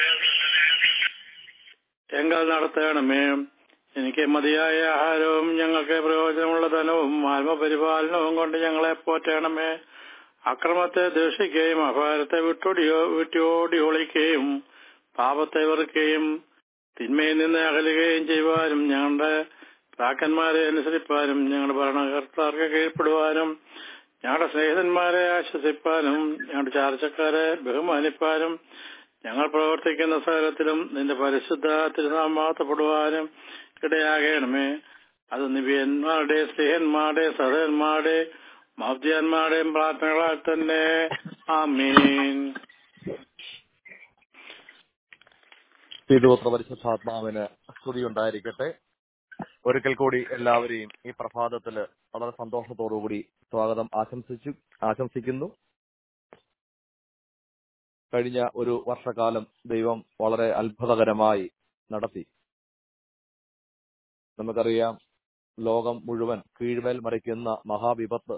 എങ്കിൽ നടത്തണമേ. എനിക്ക് മതിയായ ആഹാരവും ഞങ്ങൾക്ക് പ്രയോജനമുള്ള ധനവും ആത്മപരിപാലനവും കൊണ്ട് ഞങ്ങളെ പോറ്റണമേ. അക്രമത്തെ ദ്വേഷിക്കുകയും അപാരത്തെ വിട്ടോടിയോ വിട്ടോടി ഒളിക്കുകയും പാപത്തെ വെറുക്കുകയും തിന്മയിൽ നിന്ന് അകലുകയും ചെയ്യുവാനും ഞങ്ങളുടെ പിതാക്കന്മാരെ അനുസരിപ്പാനും ഞങ്ങളുടെ ഭരണകർത്താർക്ക് കീഴ്പ്പെടുവാനും ഞങ്ങളുടെ സ്നേഹിതന്മാരെ ആശ്വസിപ്പാനും ഞങ്ങളുടെ ചാർച്ചക്കാരെ ബഹുമാനിപ്പാനും ഞങ്ങൾ പ്രവർത്തിക്കുന്ന സ്ഥലത്തിലും നിന്റെ പരിശുദ്ധ തിരുനാമം വാഴ്ത്തപ്പെടുവാനും ഇടയാകണമേ. അത് നിബിയന്മാരുടെ സ്നേഹന്മാരുടെ സഹോദരന്മാരുടെ മൗദ്യാന്മാരുടെയും പ്രാർത്ഥനകളാൽ തന്നെ. ആമീൻ. പിതൃപുത്ര പരിശുദ്ധാത്മാവിന് സ്തുതി ഉണ്ടായിരിക്കട്ടെ. ഒരിക്കൽ കൂടി എല്ലാവരെയും ഈ പ്രഭാതത്തില് വളരെ സന്തോഷത്തോടുകൂടി സ്വാഗതം ആശംസിച്ചു ആശംസിക്കുന്നു. കഴിഞ്ഞ ഒരു വർഷക്കാലം ദൈവം വളരെ അത്ഭുതകരമായി നടത്തി. നമുക്കറിയാം, ലോകം മുഴുവൻ കീഴ്മേൽ മറിക്കുന്ന മഹാവിപത്ത്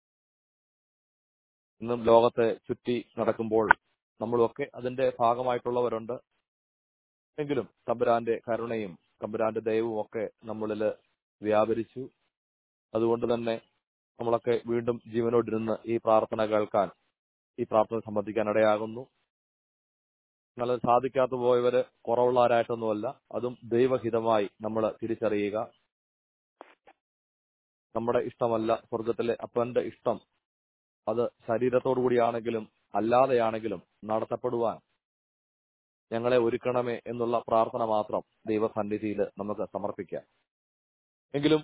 ഇന്നും ലോകത്തെ ചുറ്റി നടക്കുമ്പോൾ നമ്മളൊക്കെ അതിന്റെ ഭാഗമായിട്ടുള്ളവരുണ്ട്. എങ്കിലും തമ്പുരാന്റെ കരുണയും തമ്പുരാന്റെ ദയവും ഒക്കെ നമ്മളിൽ വ്യാപരിച്ചു. അതുകൊണ്ട് തന്നെ നമ്മളൊക്കെ വീണ്ടും ജീവനോടിരുന്ന് ഈ പ്രാർത്ഥന കേൾക്കാൻ, ഈ പ്രാർത്ഥന സംബന്ധിക്കാൻ ഇടയാകുന്നു. എന്നാൽ സാധിക്കാത്ത പോയവര് കുറവുള്ളവരായിട്ടൊന്നുമല്ല, അതും ദൈവഹിതമായി നമ്മൾ തിരിച്ചറിയുക. നമ്മുടെ ഇഷ്ടമല്ല, സ്വർഗത്തിലെ അപ്പന്റെ ഇഷ്ടം അത് ശരീരത്തോടു കൂടിയാണെങ്കിലും അല്ലാതെയാണെങ്കിലും നടത്തപ്പെടുവാൻ ഞങ്ങളെ ഒരുക്കണമേ എന്നുള്ള പ്രാർത്ഥന മാത്രം ദൈവസന്നിധിയിൽ നമുക്ക് സമർപ്പിക്കാം. എങ്കിലും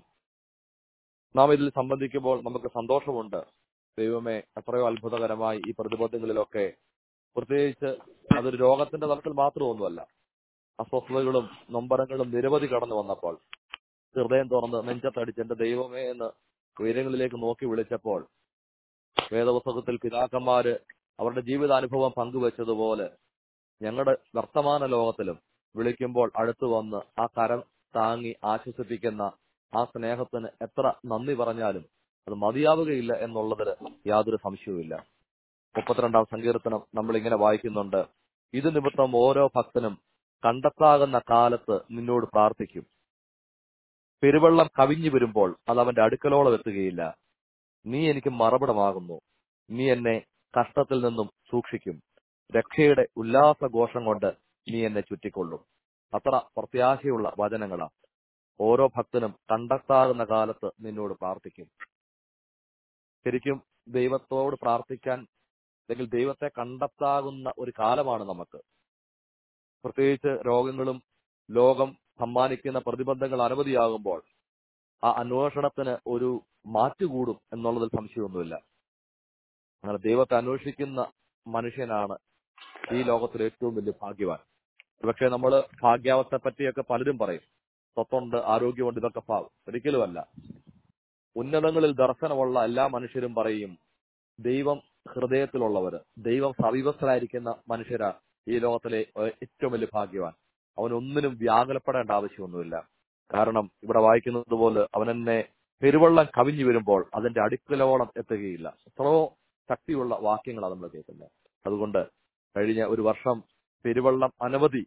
നാം ഇതിൽ സംബന്ധിക്കുമ്പോൾ നമുക്ക് സന്തോഷമുണ്ട്. ദൈവമേ, എത്രയോ അത്ഭുതകരമായി ഈ പ്രതിബന്ധങ്ങളിലൊക്കെ, പ്രത്യേകിച്ച് അതൊരു രോഗത്തിന്റെ തലത്തിൽ മാത്രമൊന്നുമല്ല, അസ്വസ്ഥതകളും നൊമ്പരങ്ങളും നിരവധി കടന്നു വന്നപ്പോൾ ഹൃദയം തുറന്ന് നെഞ്ചത്തടിച്ച് എന്റെ ദൈവമേ എന്ന് ഉയരങ്ങളിലേക്ക് നോക്കി വിളിച്ചപ്പോൾ വേദപുസ്തകത്തിൽ പിതാക്കന്മാര് അവരുടെ ജീവിതാനുഭവം പങ്കുവെച്ചതുപോലെ ഞങ്ങളുടെ വർത്തമാന ലോകത്തിലും വിളിക്കുമ്പോൾ അടുത്തു വന്ന് ആ കരം താങ്ങി ആശ്വസിപ്പിക്കുന്ന ആ സ്നേഹത്തിന് എത്ര നന്ദി പറഞ്ഞാലും അത് മതിയാവുകയില്ല എന്നുള്ളതിൽ യാതൊരു സംശയവുമില്ല. മുപ്പത്തിരണ്ടാം സങ്കീർത്തനം നമ്മൾ ഇങ്ങനെ വായിക്കുന്നുണ്ട്: ഇത് നിമിത്തം ഓരോ ഭക്തനും കണ്ടെത്താകുന്ന കാലത്ത് നിന്നോട് പ്രാർത്ഥിക്കും. പെരുവെള്ളം കവിഞ്ഞു വരുമ്പോൾ അത് അവന്റെ അടുക്കലോളം എത്തുകയില്ല. നീ എനിക്ക് മറുപടമാകുന്നു. നീ എന്നെ കഷ്ടത്തിൽ നിന്നും സൂക്ഷിക്കും. രക്ഷയുടെ ഉല്ലാസഘോഷം കൊണ്ട് നീ എന്നെ ചുറ്റിക്കൊള്ളും. അത്ര പ്രത്യാശയുള്ള വചനങ്ങളാണ്. ഓരോ ഭക്തനും കണ്ടെത്താകുന്ന കാലത്ത് നിന്നോട് പ്രാർത്ഥിക്കും. ശരിക്കും ദൈവത്തോട് പ്രാർത്ഥിക്കാൻ, അല്ലെങ്കിൽ ദൈവത്തെ കണ്ടെത്താകുന്ന ഒരു കാലമാണ് നമുക്ക്. പ്രത്യേകിച്ച് രോഗങ്ങളും ലോകം സമ്മാനിക്കുന്ന പ്രതിബന്ധങ്ങൾ അനവധിയാകുമ്പോൾ ആ അന്വേഷണത്തിന് ഒരു മാറ്റുകൂടും എന്നുള്ളതിൽ സംശയമൊന്നുമില്ല. അങ്ങനെ ദൈവത്തെ അന്വേഷിക്കുന്ന മനുഷ്യനാണ് ഈ ലോകത്തിലെ ഏറ്റവും വലിയ ഭാഗ്യവാൻ. പക്ഷെ നമ്മൾ ഭാഗ്യാവസ്ഥയെ പറ്റിയൊക്കെ പലരും പറയും, സ്വത്തുണ്ട്, ആരോഗ്യമുണ്ട്, ഇതൊക്കെ ഭാവം. ഒരിക്കലുമല്ല. ഉന്നതങ്ങളിൽ ദർശനമുള്ള എല്ലാ മനുഷ്യരും പറയും, ദൈവം ഹൃദയത്തിലുള്ളവര്, ദൈവം സമീപസ്ഥരായിരിക്കുന്ന മനുഷ്യരാ ഈ ലോകത്തിലെ ഏറ്റവും വലിയ ഭാഗ്യവാൻ. അവനൊന്നിനും വ്യാകുലപ്പെടേണ്ട ആവശ്യമൊന്നുമില്ല. കാരണം ഇവിടെ വായിക്കുന്നത് പോലെ അവനെന്നെ പെരുവെള്ളം കവിഞ്ഞു വരുമ്പോൾ അതിന്റെ അടുക്കലോളം എത്തുകയില്ല. എത്രയോ ശക്തിയുള്ള വാക്യങ്ങളാണ് നമ്മൾ കേൾക്കുന്നത്. അതുകൊണ്ട് കഴിഞ്ഞ ഒരു വർഷം പെരുവെള്ളം അനവധി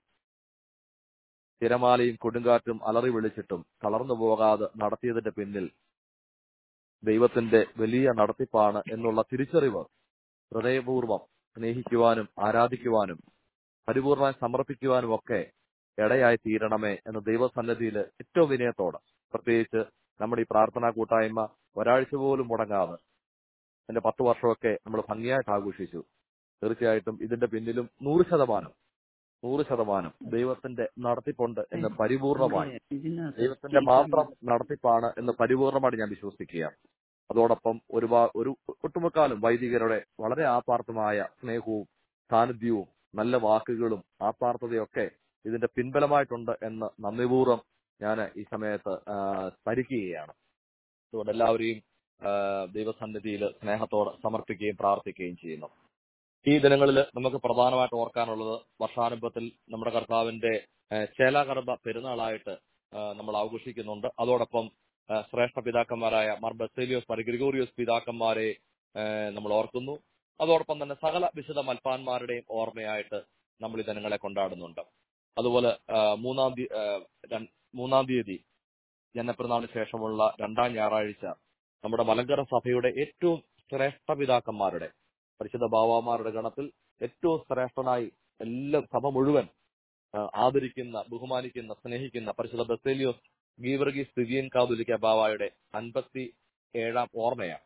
തിരമാലയും കൊടുങ്കാറ്റും അലറി വിളിച്ചിട്ടും തളർന്നു പോകാതെ നടത്തിയതിന്റെ പിന്നിൽ ദൈവത്തിന്റെ വലിയ നടത്തിപ്പാണ് എന്നുള്ള തിരിച്ചറിവ് ഹൃദയപൂർവ്വം സ്നേഹിക്കുവാനും ആരാധിക്കുവാനും പരിപൂർണമായി സമർപ്പിക്കുവാനും ഒക്കെ ഇടയായി തീരണമേ എന്ന ദൈവസന്നിധിയിൽ ഏറ്റവും വിനയത്തോടെ, പ്രത്യേകിച്ച് നമ്മുടെ ഈ പ്രാർത്ഥനാ കൂട്ടായ്മ ഒരാഴ്ച പോലും മുടങ്ങാതെ എന്റെ പത്ത് വർഷമൊക്കെ നമ്മൾ ഭംഗിയായിട്ട് ആഘോഷിച്ചു. തീർച്ചയായിട്ടും ഇതിന്റെ പിന്നിലും നൂറ് ശതമാനം നൂറ് ശതമാനം ദൈവത്തിന്റെ നടത്തിപ്പുണ്ട് എന്ന് പരിപൂർണമായി, ദൈവത്തിന്റെ മാത്രം നടത്തിപ്പാണ് എന്ന് പരിപൂർണമായിട്ട് ഞാൻ വിശ്വസിക്കുക. അതോടൊപ്പം ഒരുപാട് ഒരു ഒട്ടുമുക്കാലും വൈദികരുടെ വളരെ ആത്മാർത്ഥമായ സ്നേഹവും സാന്നിധ്യവും നല്ല വാക്കുകളും ആത്മാർത്ഥതയൊക്കെ ഇതിന്റെ പിൻബലമായിട്ടുണ്ട് എന്ന് നന്ദിപൂർവ്വം ഞാൻ ഈ സമയത്ത് സ്മരിക്കുകയാണ്. അതുകൊണ്ട് എല്ലാവരെയും ദൈവസന്നിധിയിൽ സ്നേഹത്തോടെ സമർപ്പിക്കുകയും പ്രാർത്ഥിക്കുകയും ചെയ്യുന്നു. ഈ ദിനങ്ങളിൽ നമുക്ക് പ്രധാനമായിട്ട് ഓർക്കാനുള്ളത് വർഷാരംഭത്തിൽ നമ്മുടെ കർത്താവിന്റെ ചേലാകർമ്മ പെരുന്നാളായിട്ട് നമ്മൾ ആഘോഷിക്കുന്നുണ്ട്. അതോടൊപ്പം ശ്രേഷ്ഠ പിതാക്കന്മാരായ മാർ ബസേലിയോസ് മാർ ഗ്രിഗോറിയോസ് പിതാക്കന്മാരെ നമ്മൾ ഓർക്കുന്നു. അതോടൊപ്പം തന്നെ സകല വിശുദ്ധ മൽപ്പാന്മാരുടെയും ഓർമ്മയായിട്ട് നമ്മൾ ഈ ദിനങ്ങളെ കൊണ്ടാടുന്നുണ്ട്. അതുപോലെ മൂന്നാം തീയതി മൂന്നാം തീയതി ജനപ്പെരുന്നാളിന് ശേഷമുള്ള രണ്ടാം ഞായറാഴ്ച നമ്മുടെ മലങ്കര സഭയുടെ ഏറ്റവും ശ്രേഷ്ഠ പിതാക്കന്മാരുടെ, പരിശുദ്ധ ബാവാമാരുടെ ഗണത്തിൽ ഏറ്റവും ശ്രേഷ്ഠനായി എല്ലാ സഭ മുഴുവൻ ആദരിക്കുന്ന, ബഹുമാനിക്കുന്ന, സ്നേഹിക്കുന്ന പരിശുദ്ധ ബസേലിയോസ് ഗീവർഗീസ് തിരിയൻ കാതോലിക്ക ബാവായുടെ അൻപത്തി ഏഴാം ഓർമ്മയാണ്.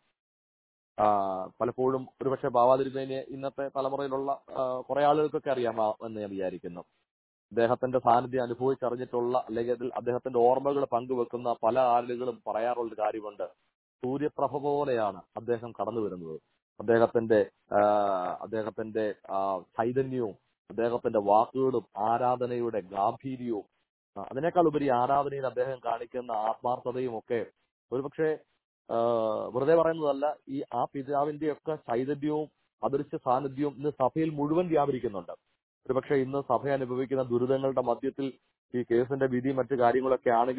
പലപ്പോഴും ഒരുപക്ഷെ ബാവാതിരുന്നതിന് ഇന്നത്തെ തലമുറയിലുള്ള കുറെ ആളുകൾക്കൊക്കെ അറിയാം എന്ന് ഞാൻ വിചാരിക്കുന്നു. അദ്ദേഹത്തിന്റെ സാന്നിധ്യം അനുഭവിച്ചറിഞ്ഞിട്ടുള്ള, അല്ലെങ്കിൽ അദ്ദേഹത്തിന്റെ ഓർമ്മകൾ പങ്കുവെക്കുന്ന പല ആളുകളും പറയാറുള്ള കാര്യമുണ്ട്. സൂര്യപ്രഭ പോലെയാണ് അദ്ദേഹം കടന്നു വരുന്നത്. അദ്ദേഹത്തിന്റെ അദ്ദേഹത്തിന്റെ ചൈതന്യവും അദ്ദേഹത്തിന്റെ വാക്കുകളും ആരാധനയുടെ ഗാംഭീര്യവും അതിനേക്കാൾ ഉപരി ആരാധനയിൽ അദ്ദേഹം കാണിക്കുന്ന ആത്മാർത്ഥതയും ഒക്കെ ഒരുപക്ഷെ വെറുതെ പറയുന്നതല്ല. ഈ ആ പിതാവിന്റെയൊക്കെ ചൈതന്യവും അദൃശ്യ സാന്നിധ്യവും ഇന്ന് സഭയിൽ മുഴുവൻ വ്യാപരിക്കുന്നുണ്ട്. ഒരുപക്ഷെ ഇന്ന് സഭ അനുഭവിക്കുന്ന ദുരിതങ്ങളുടെ മധ്യത്തിൽ ഈ കേസിന്റെ വിധി മറ്റു കാര്യങ്ങളൊക്കെ ആണെങ്കിലും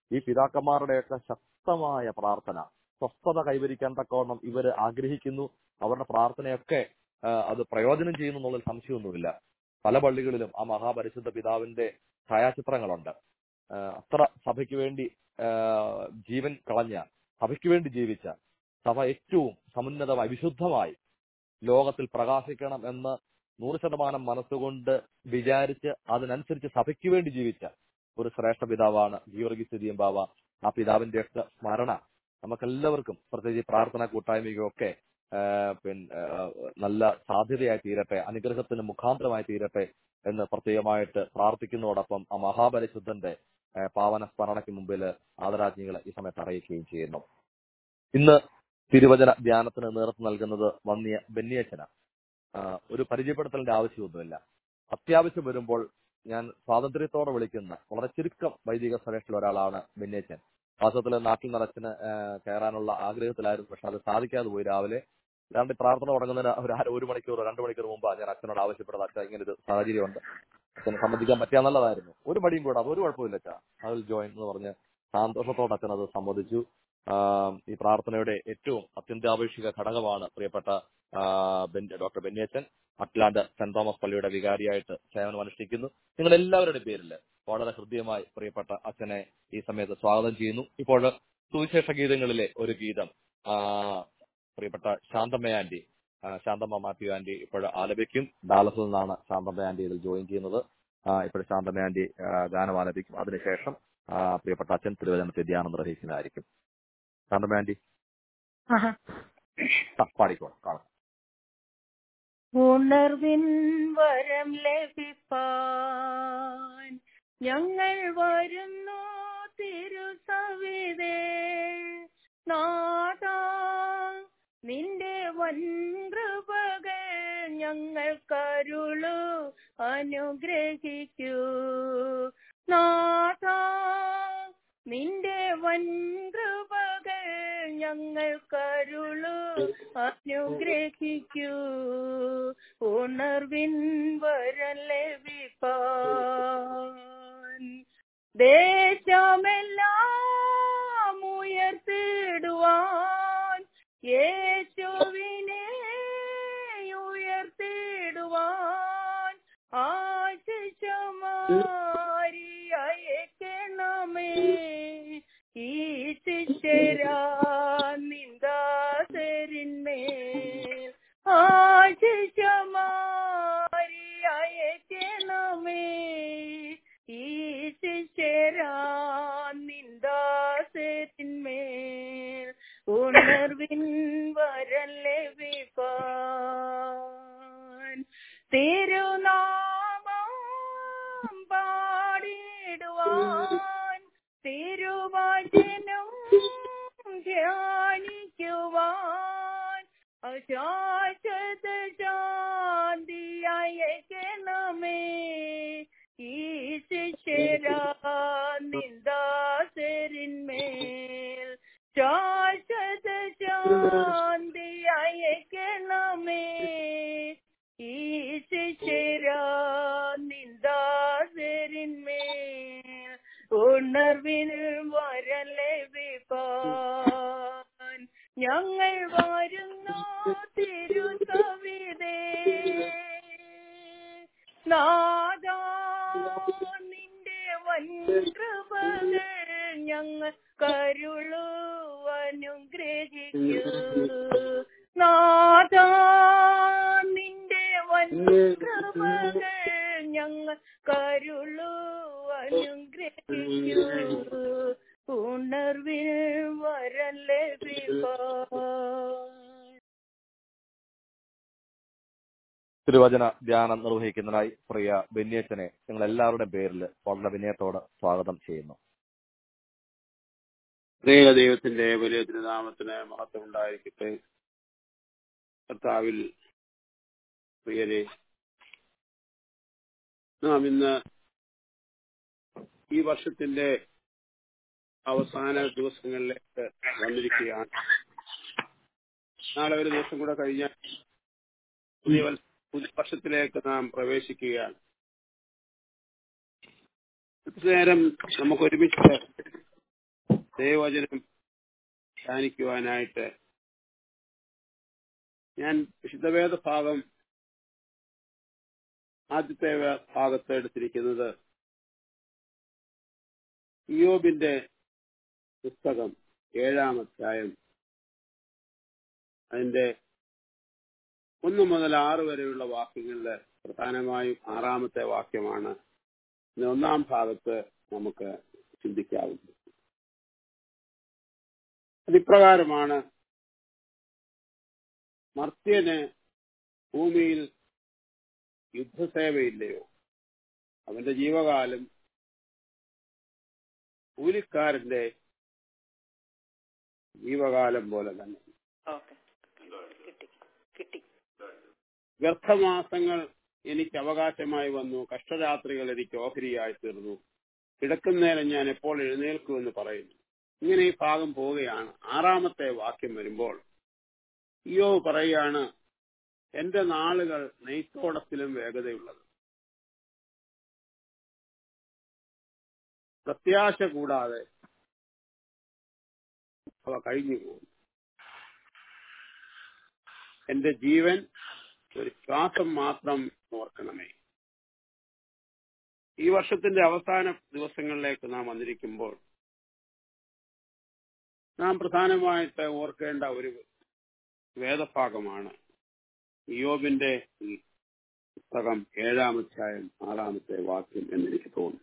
ഈ പിതാക്കന്മാരുടെയൊക്കെ ശക്തമായ പ്രാർത്ഥന സ്വസ്ഥത കൈവരിക്കാൻ തക്കവണ്ണം ഇവര് ആഗ്രഹിക്കുന്നു. അവരുടെ പ്രാർത്ഥനയൊക്കെ അത് പ്രയോജനം ചെയ്യുന്നു എന്നുള്ളൊരു സംശയമൊന്നുമില്ല. പല പള്ളികളിലും ആ മഹാപരിശുദ്ധ പിതാവിന്റെ ഛായാചിത്രങ്ങളുണ്ട്. അത്ര സഭയ്ക്ക് വേണ്ടി ജീവൻ കളഞ്ഞ, സഭയ്ക്ക് വേണ്ടി ജീവിച്ച, സഭ ഏറ്റവും സമുന്നതമായി വിശുദ്ധമായി ലോകത്തിൽ പ്രകാശിക്കണം എന്ന് നൂറ് ശതമാനം മനസ്സുകൊണ്ട് വിചാരിച്ച് അതിനനുസരിച്ച് സഭയ്ക്ക് വേണ്ടി ജീവിച്ച ഒരു ശ്രേഷ്ഠ പിതാവാണ് ഗീവർഗീസ് ദിദിയം ബാവ. ആ പിതാവിന്റെയൊക്കെ സ്മരണ നമുക്കെല്ലാവർക്കും, പ്രത്യേകിച്ച് പ്രാർത്ഥന കൂട്ടായ്മയ്ക്കൊക്കെ പിന്നെ നല്ല സാധ്യതയായി തീരട്ടെ, അനുഗ്രഹത്തിന് മുഖാന്തരമായി തീരട്ടെ എന്ന് പ്രത്യേകമായിട്ട് പ്രാർത്ഥിക്കുന്നതോടൊപ്പം ആ മഹാപരിശുദ്ധന്റെ പാവന സ്മരണയ്ക്ക് മുമ്പിൽ ആദരാജ്ഞികളെ ഈ സമയത്ത് അറിയിക്കുകയും ചെയ്യുന്നു. ഇന്ന് തിരുവചന ധ്യാനത്തിന് നേതൃത്വം നൽകുന്നത് വന്നിയ ബെന്നിയച്ചന. ഒരു പരിചയപ്പെടുത്തലിന്റെ ആവശ്യമൊന്നുമില്ല. അത്യാവശ്യം വരുമ്പോൾ ഞാൻ സ്വാതന്ത്ര്യത്തോടെ വിളിക്കുന്ന വളരെ ചുരുക്കം വൈദിക ശ്രേഷ്ഠ ഒരാളാണ് ബെന്നിയച്ചൻ. വാസ്തവത്തിൽ നാട്ടിൽ നിറച്ചിന് കയറാനുള്ള ആഗ്രഹത്തിലായിരുന്നു, പക്ഷെ അത് സാധിക്കാതെ പോയി. രാവിലെ രണ്ട് പ്രാർത്ഥന തുടങ്ങുന്നതിന് ഒരു ഒരു മണിക്കൂർ രണ്ട് മണിക്കൂർ മുമ്പാണ് ഞാൻ അച്ഛനോട് ആവശ്യപ്പെടുന്നത്, അച്ഛൻ ഇങ്ങനെ ഒരു സാഹചര്യമുണ്ട്, അച്ഛനെ സംബന്ധിക്കാൻ പറ്റിയാൽ നല്ലതായിരുന്നു. ഒരു മടിയും കൂടാ, ഒരു കുഴപ്പമില്ല അച്ഛാ, അതിൽ ജോയിൻ എന്ന് പറഞ്ഞ് സന്തോഷത്തോടെ അച്ഛൻ അത് സമ്മതിച്ചു. ഈ പ്രാർത്ഥനയുടെ ഏറ്റവും അത്യന്താപേക്ഷിക ഘടകമാണ് പ്രിയപ്പെട്ട ഡോക്ടർ ബെന്നിയച്ചൻ. അറ്റ്ലാന്റ സെന്റ് തോമസ് പള്ളിയുടെ വികാരിയായിട്ട് സേവനം അനുഷ്ഠിക്കുന്നു. നിങ്ങളെല്ലാവരുടെ പേരിൽ വളരെ ഹൃദ്യമായി പ്രിയപ്പെട്ട അച്ഛനെ ഈ സമയത്ത് സ്വാഗതം ചെയ്യുന്നു. ഇപ്പോൾ സുവിശേഷ ഗീതങ്ങളിലെ ഒരു ഗീതം പ്രിയപ്പെട്ട Shanthamma aunty, Shanthamma Mathew aunty ഇപ്പോൾ ആലപിക്കും. ഡാലസിൽ നിന്നാണ് ശാന്തമ്മ ആന്റി ഇതിൽ ജോയിൻ ചെയ്യുന്നത്. ഇപ്പോൾ ശാന്തമ്മ ആന്റി ഗാനം ആലപിക്കും. അതിനുശേഷം പ്രിയപ്പെട്ട അച്ഛൻ തിരുവചനത്തെ ധ്യാനം നിർവഹിക്കുന്നതായിരിക്കും. ശാന്തമ്മ ആന്റി പാടിക്കോളാം. കാണാം. ഉണർവിൻ വരം ലഭിപ്പാൻ ഞങ്ങൾ വരുന്നു തിരുസവിധേ. നാഥാ നിന്റെ വൻകൃപകൾ ഞങ്ങൾക്കരുളു അനുഗ്രഹിക്കൂ. നാഥാ നിന്റെ വൻകൃപകൾ ഞങ്ങൾക്കരുളു അനുഗ്രഹിക്കൂ. ഉണർവിൻ വരം ലഭിപ്പാൻ ദേശമെല്ലാം ഉയർത്തിടുവാൻ, യേശുവിനെ ഉയർത്തിടുവാൻ ആശിഷമാരി അയക്കണമേ. ഈ ശിഷ്യരാ നിന്ദാസരിന്മേൽ ആശിഷമാരി അയക്കണമേ. ഈ ശിഷ്യരാ നിന്ദാസരിന്മേൽ ഉണർവിൻ വരം ലഭിപ്പാൻ തിരുനാമം പാടിടുവാൻ, തിരുവചനം ധ്യാനിക്കുവാൻ അശാശ്വത ശാന്തി അയക്കണമേ. ഈ ശിഷ്യരാ നിന്ദാസരിന്മേൽ ശാശ്വത ശാന്തി അയക്കണമേ. ഈ ശിഷ്യരാ നിന്ദാസരിന്മേൽ ഉണർവിൻ വരം ലഭിപ്പാൻ ഞങ്ങൾ വരുന്നു തിരുസവിധേ. നാഥാ നിന്റെ വൻകൃപകൾ ഞങ്ങൾക്കരുളു അനുഗ്രഹിക്കൂ. നാഥാ നിന്റെ വൻകൃപകൾ ഞങ്ങൾക്കരുളു അനുഗ്രഹിക്കൂ. ഉണർവിൽ വരം ലഭിപ്പാൻ. തിരുവചന ധ്യാനം നിർവഹിക്കുന്നതിനായി പ്രിയ ബെന്നിയച്ചനെ നിങ്ങൾ എല്ലാവരുടെയും പേരിൽ വളരെ വിനയത്തോടെ സ്വാഗതം ചെയ്യുന്നു. പ്രിയ ദൈവത്തിന്റെ വലിയ തിരുനാമത്തിന് മഹത്വം ഉണ്ടായിരിക്കട്ടെ. കർത്താവിൽ പ്രിയരെ, നാം ഇന്ന് ഈ വർഷത്തിന്റെ അവസാന ദിവസങ്ങളിലേക്ക് വന്നിരിക്കുകയാണ്. നാളെ ഒരു ദിവസം കൂടെ കഴിഞ്ഞാൽ പുതിയ പുതിയ വർഷത്തിലേക്ക് നാം പ്രവേശിക്കുകയാണ്. നേരം നമുക്ക് ഒരുമിച്ച് ദൈവവചനം ധ്യാനിക്കുവാനായിട്ട് ഞാൻ വിശുദ്ധവേദ ഭാഗം ആദ്യത്തെ ഭാഗത്ത് എടുത്തിരിക്കുന്നത് ഇയ്യോബിന്റെ പുസ്തകം ഏഴാം അധ്യായം അതിന്റെ ഒന്ന് മുതൽ ആറ് വരെയുള്ള വാക്യങ്ങളില് പ്രധാനമായും ആറാമത്തെ വാക്യമാണ് ഒന്നാം ഭാഗത്ത് നമുക്ക് ചിന്തിക്കാവുന്നത്. അതിപ്രകാരമാണ്: മർത്യന് ഭൂമിയിൽ യുദ്ധസേവയില്ലയോ? അവന്റെ ജീവകാലം കൂലിക്കാരന്റെ ജീവകാലം പോലെ തന്നെ. വ്യർത്ഥമാസങ്ങൾ എനിക്ക് അവകാശമായി വന്നു, കഷ്ടരാത്രികൾ എനിക്ക് ഓഹരിയായി തീർന്നു. കിടക്കുന്നേരം ഞാൻ എപ്പോൾ എഴുന്നേൽക്കുമെന്ന് പറയുന്നു. ഇങ്ങനെ ഈ ഭാഗം പോവുകയാണ്. ആറാമത്തെ വാക്യം വരുമ്പോൾ ഇയ്യോബ് പറയുകയാണ്, എന്റെ നാളുകൾ നെയ്ത്തോടത്തിലും വേഗതയുള്ളത്. പ്രത്യാശ കൂടാതെ അവ കഴിഞ്ഞു പോകും. എന്റെ ജീവൻ ഒരു ശ്വാസം മാത്രം ഓർക്കണമേ. ഈ വർഷത്തിന്റെ അവസാന ദിവസങ്ങളിലേക്ക് നാം വന്നിരിക്കുമ്പോൾ നാം പ്രധാനമായിട്ട് ഓർക്കേണ്ട ഒരു വേദഭാഗമാണ് ഇയ്യോബിന്റെ പുസ്തകം ഏഴാം അധ്യായം ആറാമത്തെ വാക്യം എന്നെനിക്ക് തോന്നുന്നു.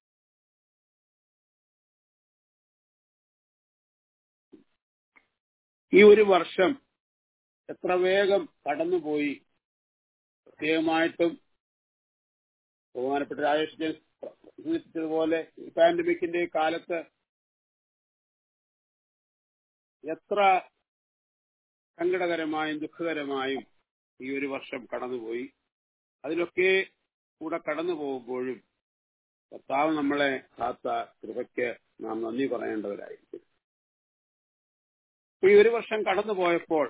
ഈ ഒരു വർഷം എത്ര വേഗം കടന്നുപോയി. പ്രത്യേകമായിട്ടും ബഹുമാനപ്പെട്ട രാജേഷ് സൂചിപ്പിച്ചതുപോലെ ഈ പാൻഡമിക്കിന്റെ കാലത്ത് എത്ര സങ്കടകരമായും ദുഃഖകരമായും ഈ ഒരു വർഷം കടന്നുപോയി. അതിലൊക്കെ കൂടെ കടന്നു പോകുമ്പോഴും കർത്താവ് നമ്മളെ കാത്ത കൃപയ്ക്ക് നാം നന്ദി പറയേണ്ടവരായിരിക്കും. ഈ ഒരു വർഷം കടന്നുപോയപ്പോൾ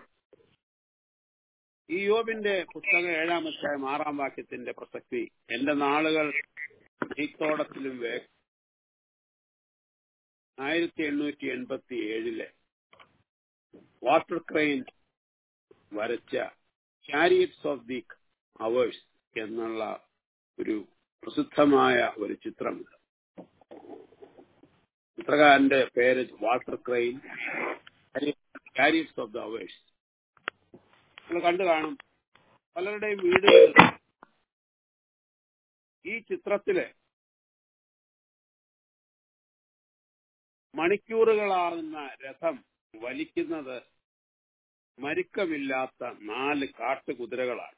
ഈ യോബിന്റെ പുസ്തകം ഏഴാം അധ്യായം ആറാം വാക്യത്തിന്റെ പ്രസക്തി, എന്റെ നാളുകൾ നെയ്ത്തോടത്തിലും വേഗം. ആയിരത്തി എണ്ണൂറ്റി എൺപത്തി ഏഴിലെ വാട്ടർ ക്രെയിൻ വരച്ച ചാരിയറ്റ്സ് ഓഫ് ദി അവേഴ്സ് എന്നുള്ള ഒരു പ്രസിദ്ധമായ ഒരു ചിത്രമുണ്ട്. ചിത്രകാരന്റെ പേര് Walter Crane, Chariots of the Hours. നിങ്ങൾ കണ്ടു കാണും. പലരുടെയും വീടുകളിൽ ഈ ചിത്രത്തില് മണിക്കൂറുകളാകുന്ന രഥം വലിക്കുന്നത് മരുക്കമില്ലാത്ത നാല് കാട്ടുകുതിരകളാണ്.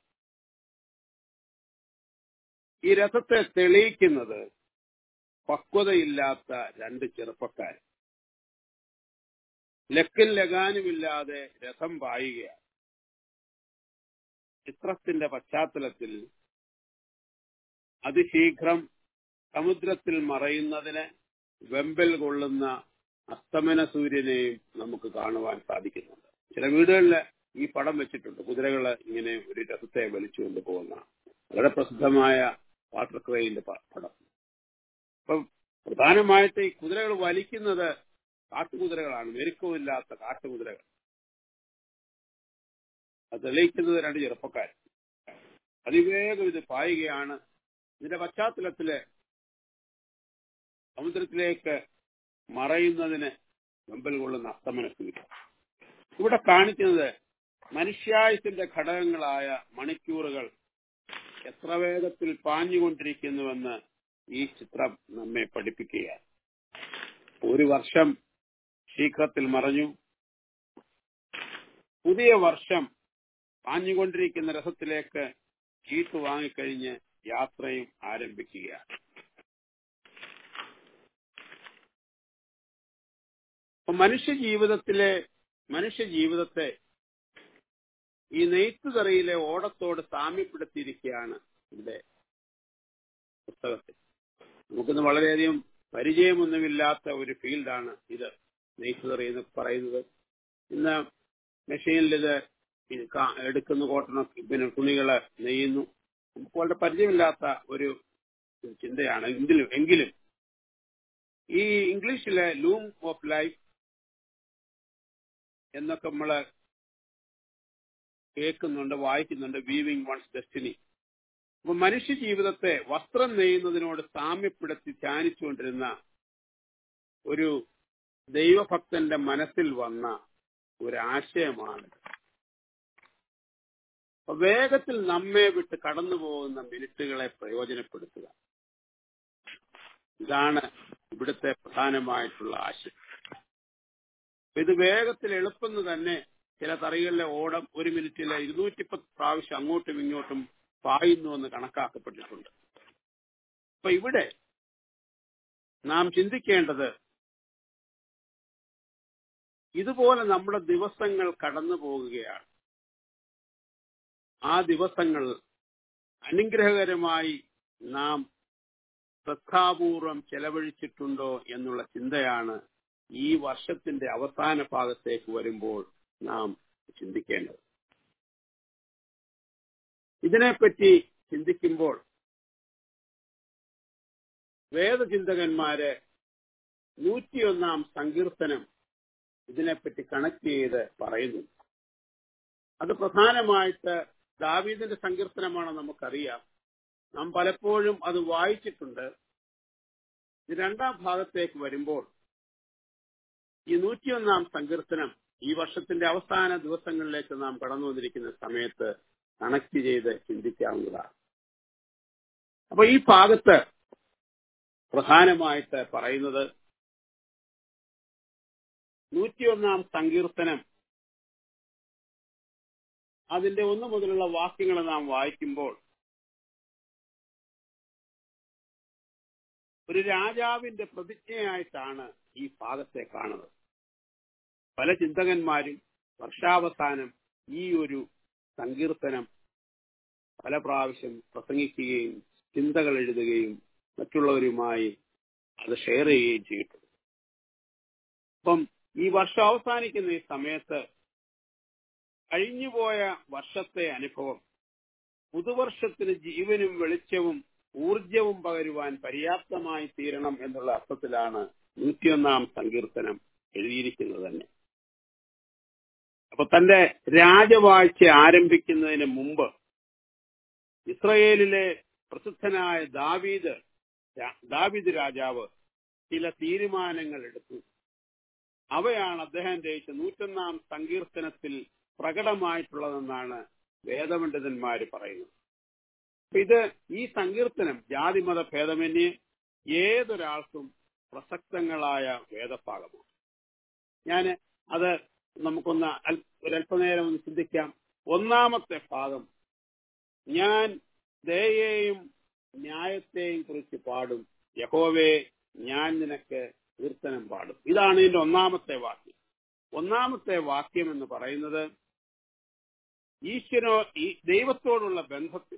ഈ രഥത്തെ തെളിയിക്കുന്നത് പക്വതയില്ലാത്ത രണ്ട് ചെറുപ്പക്കാർ. ലക്കും ലഗാനുമില്ലാതെ രഥം പായുകയാണ്. ചിത്രത്തിന്റെ പശ്ചാത്തലത്തിൽ അതിശീഘ്രം സമുദ്രത്തിൽ മറയുന്നതിന് വെമ്പൽ കൊള്ളുന്ന അസ്തമന സൂര്യനെയും നമുക്ക് കാണുവാൻ സാധിക്കുന്നുണ്ട്. ചില വീടുകളിൽ ഈ പടം വെച്ചിട്ടുണ്ട്. കുതിരകൾ ഇങ്ങനെ ഒരു രഥത്തെ വലിച്ചുകൊണ്ട് പോകുന്ന വളരെ പ്രസിദ്ധമായ വാട്ടർ ക്രെയിന്റെ പടം. അപ്പം പ്രധാനമായിട്ട് ഈ കുതിരകൾ വലിക്കുന്നത് കാട്ടുകുതിരകളാണ്, മെരുക്കമില്ലാത്ത കാട്ടുകുതിരകൾ. അത് തെളിയിക്കുന്നത് രണ്ട് ചെറുപ്പക്കാർ. അതിവേഗം ഇത് പായുകയാണ്. ഇതിന്റെ പശ്ചാത്തലത്തില് സമുദ്രത്തിലേക്ക് മറയുന്നതിന് വെമ്പൽ കൊള്ളുന്ന അസ്തമന സൂര്യൻ. ഇവിടെ കാണിക്കുന്നത് മനുഷ്യായുസിന്റെ ഘടകങ്ങളായ മണിക്കൂറുകൾ എത്ര വേഗത്തിൽ പാഞ്ഞുകൊണ്ടിരിക്കുന്നുവെന്ന് ഈ ചിത്രം നമ്മെ പഠിപ്പിക്കുകയാണ്. ഒരു വർഷം ശീഘ്രത്തിൽ മറഞ്ഞു. പുതിയ വർഷം പാഞ്ഞുകൊണ്ടിരിക്കുന്ന രഥത്തിലേക്ക് ചീട്ട് വാങ്ങിക്കഴിഞ്ഞ് യാത്രയും ആരംഭിക്കുകയാണ്. അപ്പൊ മനുഷ്യ ജീവിതത്തിലെ മനുഷ്യ ജീവിതത്തെ ഈ നെയ്ത്തുതറിയിലെ ഓടത്തോട് സാമ്യപ്പെടുത്തിയിരിക്കുകയാണ് ഇവിടെ പുസ്തകത്തിൽ. നമുക്കിന്ന് വളരെയധികം പരിചയമൊന്നുമില്ലാത്ത ഒരു ഫീൽഡാണ് ഇത്, നെയ്ത്തുതറി എന്ന് പറയുന്നത്. ഇന്ന് മെഷീനിൽ ഇത് എടുക്കുന്ന കോട്ടണ പിന്നെ തുണികള് നെയ്യുന്നു. നമുക്ക് വളരെ പരിചയമില്ലാത്ത ഒരു ചിന്തയാണ്. എങ്കിലും എങ്കിലും ഈ ഇംഗ്ലീഷിലെ ലൂം ഓഫ് ലൈഫ് എന്നൊക്കെ നമ്മള് കേൾക്കുന്നുണ്ട്, വായിക്കുന്നുണ്ട്, വീവിംഗ് വൺസ് ഡെസ്റ്റിനി. അപ്പൊ മനുഷ്യ ജീവിതത്തെ വസ്ത്രം നെയ്യുന്നതിനോട് സാമ്യപ്പെടുത്തി ധ്യാനിച്ചുകൊണ്ടിരുന്ന ഒരു ദൈവഭക്തന്റെ മനസ്സിൽ വന്ന ഒരാശയമാണ്. വേഗത്തിൽ നമ്മെ വിട്ട് കടന്നു പോകുന്ന മിനിറ്റുകളെ പ്രയോജനപ്പെടുത്തുക. ഇതാണ് ഇവിടുത്തെ പ്രധാനമായിട്ടുള്ള ആശയം. ഇത് വേഗത്തിൽ എളുപ്പം തന്നെ ചില തറികളിലെ ഓടം ഒരു മിനിറ്റിലെ ഇരുന്നൂറ്റി പത്ത് പ്രാവശ്യം അങ്ങോട്ടും ഇങ്ങോട്ടും പായുന്നു എന്ന് കണക്കാക്കപ്പെട്ടിട്ടുണ്ട്. അപ്പൊ ഇവിടെ നാം ചിന്തിക്കേണ്ടത്, ഇതുപോലെ നമ്മുടെ ദിവസങ്ങൾ കടന്നു പോകുകയാണ്. ആ ദിവസങ്ങൾ അനുഗ്രഹകരമായി നാം ശ്രദ്ധാപൂർവം ചെലവഴിച്ചിട്ടുണ്ടോ എന്നുള്ള ചിന്തയാണ് ഈ വർഷത്തിന്റെ അവസാന ഭാഗത്തേക്ക് വരുമ്പോൾ നാം ചിന്തിക്കേണ്ടത്. ഇതിനെപ്പറ്റി ചിന്തിക്കുമ്പോൾ വേദചിന്തകന്മാര് നൂറ്റിയൊന്നാം സങ്കീർത്തനം ഇതിനെപ്പറ്റി കണക്ട് ചെയ്ത് പറയുന്നു. അത് പ്രധാനമായിട്ട് ദാവീദിന്റെ സങ്കീർത്തനമാണെന്ന് നമുക്കറിയാം. നാം പലപ്പോഴും അത് വായിച്ചിട്ടുണ്ട്. ഇത് രണ്ടാം ഭാഗത്തേക്ക് വരുമ്പോൾ ഈ നൂറ്റിയൊന്നാം സങ്കീർത്തനം ഈ വർഷത്തിന്റെ അവസാന ദിവസങ്ങളിലേക്ക് നാം കടന്നു വന്നിരിക്കുന്ന സമയത്ത് കണക്ട് ചെയ്ത് ചിന്തിക്കാവുന്നതാണ്. അപ്പൊ ഈ ഭാഗത്ത് പ്രധാനമായിട്ട് പറയുന്നത്, നൂറ്റിയൊന്നാം സങ്കീർത്തനം അതിന്റെ ഒന്ന് മുതലുള്ള വാക്യങ്ങൾ നാം വായിക്കുമ്പോൾ ഒരു രാജാവിന്റെ പ്രതിജ്ഞയായിട്ടാണ് ഈ ഭാഗത്തെ കാണുന്നത്. പല ചിന്തകന്മാരും വർഷാവസാനം ഈ ഒരു സങ്കീർത്തനം പല പ്രാവശ്യം പ്രസംഗിക്കുകയും ചിന്തകൾ എഴുതുകയും മറ്റുള്ളവരുമായി അത് ഷെയർ ചെയ്യുകയും ചെയ്തിട്ടുണ്ട്. അപ്പം ഈ വർഷം അവസാനിക്കുന്ന ഈ സമയത്ത് കഴിഞ്ഞുപോയ വർഷത്തെ അനുഭവം പുതുവർഷത്തിന് ജീവനും വെളിച്ചവും ഊർജവും പകരുവാൻ പര്യാപ്തമായി തീരണം എന്നുള്ള അർത്ഥത്തിലാണ് നൂറ്റിയൊന്നാം സങ്കീർത്തനം എഴുതിയിരിക്കുന്നത് തന്നെ. അപ്പൊ തന്റെ രാജവാഴ്ച ആരംഭിക്കുന്നതിന് മുമ്പ് ഇസ്രയേലിലെ പ്രസിദ്ധനായ ദാവീദ് ദാവീദ് രാജാവ് ചില തീരുമാനങ്ങൾ എടുത്തു. അവയാണ് അദ്ദേഹം രചിച്ച നൂറ്റൊന്നാം സങ്കീർത്തനത്തിൽ പ്രകടമായിട്ടുള്ളതെന്നാണ് വേദപണ്ഡിതന്മാര് പറയുന്നത്. ഇത് ഈ സങ്കീർത്തനം ജാതിമത ഭേദമന്യേ ഏതൊരാൾക്കും പ്രസക്തങ്ങളായ വേദഭാഗമാണ്. ഞാൻ അത് നമുക്കൊന്ന് ഒരല്പനേരം ഒന്ന് ചിന്തിക്കാം. ഒന്നാമത്തെ ഭാഗം, ഞാൻ ദയയെയും ന്യായത്തെയും കുറിച്ച് പാടും, യഹോവേ ഞാൻ നിനക്ക് കീർത്തനം പാടും. ഇതാണ് ഇതിന്റെ ഒന്നാമത്തെ വാക്യം. ഒന്നാമത്തെ വാക്യം എന്ന് പറയുന്നത് ഈശ്വരോ ഈ ദൈവത്തോടുള്ള ബന്ധത്തിൽ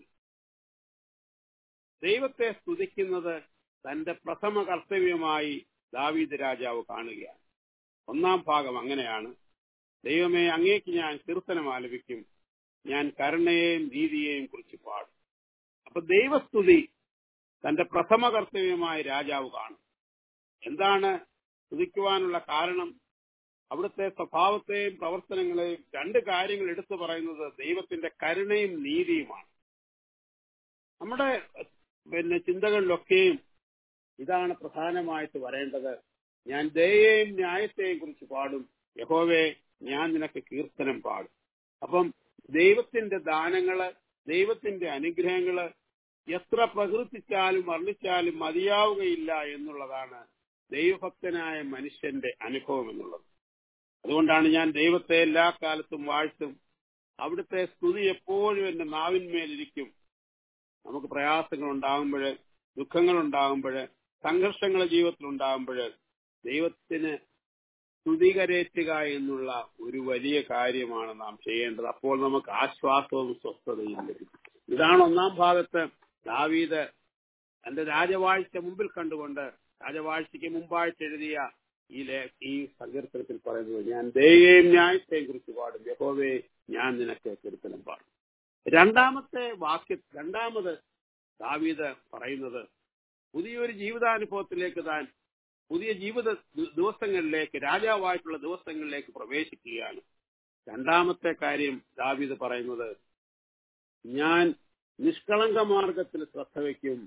ദൈവത്തെ സ്തുതിക്കുന്നത് തന്റെ പ്രഥമ കർത്തവ്യമായി ദാവീദ് രാജാവ് കാണുകയാണ്. ഒന്നാം ഭാഗം അങ്ങനെയാണ്. ദൈവമേ, അങ്ങേക്ക് ഞാൻ കീർത്തനം ആലപിക്കും, ഞാൻ കരുണയെയും നീതിയെയും കുറിച്ച് പാടും. അപ്പൊ ദൈവസ്തുതി തന്റെ പ്രഥമ കർത്തവ്യമായി രാജാവ് കാണും. എന്താണ് സ്തുതിക്കുവാനുള്ള കാരണം? അവിടുത്തെ സ്വഭാവത്തെയും പ്രവർത്തനങ്ങളെയും രണ്ട് കാര്യങ്ങൾ എടുത്തു പറയുന്നത് ദൈവത്തിന്റെ കരുണയും നീതിയുമാണ്. നമ്മുടെ പിന്നെ ചിന്തകളിലൊക്കെയും ഇതാണ് പ്രധാനമായിട്ട് വരേണ്ടത്. ഞാൻ ദയയെയും ന്യായത്തെയും കുറിച്ച് പാടും, യഹോവേ ഞാൻ നിനക്ക് കീർത്തനം പാടും. അപ്പം ദൈവത്തിന്റെ ദാനങ്ങള്, ദൈവത്തിന്റെ അനുഗ്രഹങ്ങള് എത്ര പ്രകീർത്തിച്ചാലും വർണ്ണിച്ചാലും മതിയാവുകയില്ല എന്നുള്ളതാണ് ദൈവഭക്തനായ മനുഷ്യന്റെ അനുഭവം എന്നുള്ളത്. അതുകൊണ്ടാണ് ഞാൻ ദൈവത്തെ എല്ലാ കാലത്തും വാഴ്ത്തും, അവിടുത്തെ സ്തുതി എപ്പോഴും എന്റെ നാവിന്മേലിരിക്കും. നമുക്ക് പ്രയാസങ്ങൾ ഉണ്ടാകുമ്പോൾ, ദുഃഖങ്ങൾ ഉണ്ടാകുമ്പോൾ, സംഘർഷങ്ങൾ ജീവിതത്തിൽ ഉണ്ടാകുമ്പോൾ ദൈവത്തിന് സ്തുതി കരേറ്റുക എന്നുള്ള ഒരു വലിയ കാര്യമാണ് നാം ചെയ്യേണ്ടത്. അപ്പോൾ നമുക്ക് ആശ്വാസവും സ്വസ്ഥതയും ലഭിക്കും. ഇതാണ് ഒന്നാം ഭാഗത്ത് ദാവീദ് തന്റെ രാജവാഴ്ച മുമ്പിൽ കണ്ടുകൊണ്ട് രാജവാഴ്ചയ്ക്ക് മുമ്പായിട്ട് എഴുതിയ ഈ ഈ സങ്കീർത്തനത്തിൽ പറയുന്നത്, ഞാൻ ദയയെയും ന്യായത്തെയും കുറിച്ച് പാടും, യഹോവേ ഞാൻ നിനക്ക് കീർത്തനം പാടും. രണ്ടാമത്തെ വാക്യ രണ്ടാമത് ദാവീദ് പറയുന്നത് പുതിയൊരു ജീവിതാനുഭവത്തിലേക്ക് താൻ പുതിയ ജീവിത ദിവസങ്ങളിലേക്ക്, രാജാവായിട്ടുള്ള ദിവസങ്ങളിലേക്ക് പ്രവേശിക്കുകയാണ്. രണ്ടാമത്തെ കാര്യം ദാവീദ് പറയുന്നത്, ഞാൻ നിഷ്കളങ്ക മാർഗത്തിൽ ശ്രദ്ധ വയ്ക്കും,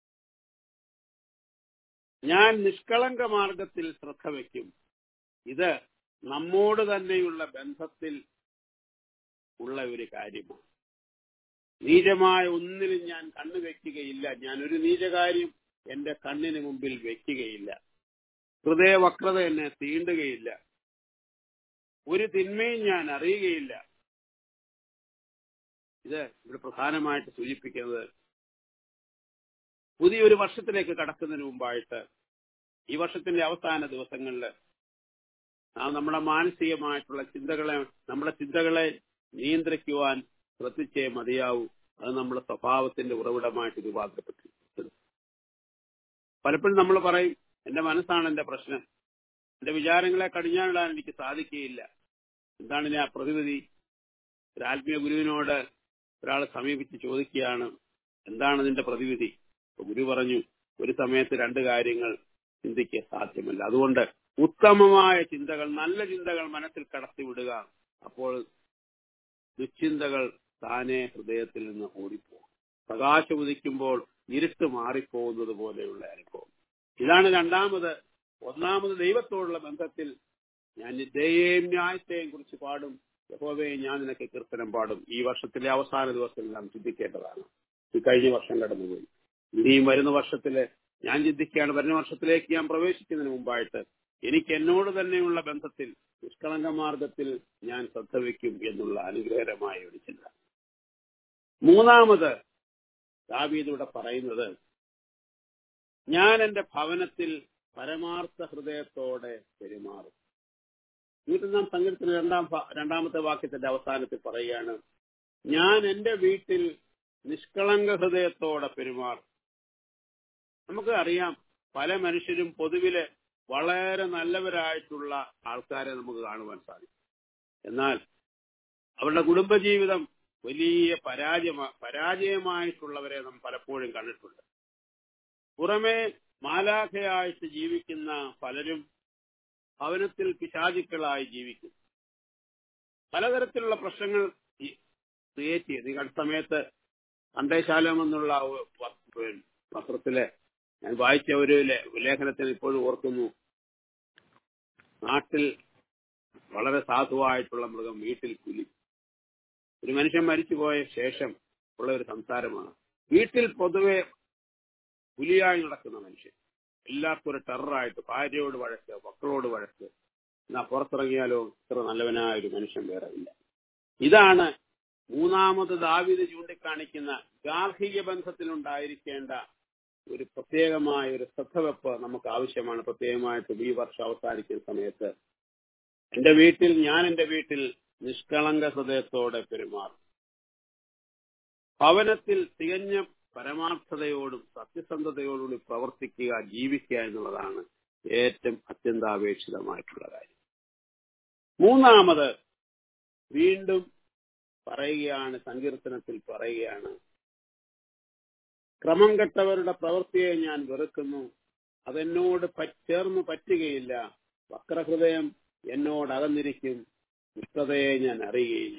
ഞാൻ നിഷ്കളങ്ക മാർഗത്തിൽ ശ്രദ്ധ വയ്ക്കും. ഇത് നമ്മോട് തന്നെയുള്ള ബന്ധത്തിൽ ഉള്ള ഒരു കാര്യമാണ്. നീചമായ ഒന്നിലും ഞാൻ കണ്ണു വെക്കുകയില്ല. ഞാൻ ഒരു നീചകാര്യം എന്റെ കണ്ണിന് മുമ്പിൽ വെക്കുകയില്ല. ഹൃദയവക്രത എന്നെ തീണ്ടുകയില്ല. ഒരു തിന്മയും ഞാൻ അറിയുകയില്ല. ഇത് ഇവിടെ പ്രധാനമായിട്ട് സൂചിപ്പിക്കുന്നത് പുതിയൊരു വർഷത്തിലേക്ക് കടക്കുന്നതിന് മുമ്പായിട്ട്, ഈ വർഷത്തിന്റെ അവസാന ദിവസങ്ങളിൽ നാം നമ്മുടെ മാനസികമായിട്ടുള്ള ചിന്തകളെ നമ്മുടെ ചിന്തകളെ നിയന്ത്രിക്കുവാൻ ശ്രദ്ധിച്ചേ മതിയാവൂ. അത് നമ്മുടെ സ്വഭാവത്തിന്റെ ഉറവിടമായിട്ട് രൂപാന്തരപ്പെട്ടിരിക്കുന്നു. പലപ്പോഴും നമ്മൾ പറയും, എന്റെ മനസ്സാണ് എന്റെ പ്രശ്നം, എന്റെ വിചാരങ്ങളെ കടിഞ്ഞാണിടാൻ എനിക്ക് സാധിക്കുകയില്ല. എന്താണ് ഞാൻ പ്രതിവിധി? ഒരു ആത്മീയ ഗുരുവിനോട് ഒരാൾ സമീപിച്ച് ചോദിക്കുകയാണ്, എന്താണ് നിന്റെ പ്രതിവിധി? ഗുരു പറഞ്ഞു, ഒരു സമയത്ത് രണ്ട് കാര്യങ്ങൾ ചിന്തിക്കാൻ സാധ്യമല്ല. അതുകൊണ്ട് ഉത്തമമായ ചിന്തകൾ, നല്ല ചിന്തകൾ മനസ്സിൽ കടത്തിവിടുക. അപ്പോൾ ദുശ്ചിന്തകൾ താനെ ഹൃദയത്തിൽ നിന്ന് ഓടിപ്പോകും. പ്രകാശം ഉദിക്കുമ്പോൾ ഇരുട്ട് മാറിപ്പോകുന്നത് പോലെയുള്ള അനുഭവം. ഇതാണ് രണ്ടാമത്. ഒന്നാമത് ദൈവത്തോടുള്ള ബന്ധത്തിൽ ഞാൻ ദയയെയും ന്യായത്തെയും കുറിച്ച് പാടും. യഹോവയെ ഞാൻ നിനക്ക് കീർത്തനം പാടും. ഈ വർഷത്തിലെ അവസാന ദിവസത്തിൽ നാം ചിന്തിക്കേണ്ടതാണ്. ഈ കഴിഞ്ഞ വർഷം കടന്നുപോയി. ഇനിയും വരുന്ന വർഷത്തില് ഞാൻ ചിന്തിക്കുകയാണ്, വരുന്ന വർഷത്തിലേക്ക് ഞാൻ പ്രവേശിക്കുന്നതിന് മുമ്പായിട്ട് എനിക്ക് എന്നോട് തന്നെയുള്ള ബന്ധത്തിൽ നിഷ്കളങ്ക മാർഗത്തിൽ ഞാൻ ശ്രദ്ധ വയ്ക്കും എന്നുള്ള അനുഗ്രഹകരമായ ഒരു ചിന്ത. മൂന്നാമത് ദാവീദ് ഇവിടെ പറയുന്നത്, ഞാൻ എന്റെ ഭവനത്തിൽ പരമാർത്ഥ ഹൃദയത്തോടെ പെരുമാറും. നൂറ്റൊന്നാം സങ്കീർത്തന രണ്ടാം രണ്ടാമത്തെ വാക്യത്തിന്റെ അവസാനത്തിൽ പറയുകയാണ്, ഞാൻ എന്റെ വീട്ടിൽ നിഷ്കളങ്ക ഹൃദയത്തോടെ പെരുമാറും. നമുക്ക് അറിയാം, പല മനുഷ്യരും പൊതുവില് വളരെ നല്ലവരായിട്ടുള്ള ആൾക്കാരെ നമുക്ക് കാണുവാൻ സാധിക്കും. എന്നാൽ അവരുടെ കുടുംബജീവിതം വലിയ പരാജയ പരാജയമായിട്ടുള്ളവരെ നാം പലപ്പോഴും കണ്ടിട്ടുണ്ട്. പുറമെ മാലാഖയായിട്ട് ജീവിക്കുന്ന പലരും ഭവനത്തിൽ പിശാചുക്കളായി ജീവിക്കും. പലതരത്തിലുള്ള പ്രശ്നങ്ങൾ ക്രിയേറ്റ് ചെയ്ത് ഈ അടുത്ത സമയത്ത് അണ്ടേശാലം എന്നുള്ള പത്രത്തിലെ ഞാൻ വായിച്ച ഒരു ലേഖനത്തിൽ ഇപ്പോഴും ഓർക്കുന്നു. നാട്ടിൽ വളരെ സാധുവായിട്ടുള്ള മൃഗം, വീട്ടിൽ പുലി. ഒരു മനുഷ്യൻ മരിച്ചുപോയ ശേഷം ഉള്ള ഒരു സംസാരമാണ്. വീട്ടിൽ പൊതുവെ പുലിയായി നടക്കുന്ന മനുഷ്യൻ, എല്ലാവർക്കും ഒരു ടെററായിട്ട്, ഭാര്യയോട് വഴക്ക്, മക്കളോട് വഴക്ക്. എന്നാ പുറത്തിറങ്ങിയാലോ ഇത്ര നല്ലവനായ ഒരു മനുഷ്യൻ വേറെ ഇല്ല. ഇതാണ് മൂന്നാമത് ദാവീദ് ചൂണ്ടിക്കാണിക്കുന്ന ഗാർഹിക ബന്ധത്തിലുണ്ടായിരിക്കേണ്ട ഒരു പ്രത്യേകമായ ഒരു ശ്രദ്ധവെപ്പ് നമുക്ക് ആവശ്യമാണ്. പ്രത്യേകമായിട്ടും ഈ വർഷം അവസാനിക്കുന്ന സമയത്ത് എന്റെ വീട്ടിൽ ഞാൻ എന്റെ വീട്ടിൽ നിഷ്കളങ്ക ഹൃദയത്തോടെ പെരുമാറും. ഭവനത്തിൽ തികഞ്ഞ പരമാർത്ഥതയോടും സത്യസന്ധതയോടുകൂടി പ്രവർത്തിക്കുക, ജീവിക്കുക എന്നുള്ളതാണ് ഏറ്റവും അത്യന്താപേക്ഷിതമായിട്ടുള്ള കാര്യം. മൂന്നാമത് വീണ്ടും പറയുകയാണ്, സങ്കീർത്തനത്തിൽ പറയുകയാണ്, ക്രമം കെട്ടവരുടെ പ്രവൃത്തിയെ ഞാൻ വെറുക്കുന്നു, അതെന്നോട് ചേർന്ന് പറ്റുകയില്ല. വക്രഹൃദയം എന്നോട് അകന്നിരിക്കും, ദുഷ്ടതയെ ഞാൻ അറിയുകയില്ല.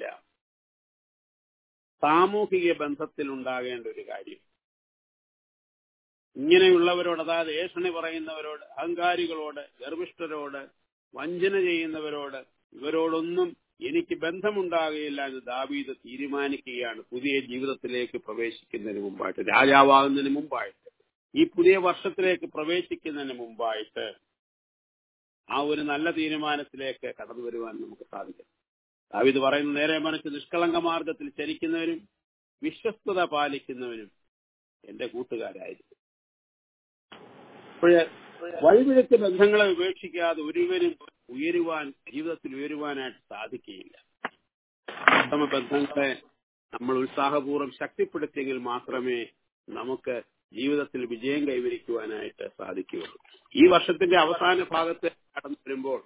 സാമൂഹിക ബന്ധത്തിൽ ഉണ്ടാകേണ്ട ഒരു കാര്യം. ഇങ്ങനെയുള്ളവരോട്, അതായത് ഏഷണി പറയുന്നവരോട്, അഹങ്കാരികളോട്, ഗർഭിഷ്ഠരോട്, വഞ്ചന ചെയ്യുന്നവരോട്, ഇവരോടൊന്നും എനിക്ക് ബന്ധമുണ്ടാകുകയില്ല എന്ന് ദാവീദ് തീരുമാനിക്കുകയാണ്. പുതിയ ജീവിതത്തിലേക്ക് പ്രവേശിക്കുന്നതിന് മുമ്പായിട്ട്, രാജാവാകുന്നതിന് മുമ്പായിട്ട്, ഈ പുതിയ വർഷത്തിലേക്ക് പ്രവേശിക്കുന്നതിന് മുമ്പായിട്ട് ആ ഒരു നല്ല തീരുമാനത്തിലേക്ക് കടന്നു വരുവാൻ നമുക്ക് സാധിക്കും. ദാവീദ് പറയുന്ന നേരെ മറിച്ച് നിഷ്കളങ്ക മാർഗത്തിൽ ചരിക്കുന്നവരും വിശ്വസ്തത പാലിക്കുന്നവരും എന്റെ കൂട്ടുകാരായിരിക്കും. അപ്പോഴ് വഴിപിഴച്ച ബന്ധങ്ങളെ ഉപേക്ഷിക്കാതെ ഒരുവരും ഉയരുവാൻ, ജീവിതത്തിൽ ഉയരുവാനായിട്ട് സാധിക്കുകയില്ല. ഉത്തമ ബന്ധങ്ങളെ നമ്മൾ ഉത്സാഹപൂർവ്വം ശക്തിപ്പെടുത്തിയെങ്കിൽ മാത്രമേ നമുക്ക് ജീവിതത്തിൽ വിജയം കൈവരിക്കുവാനായിട്ട് സാധിക്കുകയുള്ളൂ. ഈ വർഷത്തിന്റെ അവസാന ഭാഗത്ത് കടന്നു വരുമ്പോൾ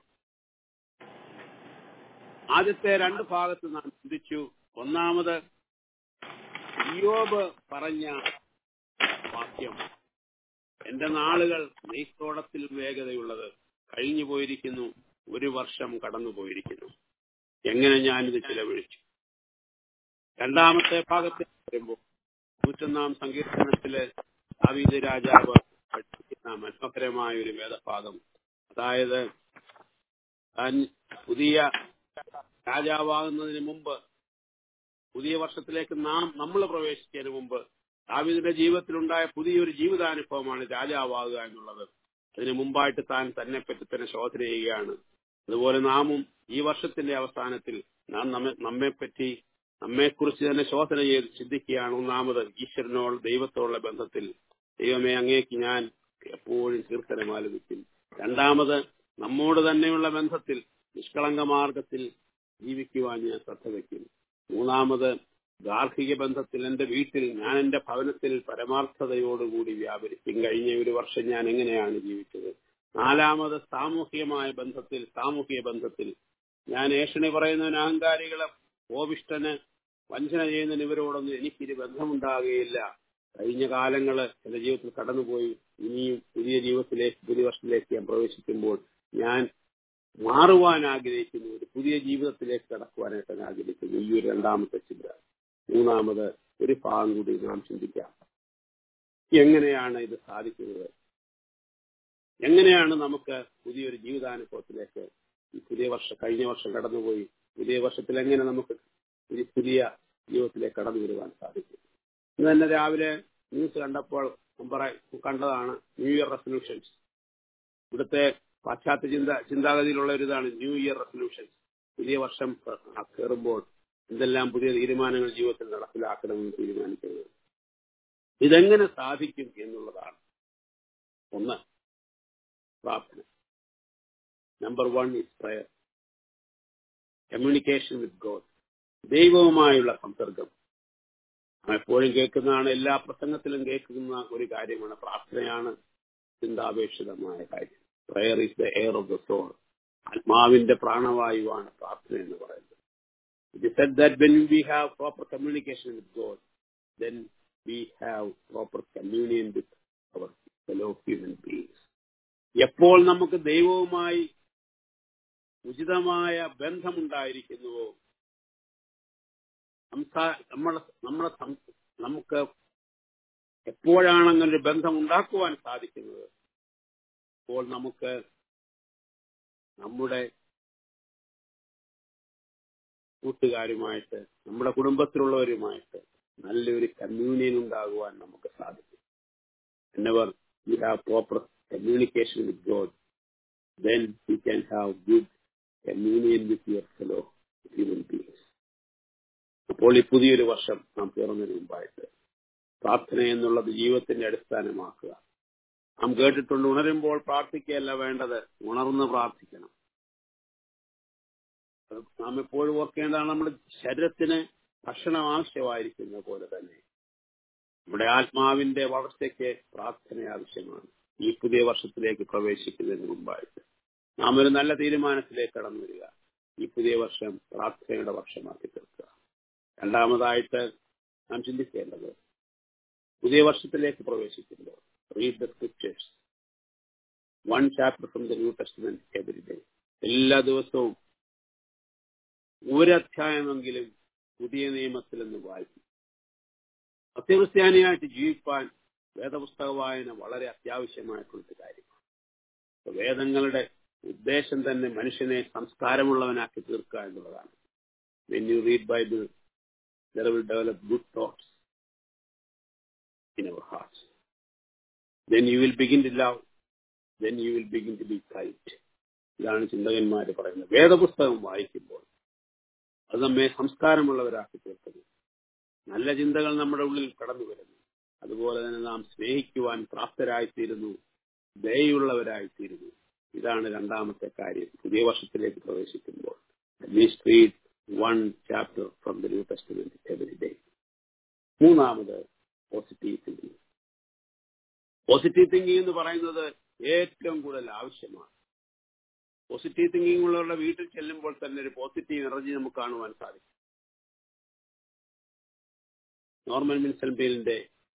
ആദ്യത്തെ രണ്ട് ഭാഗത്ത് നാം ചിന്തിച്ചു. ഒന്നാമത് ഇയ്യോബ് പറഞ്ഞ വാക്യം, എന്റെ നാളുകൾ നെയ്ത്തോടത്തിൽ വേഗതയുള്ളത്, കഴിഞ്ഞു പോയിരിക്കുന്നു, ഒരു വർഷം കടന്നു പോയിരിക്കുന്നു. എങ്ങനെ ഞാനിത് ചിലവഴിച്ചു? രണ്ടാമത്തെ ഭാഗത്തിൽ വരുമ്പോൾ നൂറ്റൊന്നാം സങ്കീർത്തനത്തിലെ ദാവീദ് രാജാവ് പഠിപ്പിക്കുന്ന മനോഹരമായ ഒരു വേദഭാഗം, അതായത് താൻ പുതിയ രാജാവാകുന്നതിന് മുമ്പ്, പുതിയ വർഷത്തിലേക്ക് നാം നമ്മൾ പ്രവേശിക്കുന്നതിന് മുമ്പ് ദാവീദിന്റെ ജീവിതത്തിലുണ്ടായ പുതിയൊരു ജീവിതാനുഭവമാണ് രാജാവാകുക എന്നുള്ളത്. അതിന് മുമ്പായിട്ട് താൻ തന്നെ പറ്റി തന്നെ ശോധന ചെയ്യുകയാണ്. അതുപോലെ നാമും ഈ വർഷത്തിന്റെ അവസാനത്തിൽ നാം നമ്മെ നമ്മെപ്പറ്റി നമ്മെക്കുറിച്ച് തന്നെ ശോധന ചെയ്ത് ചിന്തിക്കുകയാണ്. ഒന്നാമത് ഈശ്വരനോട് ദൈവത്തോടുള്ള ബന്ധത്തിൽ, ദൈവമേ അങ്ങേക്ക് ഞാൻ എപ്പോഴും കീർത്തനം ആലപിക്കും. രണ്ടാമത് നമ്മോട് തന്നെയുള്ള ബന്ധത്തിൽ നിഷ്കളങ്ക മാർഗത്തിൽ ജീവിക്കുവാൻ ഞാൻ ശ്രദ്ധ വയ്ക്കും. മൂന്നാമത് ഗാർഹിക ബന്ധത്തിൽ എന്റെ വീട്ടിൽ, ഞാൻ എന്റെ ഭവനത്തിൽ പരമാർത്ഥതയോടുകൂടി വ്യാപരിക്കും. കഴിഞ്ഞ ഒരു വർഷം ഞാൻ എങ്ങനെയാണ് ജീവിച്ചത്? നാലാമത് സാമൂഹികമായ ബന്ധത്തിൽ, സാമൂഹിക ബന്ധത്തിൽ ഞാൻ ഏഷണി പറയുന്നവന്, അഹങ്കാരികളെ, കോപിഷ്ടന്, വഞ്ചന ചെയ്യുന്നതിന് ഇവരോടൊന്നും എനിക്കൊരു ബന്ധമുണ്ടാകുകയില്ല. കഴിഞ്ഞ കാലങ്ങള് എന്റെ ജീവിതത്തിൽ കടന്നുപോയി. ഇനിയും പുതിയ ജീവിതത്തിലേക്ക്, പുതിയ വർഷത്തിലേക്ക് ഞാൻ പ്രവേശിക്കുമ്പോൾ ഞാൻ മാറുവാൻ ആഗ്രഹിക്കുന്നു, ഒരു പുതിയ ജീവിതത്തിലേക്ക് കടക്കുവാനായിട്ട് ഞാൻ ആഗ്രഹിക്കുന്നു. ഈ ഒരു രണ്ടാമത്തെ ചിന്ത. മൂന്നാമത് ഒരു ഭാഗം കൂടി നാം ചിന്തിക്കാം. എങ്ങനെയാണ് ഇത് സാധിക്കുന്നത്? എങ്ങനെയാണ് നമുക്ക് പുതിയൊരു ജീവിതാനുഭവത്തിലേക്ക്, ഈ പുതിയ വർഷം, കഴിഞ്ഞ വർഷം കടന്നുപോയി, പുതിയ വർഷത്തിൽ എങ്ങനെ നമുക്ക് ഒരു പുതിയ ജീവിതത്തിലേക്ക് കടന്നു വരുവാൻ സാധിക്കും? ഇന്ന് തന്നെ രാവിലെ ന്യൂസ് കണ്ടപ്പോൾ കണ്ടതാണ് ന്യൂ ഇയർ റെസൊല്യൂഷൻസ്. ഇവിടുത്തെ പാശ്ചാത്യ ചിന്ത ചിന്താഗതിയിലുള്ള ഒരു ഇതാണ് ന്യൂ ഇയർ റെസൊല്യൂഷൻസ്. പുതിയ വർഷം കയറുമ്പോൾ എന്തെല്ലാം പുതിയ തീരുമാനങ്ങൾ ജീവിതത്തിൽ നടപ്പിലാക്കണമെന്ന് തീരുമാനിക്കുന്നത്. ഇതെങ്ങനെ സാധിക്കും എന്നുള്ളതാണ്. ഒന്ന്, പ്രാർത്ഥന. Number one is prayer. Communication with God, ദൈവവുമായുള്ള സംസർഗം. എപ്പോഴും കേൾക്കുന്നതാണ്, എല്ലാ പ്രസംഗത്തിലും കേൾക്കുന്ന ഒരു കാര്യമാണ്. പ്രാർത്ഥനയാണ് ചിന്താപേക്ഷിതമായ കാര്യം. Prayer is the air of the soul. ആത്മാവിന്റെ പ്രാണവായുവാണ് പ്രാർത്ഥന എന്ന് പറയുന്നത്. It is said that when we have proper communication with God, then we have proper communion with our fellow human beings. എപ്പോൾ നമുക്ക് ദൈവവുമായി ഉചിതമായ ബന്ധമുണ്ടായിരിക്കുന്നുവോ, നമ്മുടെ നമ്മുടെ നമുക്ക് എപ്പോഴാണ് അങ്ങനെ ഒരു ബന്ധം ഉണ്ടാക്കുവാൻ സാധിക്കുന്നത്, അപ്പോൾ നമുക്ക് നമ്മുടെ കൂട്ടുകാരുമായിട്ട്, നമ്മുടെ കുടുംബത്തിലുള്ളവരുമായിട്ട് നല്ലൊരു കമ്മ്യൂണിയൻ ഉണ്ടാകുവാൻ നമുക്ക് സാധിക്കും. Whenever we have proper communication with God, then we can have good communion with your fellow human beings. അപ്പോൾ ഈ പുതിയൊരു വർഷം നാം തുറന്നതിന് മുമ്പായിട്ട് പ്രാർത്ഥന എന്നുള്ളത് ജീവിതത്തിന്റെ അടിസ്ഥാനമാക്കുക. നാം കേട്ടിട്ടുണ്ട്, ഉണരുമ്പോൾ പ്രാർത്ഥിക്കുകയല്ല വേണ്ടത്, ഉണർന്ന് പ്രാർത്ഥിക്കണം. നാം എപ്പോഴും ഓർക്കേണ്ടതാണ്, നമ്മുടെ ശരീരത്തിന് ഭക്ഷണം ആവശ്യമായിരിക്കുന്ന പോലെ തന്നെ നമ്മുടെ ആത്മാവിന്റെ വളർച്ചയ്ക്ക് പ്രാർത്ഥന ആവശ്യമാണ്. ഈ പുതിയ വർഷത്തിലേക്ക് പ്രവേശിക്കുന്നതിന് മുമ്പായിട്ട് നാം ഒരു നല്ല തീരുമാനത്തിലേക്ക് കടന്നു വരിക. ഈ പുതിയ വർഷം പ്രാർത്ഥനയുടെ വർഷമാക്കി തീർക്കുക. രണ്ടാമതായിട്ട് നാം ചിന്തിക്കേണ്ടത്, പുതിയ വർഷത്തിലേക്ക് പ്രവേശിക്കുമ്പോൾ read the scriptures, one chapter from the New Testament every day. എല്ലാ ദിവസവും ഒരധ്യായമെങ്കിലും പുതിയ നിയമത്തിൽ നിന്ന് വായിക്കും. സത്യക്രിസ്ത്യാനിയായിട്ട് ജീവിക്കാൻ വേദപുസ്തക വായന വളരെ അത്യാവശ്യമായിട്ടുള്ളൊരു കാര്യമാണ്. വേദങ്ങളുടെ ഉദ്ദേശം തന്നെ മനുഷ്യനെ സംസ്കാരമുള്ളവനാക്കി തീർക്കുക എന്നുള്ളതാണ്. When you read Bible, there will develop good thoughts in our hearts. Then you will begin to love. Then you will begin to be kind. ഇതാണ് ചിന്തകന്മാര് പറയുന്നത്. വേദപുസ്തകം വായിക്കുമ്പോൾ അത് നമ്മെ സംസ്കാരമുള്ളവരാക്കി തീർക്കുന്നു. നല്ല ചിന്തകൾ നമ്മുടെ ഉള്ളിൽ കടന്നു വരുന്നു. അതുപോലെ തന്നെ നാം സ്നേഹിക്കുവാൻ പ്രാപ്തരായിത്തീരുന്നു, ദയയുള്ളവരായിത്തീരുന്നു. ഇതാണ് രണ്ടാമത്തെ കാര്യം. പുതിയ വർഷത്തിലേക്ക് പ്രവേശിക്കുമ്പോൾ at least read one chapter from the New Testament every day. മൂന്നാമത് പോസിറ്റീവ് തിങ്കിങ്. പോസിറ്റീവ് തിങ്കിങ് എന്ന് പറയുന്നത് ഏറ്റവും കൂടുതൽ ആവശ്യമാണ്. പോസിറ്റീവ് തിങ്കിങ് ഉള്ളവരുടെ വീട്ടിൽ ചെല്ലുമ്പോൾ തന്നെ ഒരു പോസിറ്റീവ് എനർജി നമുക്ക് കാണുവാൻ സാധിക്കും. നോർമൻ വിൻസെന്റ് പീലിന്റെ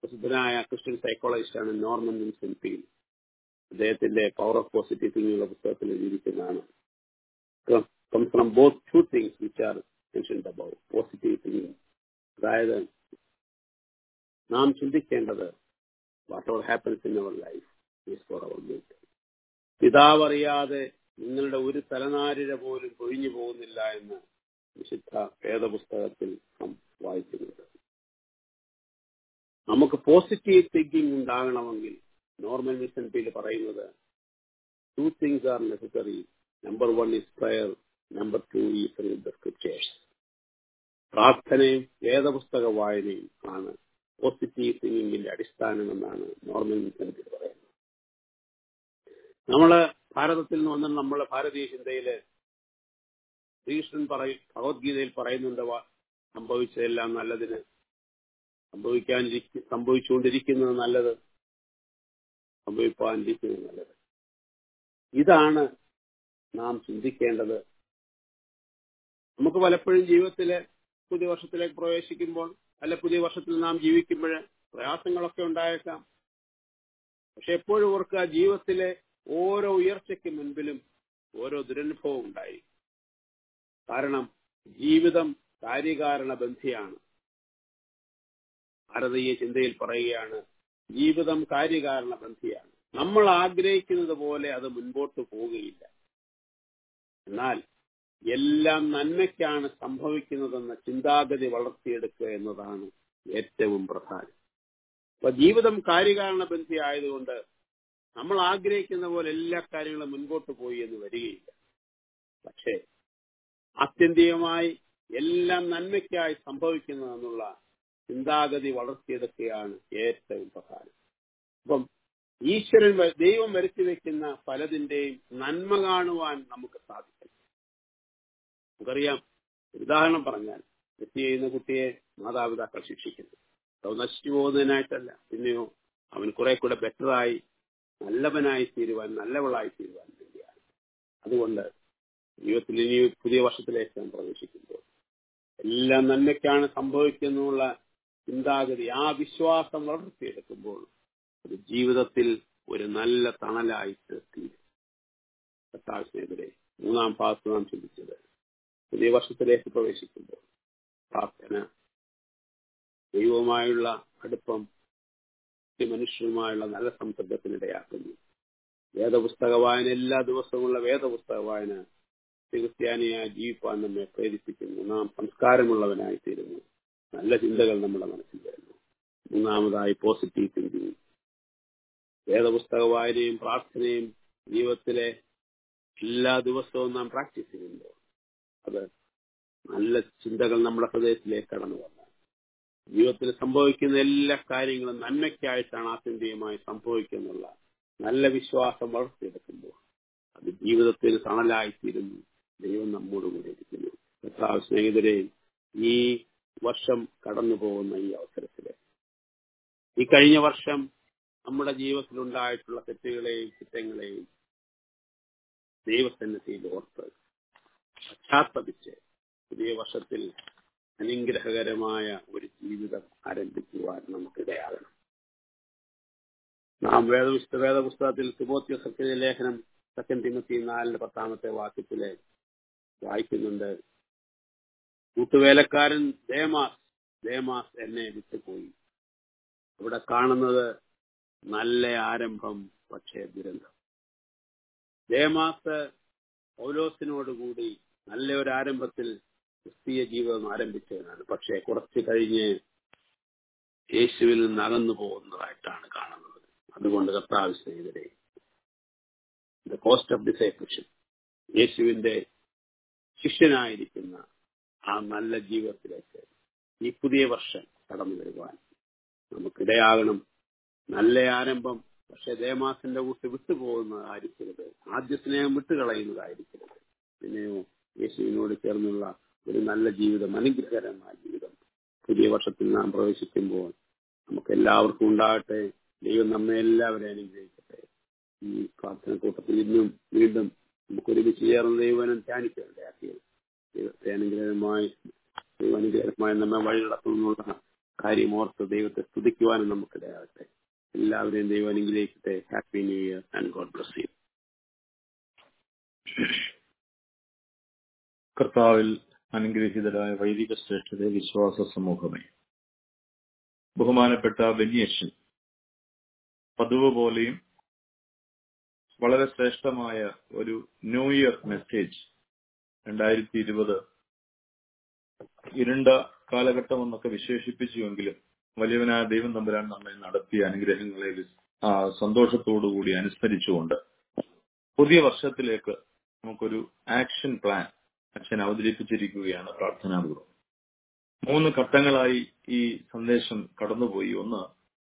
പ്രസിദ്ധനായ ക്രിസ്ത്യൻ സൈക്കോളജിസ്റ്റാണ് നോർമൻ വിൻസെന്റ് പീൽ. അദ്ദേഹത്തിന്റെ പവർ ഓഫ് പോസിറ്റീവ് തിങ്കിങ് പുസ്തകത്തിൽ എഴുതിയിരിക്കുന്നതാണ്. Come from both two things which are mentioned above, positive thinking. അതായത് നാം ചിന്തിക്കേണ്ടത് whatever happens in our life is for our good. പിതാവറിയാതെ നിങ്ങളുടെ ഒരു തലനാരിഴ പോലും പൊഴിഞ്ഞു പോകുന്നില്ല എന്ന് വിശുദ്ധ വേദപുസ്തകത്തിൽ നാം വായിക്കുന്നുണ്ട്. നമുക്ക് പോസിറ്റീവ് തിങ്കിങ് ഉണ്ടാകണമെങ്കിൽ നോർമൻ വിൻസെന്റ് പീൽ പറയുന്നത് two things are necessary. Number one is prayer. Number two is read the scriptures. പ്രാർത്ഥനയും വേദപുസ്തക വായനയും ആണ് പോസിറ്റീവ് തിങ്കിങ്ങിന്റെ അടിസ്ഥാനം എന്നാണ് നോർമൻ വിൻസെന്റ് പീൽ പറയുന്നത്. നമ്മള് ഭാരതത്തിൽ നിന്ന് വന്ന നമ്മളെ ഭാരതീയ ചിന്തയില് ശ്രീകൃഷ്ണൻ പറയും, ഭഗവത്ഗീതയിൽ പറയുന്നുണ്ട്, സംഭവിച്ചതെല്ലാം നല്ലതിന്, സംഭവിക്കാൻ സംഭവിച്ചുകൊണ്ടിരിക്കുന്നത് നല്ലത്, സംഭവിക്കാനിരിക്കുന്നത് നല്ലത്. ഇതാണ് നാം ചിന്തിക്കേണ്ടത്. നമുക്ക് പലപ്പോഴും ജീവിതത്തിലെ പുതിയ വർഷത്തിലേക്ക് പ്രവേശിക്കുമ്പോൾ അല്ലെ പുതിയ വർഷത്തിൽ നാം ജീവിക്കുമ്പോൾ പ്രയാസങ്ങളൊക്കെ ഉണ്ടായേക്കാം. പക്ഷെ എപ്പോഴും ഓർക്കുക, ജീവിതത്തിലെ ഓരോ ഉയർച്ചയ്ക്ക് മുൻപിലും ഓരോ ദുരനുഭവം ഉണ്ടായി. കാരണം ജീവിതം കാര്യകാരണ ബന്ധിയാണ്. ഭാരതീയ ചിന്തയിൽ പറയുകയാണ്, ജീവിതം കാര്യകാരണ ബന്ധിയാണ്. നമ്മൾ ആഗ്രഹിക്കുന്നത് പോലെ അത് മുൻപോട്ട് പോവുകയില്ല. എന്നാൽ എല്ലാം നന്മയ്ക്കാണ് സംഭവിക്കുന്നതെന്ന ചിന്താഗതി വളർത്തിയെടുക്കുക എന്നതാണ് ഏറ്റവും പ്രധാനം. അപ്പൊ ജീവിതം കാര്യകാരണ ബന്ധി ആയതുകൊണ്ട് നമ്മൾ ആഗ്രഹിക്കുന്ന പോലെ എല്ലാ കാര്യങ്ങളും മുൻപോട്ട് പോയി എന്ന് വരികയില്ല. പക്ഷേ ആത്യന്തികമായി എല്ലാം നന്മയ്ക്കായി സംഭവിക്കുന്നതെന്നുള്ള ചിന്താഗതി വളർത്തിയെടുക്കുകയാണ് ഏറ്റവും പ്രധാനം. അപ്പം ഈശ്വരൻ ദൈവം വരുത്തി വെക്കുന്ന പലതിന്റെയും നന്മ കാണുവാൻ നമുക്ക് സാധിക്കും. നമുക്കറിയാം, ഉദാഹരണം പറഞ്ഞാൽ തെറ്റ് ചെയ്യുന്ന കുട്ടിയെ മാതാപിതാക്കൾ ശിക്ഷിക്കുന്നു. അത് നശിച്ചു പോകുന്നതിനായിട്ടല്ല, പിന്നെയോ അവൻ കുറെ കൂടെ ബെറ്ററായി നല്ലവനായി തീരുവാൻ, നല്ലവളായി തീരുവാൻ വേണ്ടിയാണ്. അതുകൊണ്ട് ജീവിതത്തിൽ ഇനി പുതിയ വർഷത്തിലേക്ക് നാം പ്രവേശിക്കുമ്പോൾ എല്ലാം നന്മയ്ക്കാണ് സംഭവിക്കുന്നുള്ള ചിന്താഗതി, ആ വിശ്വാസം വളർത്തിയെടുക്കുമ്പോൾ ഒരു ജീവിതത്തിൽ ഒരു നല്ല തണലായിട്ട് തീരും. കർത്താവിനെതിരെ മൂന്നാം ഭാഗത്ത് നാം ചിന്തിച്ചത്, പുതിയ വർഷത്തിലേക്ക് പ്രവേശിക്കുമ്പോൾ പ്രാർത്ഥന, ദൈവവുമായുള്ള അടുപ്പം, മനുഷ്യരുമായുള്ള നല്ല സംസർഗത്തിനിടയാക്കുന്നു. വേദപുസ്തക വായന, എല്ലാ ദിവസവുമുള്ള വേദപുസ്തക വായന ക്രിസ്ത്യാനിയായി ജീവിപ്പാൻ നമ്മെ പ്രേരിപ്പിക്കുന്നു. നാം സംസ്കാരമുള്ളവനായി തീരുന്നു. നല്ല ചിന്തകൾ നമ്മുടെ മനസ്സിൽ വരുന്നു. മൂന്നാമതായി പോസിറ്റീവ് തിങ്കിങ്. വേദപുസ്തക വായനയും പ്രാർത്ഥനയും ജീവിതത്തിലെ എല്ലാ ദിവസവും നാം പ്രാക്ടീസ് ചെയ്യുമ്പോൾ അത് നല്ല ചിന്തകൾ നമ്മുടെ ഹൃദയത്തിലേക്ക് കടന്നു വന്നാൽ ജീവിതത്തിൽ സംഭവിക്കുന്ന എല്ലാ കാര്യങ്ങളും നന്മയ്ക്കായിട്ടാണ് ആത്യന്തികമായി സംഭവിക്കുന്നുള്ള നല്ല വിശ്വാസം വളർത്തിയെടുക്കുമ്പോൾ അത് ജീവിതത്തിൽ തണലായിത്തീരുന്നു. ദൈവം നമ്മോട് കൂടെ ഇരിക്കുന്നു. കർത്താവ് സ്നേഹിതരെ, ഈ വർഷം കടന്നു പോകുന്ന ഈ അവസരത്തില് ഈ കഴിഞ്ഞ വർഷം നമ്മുടെ ജീവിതത്തിലുണ്ടായിട്ടുള്ള തെറ്റുകളെയും കുറ്റങ്ങളെയും ദൈവസന്നിധിയിൽ ഓർത്ത് പശ്ചാത്തപിച്ച് പുതിയ വർഷത്തിൽ അനുഗ്രഹകരമായ ഒരു ജീവിതം ആരംഭിക്കുവാൻ നമുക്കിടയാകണം. നാം വേദപുസ്തക വേദപുസ്തകത്തിൽ തിമോഥെയോസിന്റെ ലേഖനം സെക്കൻഡ് തിമോത്തി നാലിന്റെ പത്താമത്തെ വാക്യത്തില് വായിക്കുന്നുണ്ട്, കൂട്ടുവേലക്കാരൻ ദേമാസ് ദേമാസ് എന്നെ വിട്ടുപോയി. ഇവിടെ കാണുന്നത് നല്ല ആരംഭം, പക്ഷേ ദുരന്തം. ദേമാസ് പൗലോസിനോടുകൂടി നല്ല ഒരു ആരംഭത്തിൽ ക്രിസ്തീയ ജീവിതം ആരംഭിച്ചവനാണ്. പക്ഷേ കുറച്ച് കഴിഞ്ഞ് യേശുവിൽ നിന്ന് അകന്നു പോകുന്നതായിട്ടാണ് കാണുന്നത്. അതുകൊണ്ട് കർത്താവ് സ്നേഹിതരെ, ദ കോസ്റ്റ് ഓഫ് ഡിസൈപ്പിൾഷിപ്പ്, യേശുവിന്റെ ശിഷ്യനായിരിക്കുന്ന ആ നല്ല ജീവിതത്തിലേക്ക് ഈ പുതിയ വർഷം കടന്നു വരുവാൻ നമുക്കിടയാകണം. നല്ല ആരംഭം, പക്ഷെ ദേമാസിന്റെ കൂട്ട് വിട്ടുപോകുന്നതായിരിക്കരുത്. ആദ്യ സ്നേഹം വിട്ടുകളയുന്നതായിരിക്കരുത്. പിന്നെയോ യേശുവിനോട് ചേർന്നുള്ള ഒരു നല്ല ജീവിതം, അനുഗ്രഹകരമായ ജീവിതം പുതിയ വർഷത്തിൽ നാം പ്രവേശിക്കുമ്പോൾ നമുക്ക് എല്ലാവർക്കും ഉണ്ടാകട്ടെ. ദൈവം നമ്മെ എല്ലാവരെയും അനുഗ്രഹിക്കട്ടെ. ഈ പ്രാർത്ഥന കൂട്ടത്തിൽ ഇന്നും വീണ്ടും നമുക്ക് ഒരുമിച്ച് ചേർന്ന് ദൈവനം ധ്യാനിക്കേണ്ടതാക്കിയത് ദൈവത്തെ അനുഗ്രഹമായി ദൈവാനുഗ്രഹമായി നമ്മെ വഴി നടത്തുന്നുള്ള കാര്യം ഓർത്ത് ദൈവത്തെ സ്തുതിക്കുവാനും നമുക്കിടയാകട്ടെ. എല്ലാവരെയും ദൈവം അനുഗ്രഹിക്കട്ടെ. Happy new year and God bless you. കർത്താവിൽ അനുഗ്രഹീതരായ വൈദിക ശ്രേഷ്ഠതയെ വിശ്വാസ സമൂഹമേ, ബഹുമാനപ്പെട്ട ബെന്യച്ചൻ പതിവ് പോലെയും വളരെ ശ്രേഷ്ഠമായ ഒരു ന്യൂ ഇയർ മെസ്സേജ് രണ്ടായിരത്തി ഇരുപത് ഇരുണ്ട കാലഘട്ടം എന്നൊക്കെ വിശേഷിപ്പിച്ചുവെങ്കിലും വലിയവനായ ദൈവം തമ്പുരാൻ നമ്മെ നടത്തിയ അനുഗ്രഹങ്ങളെ സന്തോഷത്തോടുകൂടി അനുസ്മരിച്ചുകൊണ്ട് പുതിയ വർഷത്തിലേക്ക് നമുക്കൊരു ആക്ഷൻ പ്ലാൻ അച്ഛൻ അവതരിപ്പിച്ചിരിക്കുകയാണ് പ്രാർത്ഥനാപൂർവ്വം. മൂന്ന് ഘട്ടങ്ങളായി ഈ സന്ദേശം കടന്നുപോയി. ഒന്ന്,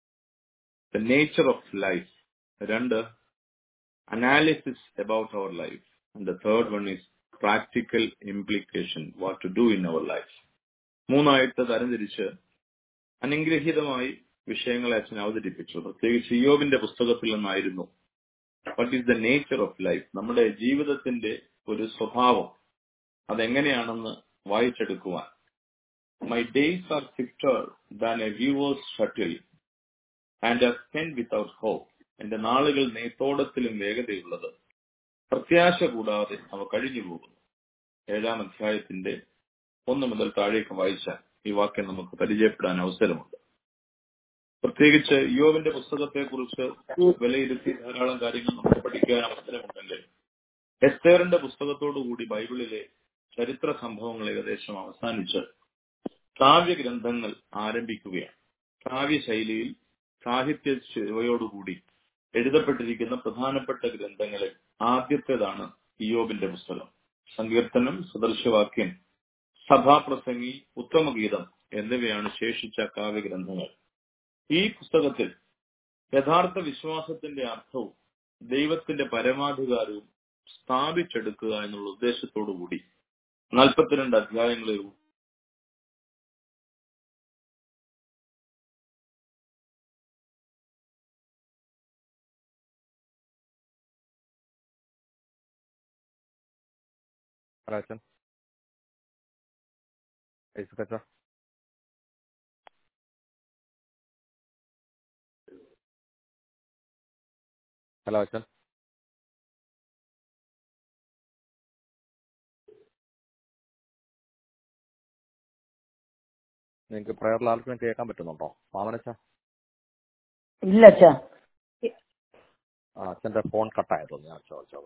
ദ നേച്ചർ ഓഫ് ലൈഫ്. രണ്ട്, analysis about our life. And the third one is practical implication, what to do in our life. മൂന്നായിട്ട് തരംതിരിച്ച് അനുഗ്രഹീതമായി വിഷയങ്ങളെ അച്ഛൻ അവതരിപ്പിച്ചു. പ്രത്യേകിച്ച് ഇയ്യോബിന്റെ പുസ്തകത്തിൽ നിന്നായിരുന്നു what is the nature of life, നമ്മുടെ ജീവിതത്തിന്റെ ഒരു സ്വഭാവം അതെങ്ങനെയാണെന്ന് വായിച്ചെടുക്കുവാൻ. My days are swifter than a weaver's shuttle and are spend without hope. എന്റെ നാളുകൾ നെയ്ത്തോടത്തിലും വേഗതയുള്ളത്, പ്രത്യാശ കൂടാതെ അവ കഴിഞ്ഞു പോകുന്നു. ഏഴാം അധ്യായത്തിന്റെ ഒന്ന് മുതൽ താഴേക്ക് വായിച്ചാൽ ഈ വാക്യം നമുക്ക് പരിചയപ്പെടാൻ അവസരമുണ്ട്. പ്രത്യേകിച്ച് ഇയ്യോബിന്റെ പുസ്തകത്തെക്കുറിച്ച് വിലയിരുത്തി ധാരാളം കാര്യങ്ങൾ നമുക്ക് പഠിക്കാൻ അവസരമുണ്ടെങ്കിൽ എസ്തേറിന്റെ പുസ്തകത്തോടുകൂടി ബൈബിളിലെ ചരിത്ര സംഭവങ്ങൾ ഏകദേശം അവസാനിച്ച് കാവ്യഗ്രന്ഥങ്ങൾ ആരംഭിക്കുകയാണ്. കാവ്യശൈലിയിൽ സാഹിത്യ ചുവയോടുകൂടി എഴുതപ്പെട്ടിരിക്കുന്ന പ്രധാനപ്പെട്ട ഗ്രന്ഥങ്ങളിൽ ആദ്യത്തേതാണ് ഇയ്യോബിന്റെ പുസ്തകം. സങ്കീർത്തനം, സദൃശവാക്യം, സഭാപ്രസംഗി, ഉത്തമഗീതം എന്നിവയാണ് ശേഷിച്ച കാവ്യഗ്രന്ഥങ്ങൾ. ഈ പുസ്തകത്തിൽ യഥാർത്ഥ വിശ്വാസത്തിന്റെ അർത്ഥവും ദൈവത്തിന്റെ പരമാധികാരവും സ്ഥാപിച്ചെടുക്കുക എന്നുള്ള ഉദ്ദേശത്തോടുകൂടി നാൽപ്പത്തിരണ്ട് അധ്യായങ്ങളിൽ ഹലോ അച്ഛൻ. ഐസക് ഹലോ അച്ഛൻ. നിങ്ങൾക്ക് പ്രയറിൽ ആർക്കും കേൾക്കാൻ പറ്റുന്നുണ്ടോ? മാമനച്ച ഇല്ല അച്ഛാ. ആ അച്ഛന്റെ ഫോൺ കട്ടായത് ഞാൻ ചോദിച്ചോ.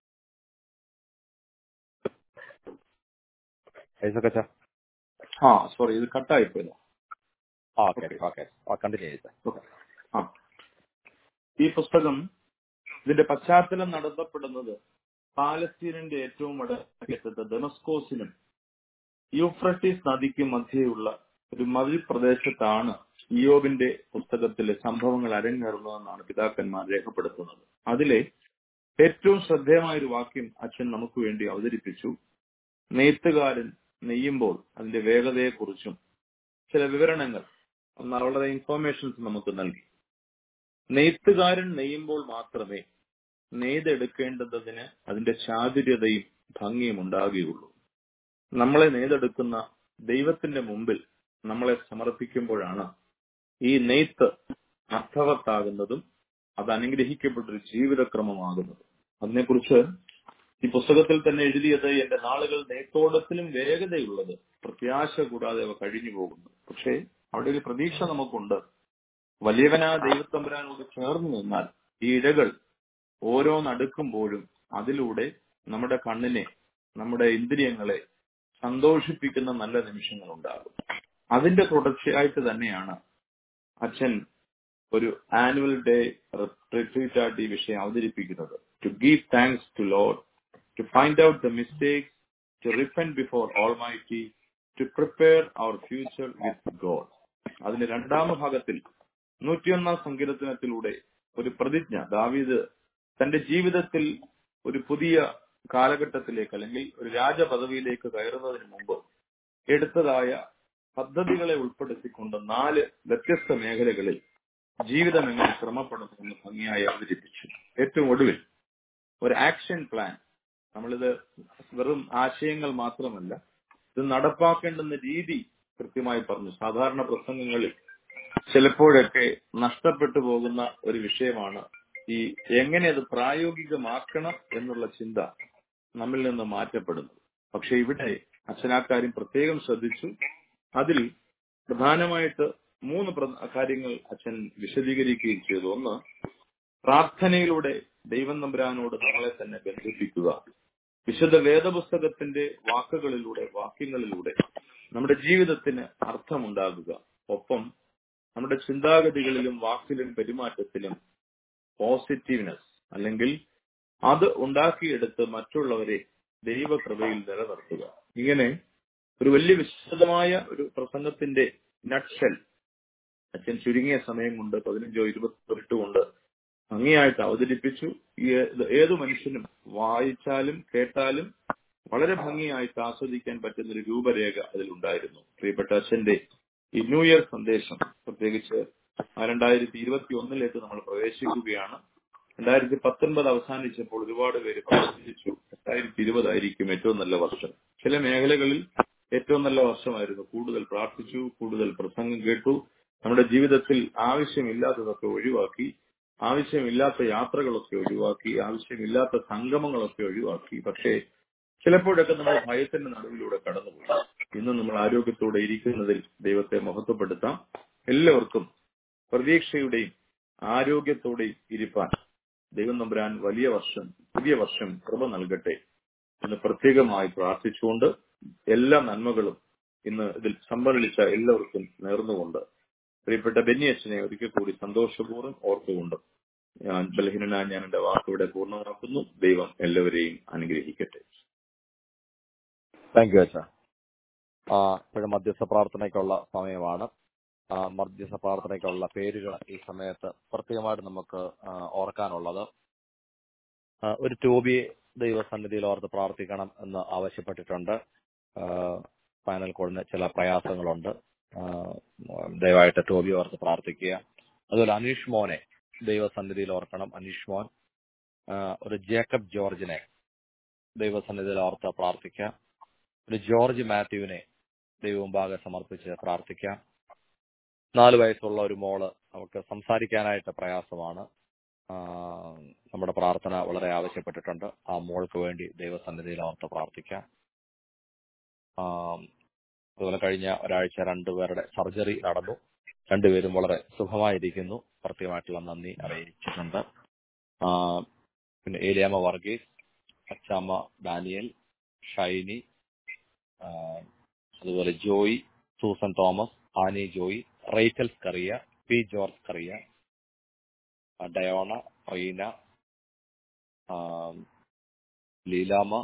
ഐസക് അച്ഛാ. ആ സോറി, ഇത് കട്ടായിപ്പോയല്ലോ. ആ ഓക്കെ ഓക്കെ കണ്ടിന്യൂ ചെയ്തേ. ആ ഈ പുസ്തകം, ഇതിന്റെ പശ്ചാത്തലം നടത്തപ്പെടുന്നത് പാലസ്തീനിന്റെ ഏറ്റവും വടക്കേറ്റത്ത് ദമസ്കോസിനും യൂഫ്രട്ടീസ് നദിക്ക് മധ്യയുള്ള ഒരു മതിൽ പ്രദേശത്താണ് ഇയ്യോബിന്റെ പുസ്തകത്തിലെ സംഭവങ്ങൾ അരങ്ങേറുന്നതെന്നാണ് പിതാക്കന്മാർ രേഖപ്പെടുത്തുന്നത്. അതിലെ ഏറ്റവും ശ്രദ്ധേയമായ ഒരു വാക്യം അച്ഛൻ നമുക്ക് വേണ്ടി അവതരിപ്പിച്ചു. നെയ്ത്തുകാരൻ നെയ്യുമ്പോൾ അതിന്റെ വേഗതയെക്കുറിച്ചും ചില വിവരണങ്ങൾ, വളരെ ഇൻഫോർമേഷൻസ് നമുക്ക് നൽകി. നെയ്ത്തുകാരൻ നെയ്യുമ്പോൾ മാത്രമേ നെയ്തെടുക്കേണ്ടതിന് അതിന്റെ ചാതുര്യതയും ഭംഗിയും ഉണ്ടാകുകയുള്ളൂ. നമ്മളെ നെയ്തെടുക്കുന്ന ദൈവത്തിന്റെ മുമ്പിൽ നമ്മളെ സമർപ്പിക്കുമ്പോഴാണ് ഈ നെയ്ത്ത് അർത്ഥവത്താകുന്നതും അത് അനുഗ്രഹിക്കപ്പെട്ടൊരു ജീവിതക്രമമാകുന്നതും. അതിനെക്കുറിച്ച് ഈ പുസ്തകത്തിൽ തന്നെ എഴുതിയത്, എന്റെ നാളുകൾ നെയ്ത്തോടത്തിലും വേഗതയുള്ളത്, പ്രത്യാശ കൂടാതെ അവ കഴിഞ്ഞു പോകുന്നു. പക്ഷേ അവിടെ ഒരു പ്രതീക്ഷ നമുക്കുണ്ട്. വലിയവനാ ദൈവത്തമ്പുരാനോട് ചേർന്ന് നിന്നാൽ ഈ ഇഴകൾ ഓരോന്നടുക്കുമ്പോഴും അതിലൂടെ നമ്മുടെ കണ്ണിനെ, നമ്മുടെ ഇന്ദ്രിയങ്ങളെ സന്തോഷിപ്പിക്കുന്ന നല്ല നിമിഷങ്ങൾ ഉണ്ടാകും. അതിന്റെ തുടർച്ചയായിട്ട് തന്നെയാണ് അച്ഛൻ ഒരു ആനുവൽ ഡേ റിട്രീറ്റായിട്ട് ഈ വിഷയം അവതരിപ്പിക്കുന്നത്. To give thanks to Lord, to find out the mistakes, to repent before Almighty, to prepare our future with God. അതിന്റെ രണ്ടാം ഭാഗത്തിൽ നൂറ്റിയൊന്നാം സങ്കീർത്തനത്തിലൂടെ ഒരു പ്രതിജ്ഞ ദാവീദ് തന്റെ ജീവിതത്തിൽ ഒരു പുതിയ കാലഘട്ടത്തിലേക്ക് അല്ലെങ്കിൽ ഒരു രാജപദവിയിലേക്ക് കയറുന്നതിന് മുമ്പ് എടുത്തതായ പദ്ധതികളെ ഉൾപ്പെടുത്തിക്കൊണ്ട് നാല് വ്യത്യസ്ത മേഖലകളിൽ ജീവിതം എങ്ങനെ ക്രമപ്പെടുത്തുമെന്ന് ഭംഗിയായി അവതരിപ്പിച്ചു. ഏറ്റവും ഒടുവിൽ ഒരു ആക്ഷൻ പ്ലാൻ. നമ്മളിത് വെറും ആശയങ്ങൾ മാത്രമല്ല, ഇത് നടപ്പാക്കേണ്ടുന്ന രീതി കൃത്യമായി പറഞ്ഞു. സാധാരണ പ്രസംഗങ്ങളിൽ ചിലപ്പോഴൊക്കെ നഷ്ടപ്പെട്ടു പോകുന്ന ഒരു വിഷയമാണ് ഈ എങ്ങനെ അത് പ്രായോഗികമാക്കണം എന്നുള്ള ചിന്ത നമ്മിൽ നിന്ന് മാറ്റപ്പെടുന്നു. പക്ഷെ ഇവിടെ അച്ഛനാക്കാരും പ്രത്യേകം ശ്രദ്ധിച്ചു. അതിൽ പ്രധാനമായിട്ട് മൂന്ന് കാര്യങ്ങൾ അച്ഛൻ വിശദീകരിക്കുകയും ചെയ്തു. ഒന്ന്, പ്രാർത്ഥനയിലൂടെ ദൈവം തമ്പുരാനോട് നമ്മളെ തന്നെ ബന്ധിപ്പിക്കുക. വിശുദ്ധ വേദപുസ്തകത്തിന്റെ വാക്കുകളിലൂടെ, വാക്യങ്ങളിലൂടെ നമ്മുടെ ജീവിതത്തിന് അർത്ഥമുണ്ടാകുക. ഒപ്പം നമ്മുടെ ചിന്താഗതികളിലും വാക്കിലും പെരുമാറ്റത്തിലും പോസിറ്റീവ്നെസ് അല്ലെങ്കിൽ അത് ഉണ്ടാക്കിയെടുത്ത് മറ്റുള്ളവരെ ദൈവകൃപയിൽ നിലനിർത്തുക. ഇങ്ങനെ ഒരു വലിയ വിശദമായ ഒരു പ്രസംഗത്തിന്റെ നട്ട്ഷെൽ അച്ഛൻ ചുരുങ്ങിയ സമയം കൊണ്ട് പതിനഞ്ചോ ഇരുപത്തി എട്ട് കൊണ്ട് ഭംഗിയായിട്ട് അവതരിപ്പിച്ചു. ഏതു മനുഷ്യനും വായിച്ചാലും കേട്ടാലും വളരെ ഭംഗിയായിട്ട് ആസ്വദിക്കാൻ പറ്റുന്ന ഒരു രൂപരേഖ അതിലുണ്ടായിരുന്നു. പ്രിയപ്പെട്ട അച്ഛന്റെ ഈ ന്യൂ ഇയർ സന്ദേശം, പ്രത്യേകിച്ച് രണ്ടായിരത്തി ഇരുപത്തി ഒന്നിലേക്ക് നമ്മൾ പ്രവേശിക്കുകയാണ്. രണ്ടായിരത്തി പത്തൊൻപത് അവസാനിച്ചപ്പോൾ ഒരുപാട് പേര് പ്രവർത്തിച്ചു രണ്ടായിരത്തി ഇരുപതായിരിക്കും ഏറ്റവും നല്ല വർഷം. ചില മേഖലകളിൽ ഏറ്റവും നല്ല വർഷമായിരുന്നു. കൂടുതൽ പ്രാർത്ഥിച്ചു, കൂടുതൽ പ്രസംഗം കേട്ടു, നമ്മുടെ ജീവിതത്തിൽ ആവശ്യമില്ലാത്തതൊക്കെ ഒഴിവാക്കി, ആവശ്യമില്ലാത്ത യാത്രകളൊക്കെ ഒഴിവാക്കി, ആവശ്യമില്ലാത്ത സംഗമങ്ങളൊക്കെ ഒഴിവാക്കി. പക്ഷേ ചിലപ്പോഴൊക്കെ നമ്മൾ ഭയത്തിന്റെ നടുവിലൂടെ കടന്നുപോയി. ഇന്ന് നമ്മൾ ആരോഗ്യത്തോടെ ഇരിക്കുന്നതിൽ ദൈവത്തെ മഹത്വപ്പെടുത്താം. എല്ലാവർക്കും പ്രതീക്ഷയുടെയും ആരോഗ്യത്തോടെയും ഇരിപ്പാൻ ദൈവം തമ്പുരാൻ വലിയ വർഷം പുതിയ വർഷം കൃപ നൽകട്ടെ എന്ന് പ്രത്യേകമായി പ്രാർത്ഥിച്ചുകൊണ്ട് എല്ലാ നന്മകളും ഇന്ന് ഇതിൽ സമ്മേളിച്ച എല്ലാവർക്കും നേർന്നുകൊണ്ട് പ്രിയപ്പെട്ട ബെന്നി അച്ഛനെ ഒരിക്കൽ കൂടി സന്തോഷപൂർവ്വം ഓർത്തുകൊണ്ട് ഞാൻ ബലഹീനനായ ഞാൻ എന്റെ വാക്കിവിടെ പൂർണ്ണമാക്കുന്നു. ദൈവം എല്ലാവരെയും അനുഗ്രഹിക്കട്ടെ. താങ്ക് യു അച്ഛ. ഇപ്പോഴും മധ്യസ്ഥ പ്രാർത്ഥനയ്ക്കുള്ള സമയമാണ്. മധ്യസ്ഥ പ്രാർത്ഥനയ്ക്കുള്ള പേരുകൾ ഈ സമയത്ത് പ്രത്യേകമായിട്ട് നമുക്ക് ഓർക്കാനുള്ളത്, ഒരു ടോബിയെ ദൈവസന്നിധിയിൽ ഓർത്ത് പ്രാർത്ഥിക്കണം എന്ന് ആവശ്യപ്പെട്ടിട്ടുണ്ട്. ഫൈനൽ കോഡിന് ചില പ്രയാസങ്ങളുണ്ട്. ദയവായിട്ട് ടോബി ഓർത്ത് പ്രാർത്ഥിക്കുക. അതുപോലെ അനീഷ് മോനെ ദൈവസന്നിധിയിൽ ഓർക്കണം. അനീഷ് മോൻ. ഒരു ജേക്കബ് ജോർജിനെ ദൈവസന്നിധിയിൽ ഓർത്ത് പ്രാർത്ഥിക്കാം. ഒരു ജോർജ് മാത്യുവിനെ ദൈവമുമ്പാകെ സമർപ്പിച്ച് പ്രാർത്ഥിക്കാം. നാല് വയസ്സുള്ള ഒരു മോള്, അവർക്ക് സംസാരിക്കാനായിട്ട് പ്രയാസമാണ്. നമ്മുടെ പ്രാർത്ഥന വളരെ ആവശ്യപ്പെട്ടിട്ടുണ്ട്. ആ മോൾക്ക് വേണ്ടി ദൈവസന്നിധിയിൽ ഓർത്ത് പ്രാർത്ഥിക്കാം. അതുപോലെ കഴിഞ്ഞ ഒരാഴ്ച രണ്ടുപേരുടെ സർജറി നടന്നു. രണ്ടുപേരും വളരെ സുഖമായിരിക്കുന്നു. പ്രത്യേകമായിട്ടുള്ള നന്ദി അറിയിച്ചിട്ടുണ്ട്. പിന്നെ ഏലിയാമ്മ വർഗീസ്, അച്ചാമ്മ ഡാനിയൽ, ഷൈനി, അതുപോലെ Joy, Susan Thomas, Annie Joy, Rachel Scaria, P George Scaria, Diona, Reena, Leelamma,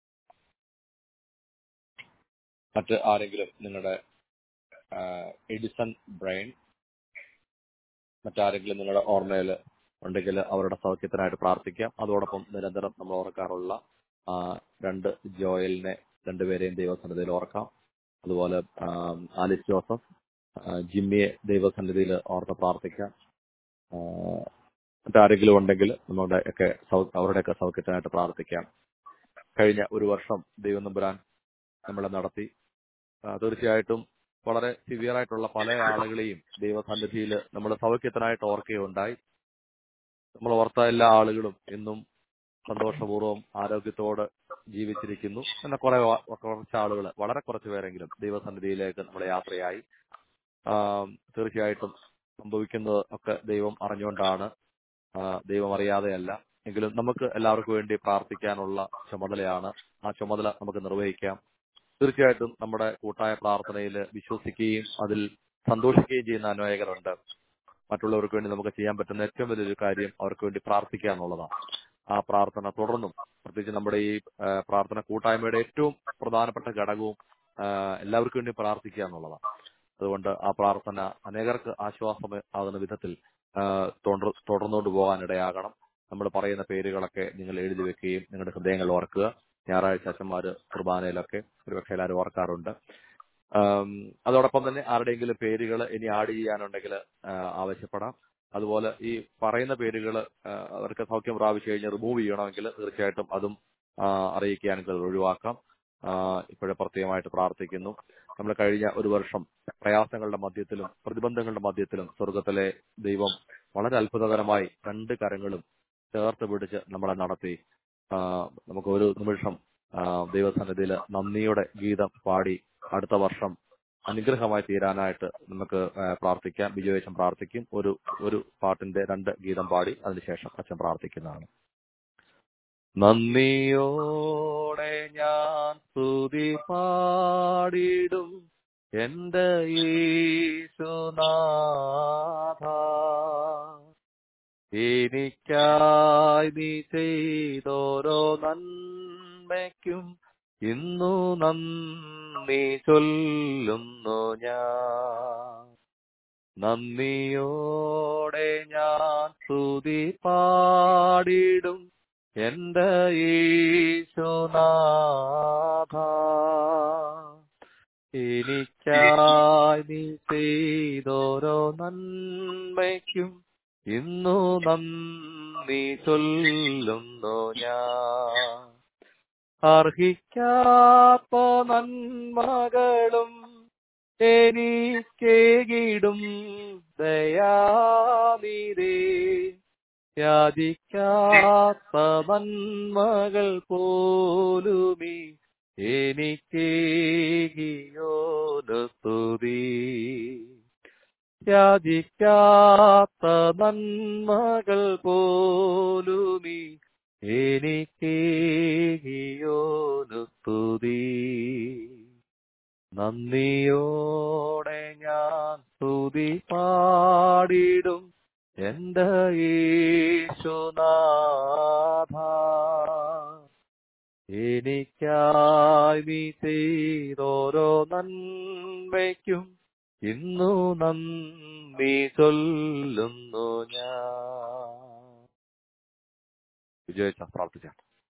മറ്റ് ആരെങ്കിലും നിങ്ങളുടെ എഡിസൺ ബ്രെയിൻ, മറ്റാരെങ്കിലും നിങ്ങളുടെ ഓർമ്മയിൽ ഉണ്ടെങ്കിൽ അവരുടെ സൗഖ്യത്തിനായിട്ട് പ്രാർത്ഥിക്കാം. അതോടൊപ്പം നിരന്തരം നമ്മൾ ഓർക്കാറുള്ള രണ്ട് ജോയലിനെ രണ്ടുപേരെയും ദൈവസന്നിധിയിൽ ഓർക്കാം. അതുപോലെ ആലിസ് ജോസഫ്, ജിമ്മിയെ ദൈവസന്നിധിയിൽ ഓർത്ത് പ്രാർത്ഥിക്കാം. മറ്റാരെങ്കിലും ഉണ്ടെങ്കിൽ നമ്മുടെ ഒക്കെ അവരുടെയൊക്കെ സൗഖ്യത്തിനായിട്ട് പ്രാർത്ഥിക്കാം. കഴിഞ്ഞ ഒരു വർഷം ദൈവം തമ്പുരാൻ നമ്മളെ നടത്തി. തീർച്ചയായിട്ടും വളരെ സിവിയർ ആയിട്ടുള്ള പല ആളുകളെയും ദൈവസന്നിധിയിൽ നമ്മൾ സൗഖ്യത്തിനായിട്ട് ഓർക്കുകയുണ്ടായി. നമ്മൾ ഓർത്ത എല്ലാ ആളുകളും ഇന്നും സന്തോഷപൂർവ്വം ആരോഗ്യത്തോടെ ജീവിച്ചിരിക്കുന്നു. പിന്നെ കുറെ കുറച്ച് ആളുകൾ, വളരെ കുറച്ച് പേരെങ്കിലും ദൈവസന്നിധിയിലേക്ക് നമ്മുടെ യാത്രയായി. തീർച്ചയായിട്ടും സംഭവിക്കുന്നത് ഒക്കെ ദൈവം അറിഞ്ഞുകൊണ്ടാണ്, ദൈവം അറിയാതെയല്ല. എങ്കിലും നമുക്ക് എല്ലാവർക്കും വേണ്ടി പ്രാർത്ഥിക്കാനുള്ള ചുമതലയാണ്. ആ ചുമതല നമുക്ക് നിർവഹിക്കാം. തീർച്ചയായിട്ടും നമ്മുടെ കൂട്ടായ പ്രാർത്ഥനയിൽ വിശ്വസിക്കുകയും അതിൽ സന്തോഷിക്കുകയും ചെയ്യുന്ന അനേകരുണ്ട്. മറ്റുള്ളവർക്ക് വേണ്ടി നമുക്ക് ചെയ്യാൻ പറ്റുന്ന ഏറ്റവും വലിയൊരു കാര്യം അവർക്ക് വേണ്ടി പ്രാർത്ഥിക്കുക എന്നുള്ളതാണ്. ആ പ്രാർത്ഥന തുടർന്നും, പ്രത്യേകിച്ച് നമ്മുടെ ഈ പ്രാർത്ഥന കൂട്ടായ്മയുടെ ഏറ്റവും പ്രധാനപ്പെട്ട ഘടകവും എല്ലാവർക്കും വേണ്ടി പ്രാർത്ഥിക്കുക എന്നുള്ളതാണ്. അതുകൊണ്ട് ആ പ്രാർത്ഥന അനേകർക്ക് ആശ്വാസം ആകുന്ന വിധത്തിൽ തുടർന്നുകൊണ്ട് പോകാൻ ഇടയാകണം. നമ്മൾ പറയുന്ന പേരുകളൊക്കെ നിങ്ങൾ എഴുതി വെക്കുകയും നിങ്ങളുടെ ഹൃദയങ്ങൾ ഓർക്കുക. ഞായറാഴ്ച അച്ഛന്മാര് കുർബാനയിലൊക്കെ ഒരുപക്ഷെ എല്ലാവരും ഓർക്കാറുണ്ട്. അതോടൊപ്പം തന്നെ ആരുടെയെങ്കിലും പേരുകൾ ഇനി ആഡ് ചെയ്യാനുണ്ടെങ്കിൽ ആവശ്യപ്പെടാം. അതുപോലെ ഈ പറയുന്ന പേരുകൾ അവർക്ക് സൗഖ്യം പ്രാപിച്ചു കഴിഞ്ഞ് റിമൂവ് ചെയ്യണമെങ്കിൽ തീർച്ചയായിട്ടും അതും അറിയിക്കുകയാണെങ്കിൽ ഒഴിവാക്കാം. ഇപ്പോഴെ പ്രത്യേകമായിട്ട് പ്രാർത്ഥിക്കുന്നു. നമ്മൾ കഴിഞ്ഞ ഒരു വർഷം പ്രയാസങ്ങളുടെ മധ്യത്തിലും പ്രതിബന്ധങ്ങളുടെ മധ്യത്തിലും സ്വർഗത്തിലെ ദൈവം വളരെ അത്ഭുതകരമായി രണ്ട് കരങ്ങളും ചേർത്ത് പിടിച്ച് നമ്മളെ നടത്തി. നമുക്ക് ഒരു നിമിഷം ദൈവസന്നിധിയിൽ നന്ദിയുടെ ഗീതം പാടി അടുത്ത വർഷം അനുഗ്രഹമായി തീരാനായിട്ട് നമുക്ക് പ്രാർത്ഥിക്കാം. ബിജുവേശൻ പ്രാർത്ഥിക്കും. ഒരു ഒരു പാട്ടിന്റെ രണ്ട് ഗീതം പാടി അതിനുശേഷം അച്ഛൻ പ്രാർത്ഥിക്കുന്നതാണ്. നന്ദിയോടെ ഞാൻ സ്തുതി പാടിടും എന്റെ യേശുനാഥ, എനിക്കായി നീ ചെയ്തോരോ നന്മയ്ക്കും ഇന്നു നന്ദി ചൊല്ലുന്നു ഞാൻ. നന്ദിയോടെ ഞാൻ സ്തുതി പാടിടും എന്റെ യേശുനാഥ, എനിക്കായി നീ ചെയ്തോരോ നന്മയ്ക്കും ഇന്നു നന്ദി ചൊല്ലുന്നു ഞാൻ. അർഹിക്കാത്ത നന്മകളും എനിക്കേകിടും ദയാനിധി, യാചിക്കാത്ത നന്മകൾ പോലുമീ എനിക്കേകിയോന് സ്തുതി. യാചിക്കാത്ത നന്മകൾ പോലുമീ എനിക്കേകിയോന് സ്തുതി. നന്ദിയോടെ ഞാൻ സ്തുതി പാടിടും എന്റെ യേശുനാഥ, എനിക്കായി നീ ചെയ്തോരോ നന്മയ്ക്കും ഇന്നു നന്ദി ചൊല്ലുന്നു ഞാൻ. വിജയിച്ച പ്രാർത്ഥിച്ച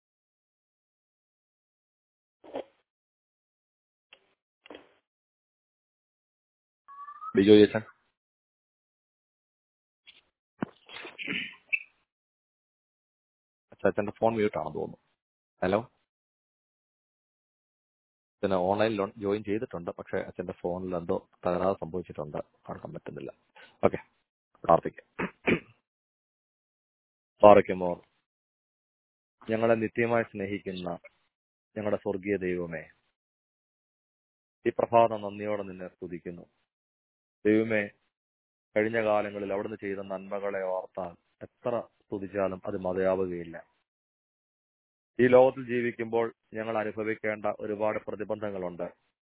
ബിജോയച്ചൻ. അച്ഛൻ്റെ ഫോൺ മ്യൂട്ടാണെന്ന് തോന്നുന്നു. ഹലോ, അച്ഛന് ഓൺലൈനിൽ ജോയിൻ ചെയ്തിട്ടുണ്ട്, പക്ഷെ അച്ഛൻ്റെ ഫോണിൽ എന്തോ തകരാറ് സംഭവിച്ചിട്ടുണ്ട്, കാണാൻ പറ്റുന്നില്ല. ഓക്കെ, പ്രാർത്ഥിക്കാം. പാറയ്ക്കുമോ ഞങ്ങളെ നിത്യമായി സ്നേഹിക്കുന്ന ഞങ്ങളുടെ സ്വർഗീയ ദൈവമേ, ഈ പ്രഭാതം നന്ദിയോടെ നിന്നെ സ്തുതിക്കുന്നു. ദൈവമേ, കഴിഞ്ഞ കാലങ്ങളിൽ അവിടുന്ന് ചെയ്ത നന്മകളെ ഓർത്താൽ എത്ര സ്തുതിച്ചാലും അത് മതിയാവുകയില്ല. ഈ ലോകത്തിൽ ജീവിക്കുമ്പോൾ ഞങ്ങൾ അനുഭവിക്കേണ്ട ഒരുപാട് പ്രതിബന്ധങ്ങളുണ്ട്.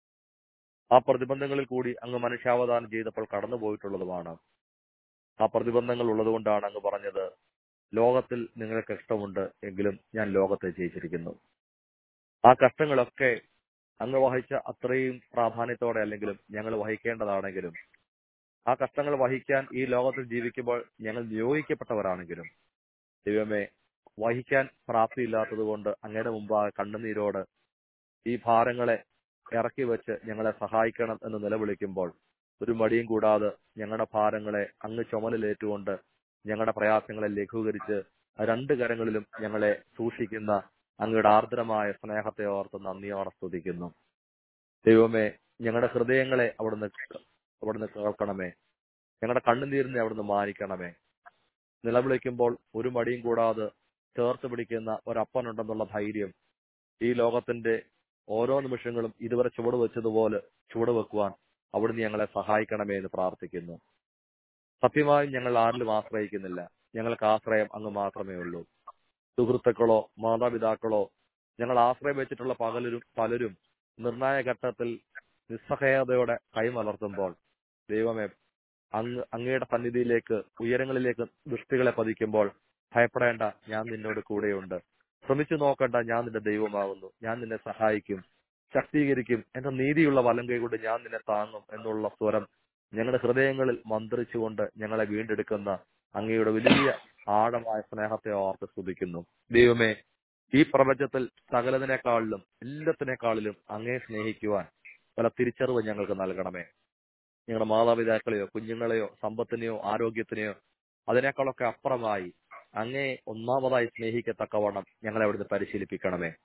ആ പ്രതിബന്ധങ്ങളിൽ കൂടി അങ്ങ് മനുഷ്യാവതാരം ചെയ്തപ്പോൾ കടന്നുപോയിട്ടുള്ളതുമാണ്. ആ പ്രതിബന്ധങ്ങൾ ഉള്ളതുകൊണ്ടാണ് അങ്ങ് പറഞ്ഞത്, ലോകത്തിൽ നിങ്ങൾക്ക് കഷ്ടമുണ്ട്, എങ്കിലും ഞാൻ ലോകത്തെ ജയിച്ചിരിക്കുന്നു. ആ കഷ്ടങ്ങളൊക്കെ അങ്ങ് വഹിച്ച അത്രയും പ്രാധാന്യത്തോടെ അല്ലെങ്കിലും ഞങ്ങൾ വഹിക്കേണ്ടതാണെങ്കിലും, ആ കഷ്ടങ്ങൾ വഹിക്കാൻ ഈ ലോകത്തിൽ ജീവിക്കുമ്പോൾ ഞങ്ങൾ നിയോഗിക്കപ്പെട്ടവരാണെങ്കിലും, ദൈവമേ, വഹിക്കാൻ പ്രാപ്തിയില്ലാത്തത് കൊണ്ട് അങ്ങയുടെ മുമ്പാകെ കണ്ണുനീരോട് ഈ ഭാരങ്ങളെ ഇറക്കി വെച്ച് ഞങ്ങളെ സഹായിക്കണം എന്ന് നിലവിളിക്കുമ്പോൾ ഒരു മടിയും കൂടാതെ ഞങ്ങളുടെ ഭാരങ്ങളെ അങ്ങ് ചുമലിലേറ്റുകൊണ്ട് ഞങ്ങളുടെ പ്രയാസങ്ങളെ ലഘൂകരിച്ച് രണ്ട് കരങ്ങളിലും ഞങ്ങളെ സൂക്ഷിക്കുന്ന അങ്ങയുടെ ആർദ്രമായ സ്നേഹത്തെ ഓർത്ത് നന്ദിയോടെ സ്തുതിക്കുന്നു. ദൈവമേ, ഞങ്ങളുടെ ഹൃദയങ്ങളെ അവിടുന്ന് അവിടുന്ന് കേൾക്കണമേ. ഞങ്ങളുടെ കണ്ണുനീരിനെ അവിടുന്ന് മാനിക്കണമേ. നിലവിളിക്കുമ്പോൾ ഒരു മടിയും കൂടാതെ ചേർത്ത് പിടിക്കുന്ന ഒരപ്പനുണ്ടെന്നുള്ള ധൈര്യം ഈ ലോകത്തിന്റെ ഓരോ നിമിഷങ്ങളും ഇതുവരെ ചുവട് വെച്ചതുപോലെ ചുവട് വെക്കുവാൻ അവിടുന്ന് ഞങ്ങളെ സഹായിക്കണമേ എന്ന് പ്രാർത്ഥിക്കുന്നു. സത്യമായും ഞങ്ങൾ ആരിലും ആശ്രയിക്കുന്നില്ല. ഞങ്ങൾക്ക് ആശ്രയം അങ്ങ് മാത്രമേ ഉള്ളൂ. സുഹൃത്തുക്കളോ മാതാപിതാക്കളോ ഞങ്ങൾ ആശ്രയം വെച്ചിട്ടുള്ള പകലരും പലരും നിർണായക ഘട്ടത്തിൽ നിസ്സഹായതയോടെ കൈമലർത്തുമ്പോൾ ദൈവമേ, അങ്ങ് അങ്ങയുടെ സന്നിധിയിലേക്ക് ഉയരങ്ങളിലേക്ക് ദൃഷ്ടികളെ പതിക്കുമ്പോൾ ഭയപ്പെടേണ്ട, ഞാൻ നിന്നോട് കൂടെയുണ്ട്. ശ്രമിച്ചു നോക്കണ്ട, ഞാൻ നിന്റെ ദൈവമാകുന്നു. ഞാൻ നിന്നെ സഹായിക്കും, ശക്തീകരിക്കും. എന്റെ നീതിയുള്ള വലം കൈ കൊണ്ട് ഞാൻ നിന്നെ താങ്ങും എന്നുള്ള സ്വരം ഞങ്ങളുടെ ഹൃദയങ്ങളിൽ മന്ത്രിച്ചുകൊണ്ട് ഞങ്ങളെ വീണ്ടെടുക്കുന്ന അങ്ങയുടെ വലിയ ആഴമായ സ്നേഹത്തെ ഓർത്ത് സ്തുതിക്കുന്നു. ദൈവമേ, ഈ പ്രപഞ്ചത്തിൽ സകലതിനേക്കാളിലും എല്ലാത്തിനേക്കാളിലും അങ്ങേ സ്നേഹിക്കുവാൻ പല തിരിച്ചറിവ് ഞങ്ങൾക്ക് നൽകണമേ. ഞങ്ങളുടെ മാതാപിതാക്കളെയോ കുഞ്ഞുങ്ങളെയോ സമ്പത്തിനെയോ ആരോഗ്യത്തിനെയോ അതിനേക്കാളൊക്കെ അപ്പുറമായി അങ്ങേ ഒന്നാമതായി സ്നേഹിക്കത്തക്കവണ്ണം ഞങ്ങളെ അവിടുന്ന് പരിശീലിപ്പിക്കണമേ.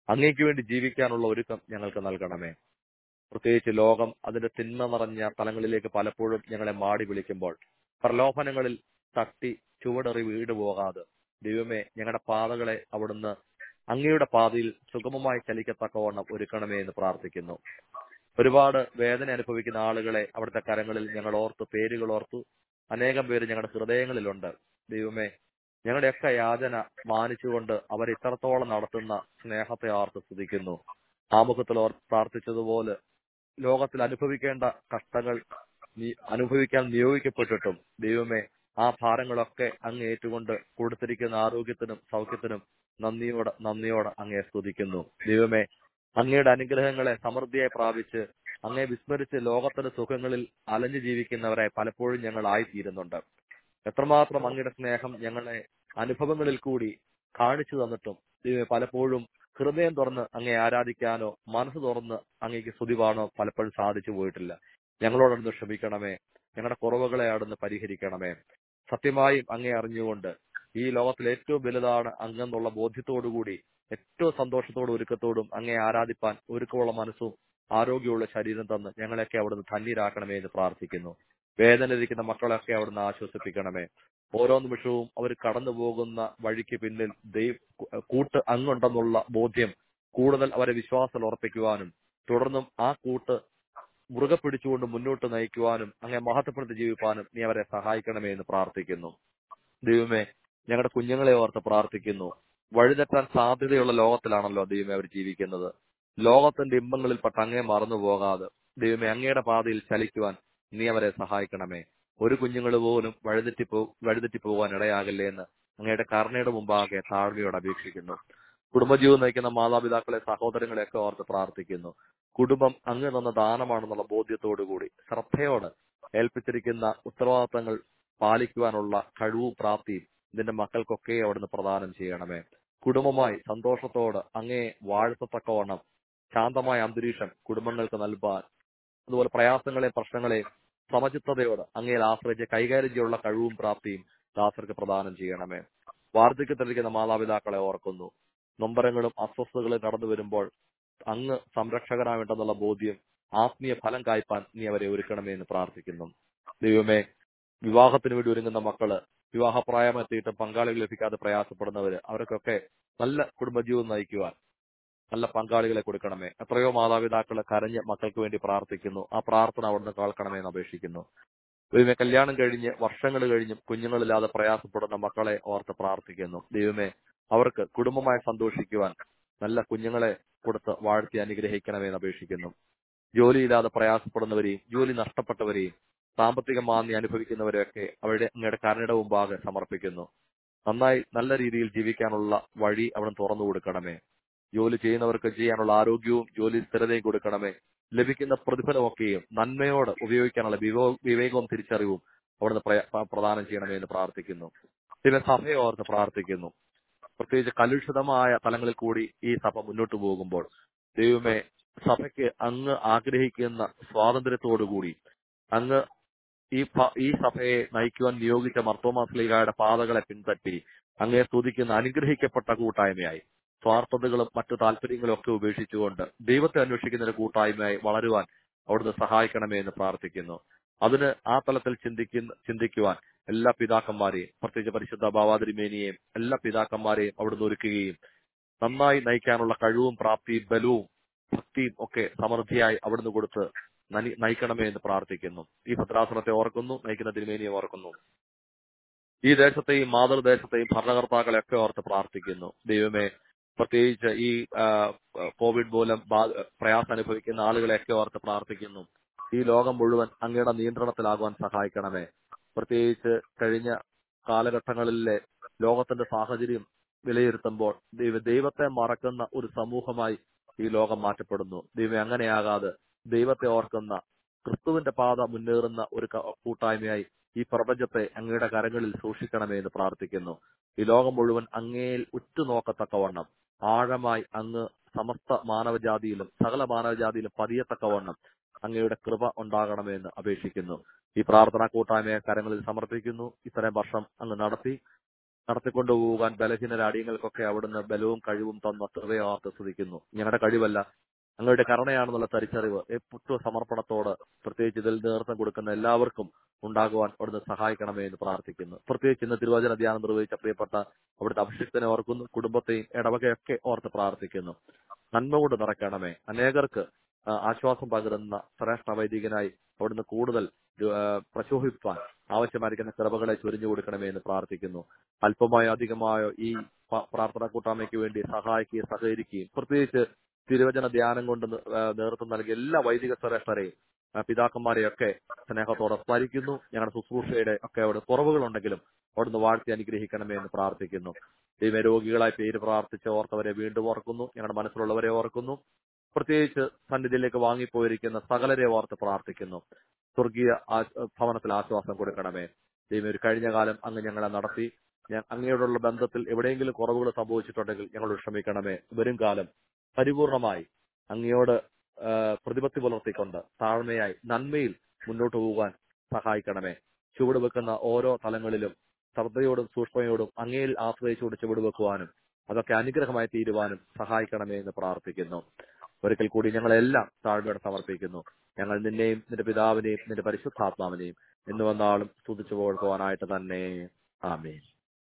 അങ്ങേക്ക് വേണ്ടി ജീവിക്കാനുള്ള ഒരുക്കം ഞങ്ങൾക്ക് നൽകണമേ. പ്രത്യേകിച്ച് ലോകം അതിന്റെ തിന്മ നിറഞ്ഞ തലങ്ങളിലേക്ക് പലപ്പോഴും ഞങ്ങളെ മാടി വിളിക്കുമ്പോൾ പ്രലോഭനങ്ങളിൽ തട്ടി ചുവടറി വീട് പോകാതെ ദൈവമേ ഞങ്ങളുടെ പാതകളെ അവിടുന്ന് അങ്ങയുടെ പാതയിൽ സുഗമമായി ചലിക്കത്തക്കവണ്ണം ഒരുക്കണമേ എന്ന് പ്രാർത്ഥിക്കുന്നു. ഒരുപാട് വേദന അനുഭവിക്കുന്ന ആളുകളെ അവിടുത്തെ കരങ്ങളിൽ ഞങ്ങൾ ഓർത്ത് പേരുകൾ ഓർത്തു. അനേകം പേര് ഞങ്ങളുടെ ഹൃദയങ്ങളിലുണ്ട്. ദൈവമേ ഞങ്ങളുടെയൊക്കെ യാചന മാനിച്ചുകൊണ്ട് അവർ ഇത്രത്തോളം നടത്തുന്ന സ്നേഹത്തെ ഓർത്ത് സ്തുതിക്കുന്നു. ആമുഖത്തിൽ ഓർ പ്രാർത്ഥിച്ചതുപോലെ ലോകത്തിൽ അനുഭവിക്കേണ്ട കഷ്ടങ്ങൾ അനുഭവിക്കാൻ നിയോഗിക്കപ്പെട്ടിട്ടും ദൈവമേ ആ ഭാരങ്ങളൊക്കെ അങ്ങ് ഏറ്റുകൊണ്ട് കൊടുത്തിരിക്കുന്ന ആരോഗ്യത്തിനും സൗഖ്യത്തിനും നന്ദിയോടെ നന്ദിയോടെ അങ്ങയെ സ്തുതിക്കുന്നു. ദൈവമേ അങ്ങയുടെ അനുഗ്രഹങ്ങളെ സമൃദ്ധിയായി പ്രാപിച്ച് അങ്ങയെ വിസ്മരിച്ച് ലോകത്തിന്റെ സുഖങ്ങളിൽ അലഞ്ഞു ജീവിക്കുന്നവരെ പലപ്പോഴും ഞങ്ങൾ ആയിത്തീരുന്നുണ്ട്. എത്രമാത്രം അങ്ങയുടെ സ്നേഹം ഞങ്ങളെ അനുഭവങ്ങളിൽ കൂടി കാണിച്ചു തന്നിട്ടും ദൈവമേ പലപ്പോഴും ഹൃദയം തുറന്ന് അങ്ങയെ ആരാധിക്കാനോ മനസ്സ് തുറന്ന് അങ്ങേക്ക് സ്തുതിപാണോ പലപ്പോഴും സാധിച്ചു പോയിട്ടില്ല. ഞങ്ങളോടൊന്ന് ക്ഷമിക്കണമേ. ഞങ്ങളുടെ കുറവുകളെ അവിടുന്ന് പരിഹരിക്കണമേ. സത്യമായും അങ്ങേ അറിഞ്ഞുകൊണ്ട് ഈ ലോകത്തിൽ ഏറ്റവും വലുതാണ് അങ്ങെന്നുള്ള ബോധ്യത്തോടുകൂടി ഏറ്റവും സന്തോഷത്തോടും ഒരുക്കത്തോടും അങ്ങേ ആരാധിപ്പാൻ ഒരുക്കമുള്ള മനസ്സും ആരോഗ്യമുള്ള ശരീരം തന്ന് ഞങ്ങളെയൊക്കെ അവിടുന്ന് ധന്യരാക്കണമേ എന്ന് പ്രാർത്ഥിക്കുന്നു. വേദനയിരിക്കുന്ന മക്കളെയൊക്കെ അവിടുന്ന് ആശ്വസിപ്പിക്കണമേ. ഓരോ നിമിഷവും അവർ കടന്നു പോകുന്ന വഴിക്ക് പിന്നിൽ ദൈവ കൂട്ട് അങ്ങുണ്ടെന്നുള്ള ബോധ്യം കൂടുതൽ അവരെ വിശ്വാസത്തിൽ ഉറപ്പിക്കുവാനും തുടർന്നും ആ കൂട്ട് മുറുകെ പിടിച്ചുകൊണ്ട് മുന്നോട്ട് നയിക്കുവാനും അങ്ങേ മഹത്വപ്പെടുത്തി ജീവിപ്പാനും നീ അവരെ സഹായിക്കണമേ എന്ന് പ്രാർത്ഥിക്കുന്നു. ദൈവമേ ഞങ്ങളുടെ കുഞ്ഞുങ്ങളെ ഓർത്ത് പ്രാർത്ഥിക്കുന്നു. വഴിതെറ്റാൻ സാധ്യതയുള്ള ലോകത്തിലാണല്ലോ ദൈവമേ അവർ ജീവിക്കുന്നത്. ലോകത്തിന്റെ ഇമ്പങ്ങളിൽ പെട്ട് അങ്ങേ മറന്നു പോകാതെ ദൈവമേ അങ്ങയുടെ പാതയിൽ ചലിക്കുവാൻ നീ അവരെ സഹായിക്കണമേ. ഒരു കുഞ്ഞുങ്ങൾ പോലും വഴിതെറ്റി പോ വഴിതെറ്റി പോകാൻ ഇടയാകില്ലേ എന്ന് അങ്ങയുടെ കരുണയുടെ മുമ്പാകെ താഴ്മയോട് അപേക്ഷിക്കുന്നു. കുടുംബജീവിതം നയിക്കുന്ന മാതാപിതാക്കളെ സഹോദരങ്ങളെയൊക്കെ ഓർത്ത് പ്രാർത്ഥിക്കുന്നു. കുടുംബം അങ്ങ് തന്ന ദാനമാണെന്നുള്ള ബോധ്യത്തോടുകൂടി ശ്രദ്ധയോട് ഏൽപ്പിച്ചിരിക്കുന്ന ഉത്തരവാദിത്തങ്ങൾ പാലിക്കുവാനുള്ള കഴിവും പ്രാപ്തിയും ഇതിന്റെ മക്കൾക്കൊക്കെ അവിടുന്ന് പ്രദാനം ചെയ്യണമേ. കുടുംബമായി സന്തോഷത്തോട് അങ്ങേ വാഴ്ത്തത്തക്കവണ്ണം ശാന്തമായ അന്തരീക്ഷം കുടുംബങ്ങൾക്ക് നൽകാൻ, അതുപോലെ പ്രയാസങ്ങളെയും പ്രശ്നങ്ങളെയും സമചിത്തതയോട് അങ്ങയിൽ ആശ്രയിച്ച് കൈകാര്യം ചെയ്യാനുള്ള കഴിവും പ്രാപ്തിയും ദാസർക്ക് പ്രദാനം ചെയ്യണമേ. വാർദ്ധക്യത്തിലിരിക്കുന്ന മാതാപിതാക്കളെ ഓർക്കുന്നു. നൊമ്പരങ്ങളും അസ്വസ്ഥതകളും കടന്നു വരുമ്പോൾ അങ്ങ് സംരക്ഷകനാവേണ്ടെന്നുള്ള ബോധ്യം ആത്മീയ ഫലം കായ്പാൻ നീ അവരെ ഒരുക്കണമേ എന്ന് പ്രാർത്ഥിക്കുന്നു. ദൈവമേ വിവാഹത്തിന് വേണ്ടി ഒരുങ്ങുന്ന മക്കള് വിവാഹപ്രായമെത്തിയിട്ട് പങ്കാളികൾ ലഭിക്കാതെ പ്രയാസപ്പെടുന്നവര് അവർക്കൊക്കെ നല്ല കുടുംബജീവിതം നയിക്കുവാൻ നല്ല പങ്കാളികളെ കൊടുക്കണമേ. എത്രയോ മാതാപിതാക്കള് കരഞ്ഞ് മക്കൾക്ക് വേണ്ടി പ്രാർത്ഥിക്കുന്നു. ആ പ്രാർത്ഥന അവിടുന്ന് കേൾക്കണമേ എന്ന് അപേക്ഷിക്കുന്നു. ദൈവമേ കല്യാണം കഴിഞ്ഞ് വർഷങ്ങൾ കഴിഞ്ഞും കുഞ്ഞുങ്ങളില്ലാതെ പ്രയാസപ്പെടുന്ന മക്കളെ ഓർത്ത് പ്രാർത്ഥിക്കുന്നു. ദൈവമേ അവർക്ക് കുടുംബമായി സന്തോഷിക്കുവാൻ നല്ല കുഞ്ഞുങ്ങളെ കൊടുത്ത് വാഴ്ത്തി അനുഗ്രഹിക്കണമേ എന്ന് അപേക്ഷിക്കുന്നു. ജോലിയില്ലാതെ പ്രയാസപ്പെടുന്നവരെയും ജോലി നഷ്ടപ്പെട്ടവരെയും സാമ്പത്തിക മാന്യം അനുഭവിക്കുന്നവരെയൊക്കെ അവരുടെ അങ്ങയുടെ കരുണയുടെ മുമ്പാകെ സമർപ്പിക്കുന്നു. നന്നായി നല്ല രീതിയിൽ ജീവിക്കാനുള്ള വഴി അവിടെ തുറന്നു കൊടുക്കണമേ. ജോലി ചെയ്യുന്നവർക്ക് ചെയ്യാനുള്ള ആരോഗ്യവും ജോലി സ്ഥിരതയും കൊടുക്കണമേ. ലഭിക്കുന്ന പ്രതിഫലമൊക്കെയും നന്മയോട് ഉപയോഗിക്കാനുള്ള വിവേകവും തിരിച്ചറിവും അവിടുന്ന് പ്രദാനം ചെയ്യണമേ എന്ന് പ്രാർത്ഥിക്കുന്നു. ചില സഭയെ ഓർത്ത് പ്രാർത്ഥിക്കുന്നു. പ്രത്യേകിച്ച് കലുഷിതമായ തലങ്ങളിൽ കൂടി ഈ സഭ മുന്നോട്ട് പോകുമ്പോൾ ദൈവമേ സഭയ്ക്ക് അങ്ങ് ആഗ്രഹിക്കുന്ന സ്വാതന്ത്ര്യത്തോടുകൂടി അങ്ങ് ഈ ഈ സഭയെ നയിക്കുവാൻ നിയോഗിച്ച മർത്തോമാ ശ്ലീഹായുടെ പാതകളെ പിൻപറ്റി അങ്ങയെ സ്തുതിക്കുന്ന അനുഗ്രഹിക്കപ്പെട്ട കൂട്ടായ്മയായി സ്വാർത്ഥതകളും മറ്റു താല്പര്യങ്ങളും ഒക്കെ ഉപേക്ഷിച്ചുകൊണ്ട് ദൈവത്തെ അന്വേഷിക്കുന്ന ഒരു കൂട്ടായ്മയായി വളരുവാൻ അവിടുന്ന് സഹായിക്കണമേ എന്ന് പ്രാർത്ഥിക്കുന്നു. അതിന് ആ തലത്തിൽ ചിന്തിക്കുന്ന ചിന്തിക്കുവാൻ എല്ലാ പിതാക്കന്മാരെയും പ്രത്യേകിച്ച് പരിശുദ്ധ ഭാവാതിരിമേനിയെയും എല്ലാ പിതാക്കന്മാരെയും അവിടുന്ന് ഒരുക്കുകയും നന്നായി നയിക്കാനുള്ള കഴിവും പ്രാപ്തിയും ബലവും ഭക്തിയും ഒക്കെ സമൃദ്ധിയായി അവിടുന്ന് കൊടുത്ത് നയിക്കണമേ എന്ന് പ്രാർത്ഥിക്കുന്നു. ഈ ഭദ്രാസനത്തെ ഓർക്കുന്നു, നയിക്കുന്ന തിരുമേനിയെ ഓർക്കുന്നു. ഈ ദേശത്തെയും മാതൃദേശത്തെയും ഭരണകർത്താക്കളെ ഒക്കെ ഓർത്ത് പ്രാർത്ഥിക്കുന്നു. ദൈവമേ പ്രത്യേകിച്ച് ഈ കോവിഡ് മൂലം പ്രയാസം അനുഭവിക്കുന്ന ആളുകളെയൊക്കെ ഓർത്ത് പ്രാർത്ഥിക്കുന്നു. ഈ ലോകം മുഴുവൻ അങ്ങയുടെ നിയന്ത്രണത്തിലാകുവാൻ സഹായിക്കണമേ. പ്രത്യേകിച്ച് കഴിഞ്ഞ കാലഘട്ടങ്ങളിലെ ലോകത്തിന്റെ സാഹചര്യം വിലയിരുത്തുമ്പോൾ ദൈവ ദൈവത്തെ മറക്കുന്ന ഒരു സമൂഹമായി ഈ ലോകം മാറ്റപ്പെടുന്നു. ദൈവം അങ്ങനെയാകാതെ ദൈവത്തെ ഓർക്കുന്ന ക്രിസ്തുവിന്റെ പാത മുന്നേറുന്ന ഒരു കൂട്ടായ്മയായി ഈ പ്രപഞ്ചത്തെ അങ്ങയുടെ കരങ്ങളിൽ സൂക്ഷിക്കണമേ എന്ന് പ്രാർത്ഥിക്കുന്നു. ഈ ലോകം മുഴുവൻ അങ്ങയിൽ ഉറ്റുനോക്കത്തക്കവണ്ണം ആഴമായി അങ്ങ് സമസ്ത മാനവജാതിയിലും സകല മാനവജാതിയിലും പതിയത്തക്കവണ്ണം അങ്ങയുടെ കൃപ ഉണ്ടാകണമെന്ന് അപേക്ഷിക്കുന്നു. ഈ പ്രാർത്ഥനാ കൂട്ടായ്മയെ കരങ്ങളിൽ സമർപ്പിക്കുന്നു. ഇത്രയും വർഷം അങ്ങ് നടത്തി നടത്തിക്കൊണ്ടുപോകാൻ ബലഹീനരാടിയങ്ങൾക്കൊക്കെ അവിടുന്ന് ബലവും കഴിവും തന്ന കൃപയെ ഓർത്ത് സ്തുതിക്കുന്നു. ഞങ്ങളുടെ കഴിവല്ല, ഞങ്ങളുടെ കരുണയാണെന്നുള്ള തിരിച്ചറിവ് എപ്പോഴും സമർപ്പണത്തോട് പ്രത്യേകിച്ച് ഇതിൽ നേതൃത്വം കൊടുക്കുന്ന എല്ലാവർക്കും ഉണ്ടാകുവാൻ അവിടുന്ന് സഹായിക്കണമേ എന്ന് പ്രാർത്ഥിക്കുന്നു. പ്രത്യേകിച്ച് ഇന്ന് തിരുവചന ധ്യാനം നിർവഹിച്ച പ്രിയപ്പെട്ട അവിടുത്തെ അഭിഷിക്തനെ ഓർക്കുന്നു, കുടുംബത്തെയും ഇടവകയൊക്കെ ഓർത്ത് പ്രാർത്ഥിക്കുന്നു. നന്മ കൊണ്ട് നിറയ്ക്കണമേ. അനേകർക്ക് ആശ്വാസം പകരുന്ന ശ്രേഷ്ഠ വൈദികനായി അവിടുന്ന് കൂടുതൽ പ്രശോഭിപ്പാൻ ആവശ്യമായിരിക്കുന്ന കൃപകളെ ചൊരിഞ്ഞു കൊടുക്കണമേ എന്ന് പ്രാർത്ഥിക്കുന്നു. അല്പമായോ അധികമായോ ഈ പ്രാർത്ഥനാ കൂട്ടായ്മയ്ക്ക് വേണ്ടി സഹായിക്കുകയും സഹകരിക്കുകയും പ്രത്യേകിച്ച് തിരുവചന ധ്യാനം കൊണ്ട് നേതൃത്വം നൽകിയ എല്ലാ വൈദിക ശ്രേഷ്ഠരെയും പിതാക്കന്മാരെയൊക്കെ സ്നേഹത്തോടെ സ്മരിക്കുന്നു. ഞങ്ങളുടെ ശുശ്രൂഷയുടെ ഒക്കെ അവിടെ കുറവുകളുണ്ടെങ്കിലും അവിടുന്ന് വാഴ്ത്തി അനുഗ്രഹിക്കണമേ എന്ന് പ്രാർത്ഥിക്കുന്നു. ദൈവ രോഗികളായി പേര് പ്രാർത്ഥിച്ച് ഓർത്തവരെ വീണ്ടും ഓർക്കുന്നു. ഞങ്ങളുടെ മനസ്സിലുള്ളവരെ ഓർക്കുന്നു. പ്രത്യേകിച്ച് സന്നിധിയിലേക്ക് വാങ്ങിപ്പോയിരിക്കുന്ന സകലരെ ഓർത്ത് പ്രാർത്ഥിക്കുന്നു. സ്വർഗീയ ഭവനത്തിൽ ആശ്വാസം കൊടുക്കണമേ. ദൈവം ഒരു കഴിഞ്ഞ കാലം അങ്ങ് ഞങ്ങളെ നടത്തി. അങ്ങയോടുള്ള ബന്ധത്തിൽ എവിടെയെങ്കിലും കുറവുകൾ സംഭവിച്ചിട്ടുണ്ടെങ്കിൽ ഞങ്ങളോട് ക്ഷമിക്കണമേ. വരും കാലം പരിപൂർണമായി അങ്ങയോട് പ്രതിപത്തി പുലർത്തിക്കൊണ്ട് താഴ്മയായി നന്മയിൽ മുന്നോട്ട് പോകാൻ സഹായിക്കണമേ. ചുവട് വെക്കുന്ന ഓരോ തലങ്ങളിലും ശ്രദ്ധയോടും സൂക്ഷ്മയോടും അങ്ങയിൽ ആശ്രയിച്ചുകൊണ്ട് ചുവട് വെക്കുവാനും അതൊക്കെ അനുഗ്രഹമായി തീരുവാനും സഹായിക്കണമേ എന്ന് പ്രാർത്ഥിക്കുന്നു. ഒരിക്കൽ കൂടി ഞങ്ങളെല്ലാം താഴ്മയോടെ സമർപ്പിക്കുന്നു. ഞങ്ങൾ നിന്നെയും നിന്റെ പിതാവിനെയും നിന്റെ പരിശുദ്ധാത്മാവിനെയും എന്ന് വന്നാളും സ്തുതിച്ചു പോകാനായിട്ട് തന്നെ. ആമേൻ.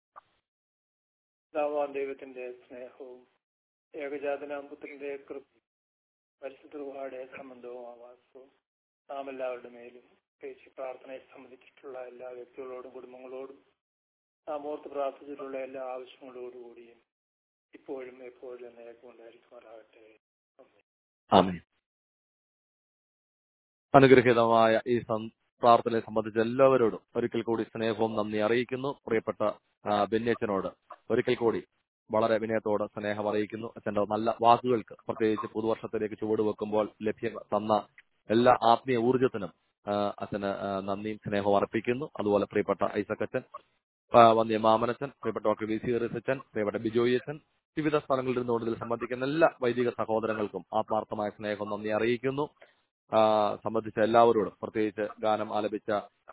ദൈവത്തിന്റെ സ്നേഹവും ഏകജാതനാം പുത്രന്റെ കൃപയും പരിശുദ്ധരുടെ സംബന്ധവും ആവാസവും നാം എല്ലാവരുടെ മേലും പ്രത്യേകിച്ച് പ്രാർത്ഥനയെ സംബന്ധിച്ചിട്ടുള്ള എല്ലാ വ്യക്തികളോടും കുടുംബങ്ങളോടും നാം ഓർത്ത് പ്രാർത്ഥിച്ചിട്ടുള്ള എല്ലാ ആവശ്യങ്ങളോടുകൂടിയും ഇപ്പോഴും എപ്പോഴും എന്നേക്കും ഉണ്ടായിരിക്കുമാറാകട്ടെ. ആമേൻ. അനുഗ്രഹീതമായ ഈ പ്രാർത്ഥനയെ സംബന്ധിച്ച എല്ലാവരോടും ഒരിക്കൽ കൂടി സ്നേഹവും നന്ദി അറിയിക്കുന്നു. പ്രിയപ്പെട്ട ബെന്യച്ചനോട് ഒരിക്കൽ കൂടി വളരെ വിനയത്തോടെ സ്നേഹം അറിയിക്കുന്നു. അച്ഛന്റെ നല്ല വാക്കുകൾക്ക് പ്രത്യേകിച്ച് പുതുവർഷത്തിലേക്ക് ചുവടുവെക്കുമ്പോൾ ലഭ്യം തന്ന എല്ലാ ആത്മീയ ഊർജ്ജത്തിനും അച്ഛന് നന്ദിയും സ്നേഹവും അർപ്പിക്കുന്നു. അതുപോലെ പ്രിയപ്പെട്ട ഐസക് അച്ഛൻ, വന്യ മാമനച്ചൻ, പ്രിയപ്പെട്ട ഡോക്ടർ വി സി അച്ഛൻ, പ്രിയപ്പെട്ട ബിജോയി അച്ഛൻ, വിവിധ സ്ഥലങ്ങളിൽ നിന്നുകൊണ്ട് ഇതിൽ സംബന്ധിക്കുന്ന എല്ലാ വൈദിക സഹോദരങ്ങൾക്കും ആത്മാർത്ഥമായ സ്നേഹം നന്ദി അറിയിക്കുന്നു. സംബന്ധിച്ച എല്ലാവരോടും പ്രത്യേകിച്ച് ഗാനം ആലപിച്ച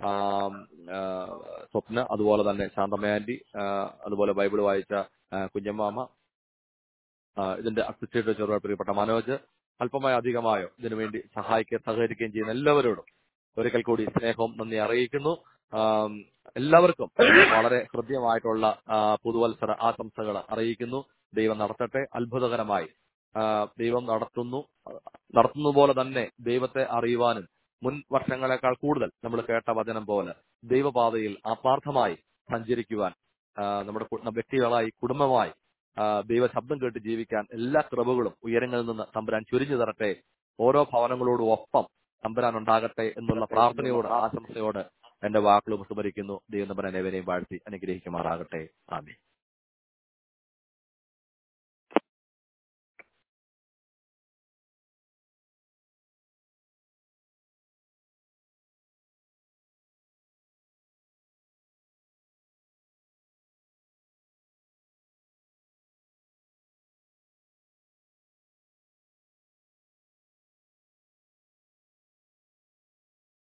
സ്വപ്ന, അതുപോലെ തന്നെ ശാന്തമയാന്റി, അതുപോലെ ബൈബിൾ വായിച്ച കുഞ്ഞമ്മാമ, ഇതിന്റെ അസിസ്റ്റന്റ് ചെറുപാട് പ്രിയപ്പെട്ട മനോജ്, അല്പമായോ അധികമായോ ഇതിനുവേണ്ടി സഹായിക്കുകയും സഹകരിക്കുകയും ചെയ്യുന്ന എല്ലാവരോടും ഒരിക്കൽ കൂടി സ്നേഹവും നന്ദി അറിയിക്കുന്നു. എല്ലാവർക്കും വളരെ ഹൃദ്യമായിട്ടുള്ള പുതുവത്സര ആശംസകൾ അറിയിക്കുന്നു. ദൈവം നടത്തട്ടെ. അത്ഭുതകരമായി ദൈവം നടത്തുന്നു നടത്തുന്ന പോലെ തന്നെ ദൈവത്തെ അറിയുവാനും മുൻ വർഷങ്ങളെക്കാൾ കൂടുതൽ നമ്മൾ കേട്ട വചനം പോലെ ദൈവപാതയിൽ ആത്മാർത്ഥമായി സഞ്ചരിക്കുവാൻ നമ്മുടെ വ്യക്തികളായി കുടുംബമായി ദൈവ ശബ്ദം കേട്ട് ജീവിക്കാൻ എല്ലാ കൃപകളും ഉയരങ്ങളിൽ നിന്ന് തമ്പുരാൻ ചൊരിഞ്ഞു തരട്ടെ. ഓരോ ഭവനങ്ങളോടും ഒപ്പം തമ്പുരാൻ ഉണ്ടാകട്ടെ എന്നുള്ള പ്രാർത്ഥനയോട് ആശംസയോട് എന്റെ വാക്കുകൾ ഉപസ്മരിക്കുന്നു. ദൈവം തമ്പുരാൻ ഏവരെയും വാഴ്ത്തി അനുഗ്രഹിക്കുമാറാകട്ടെ. ആമേൻ.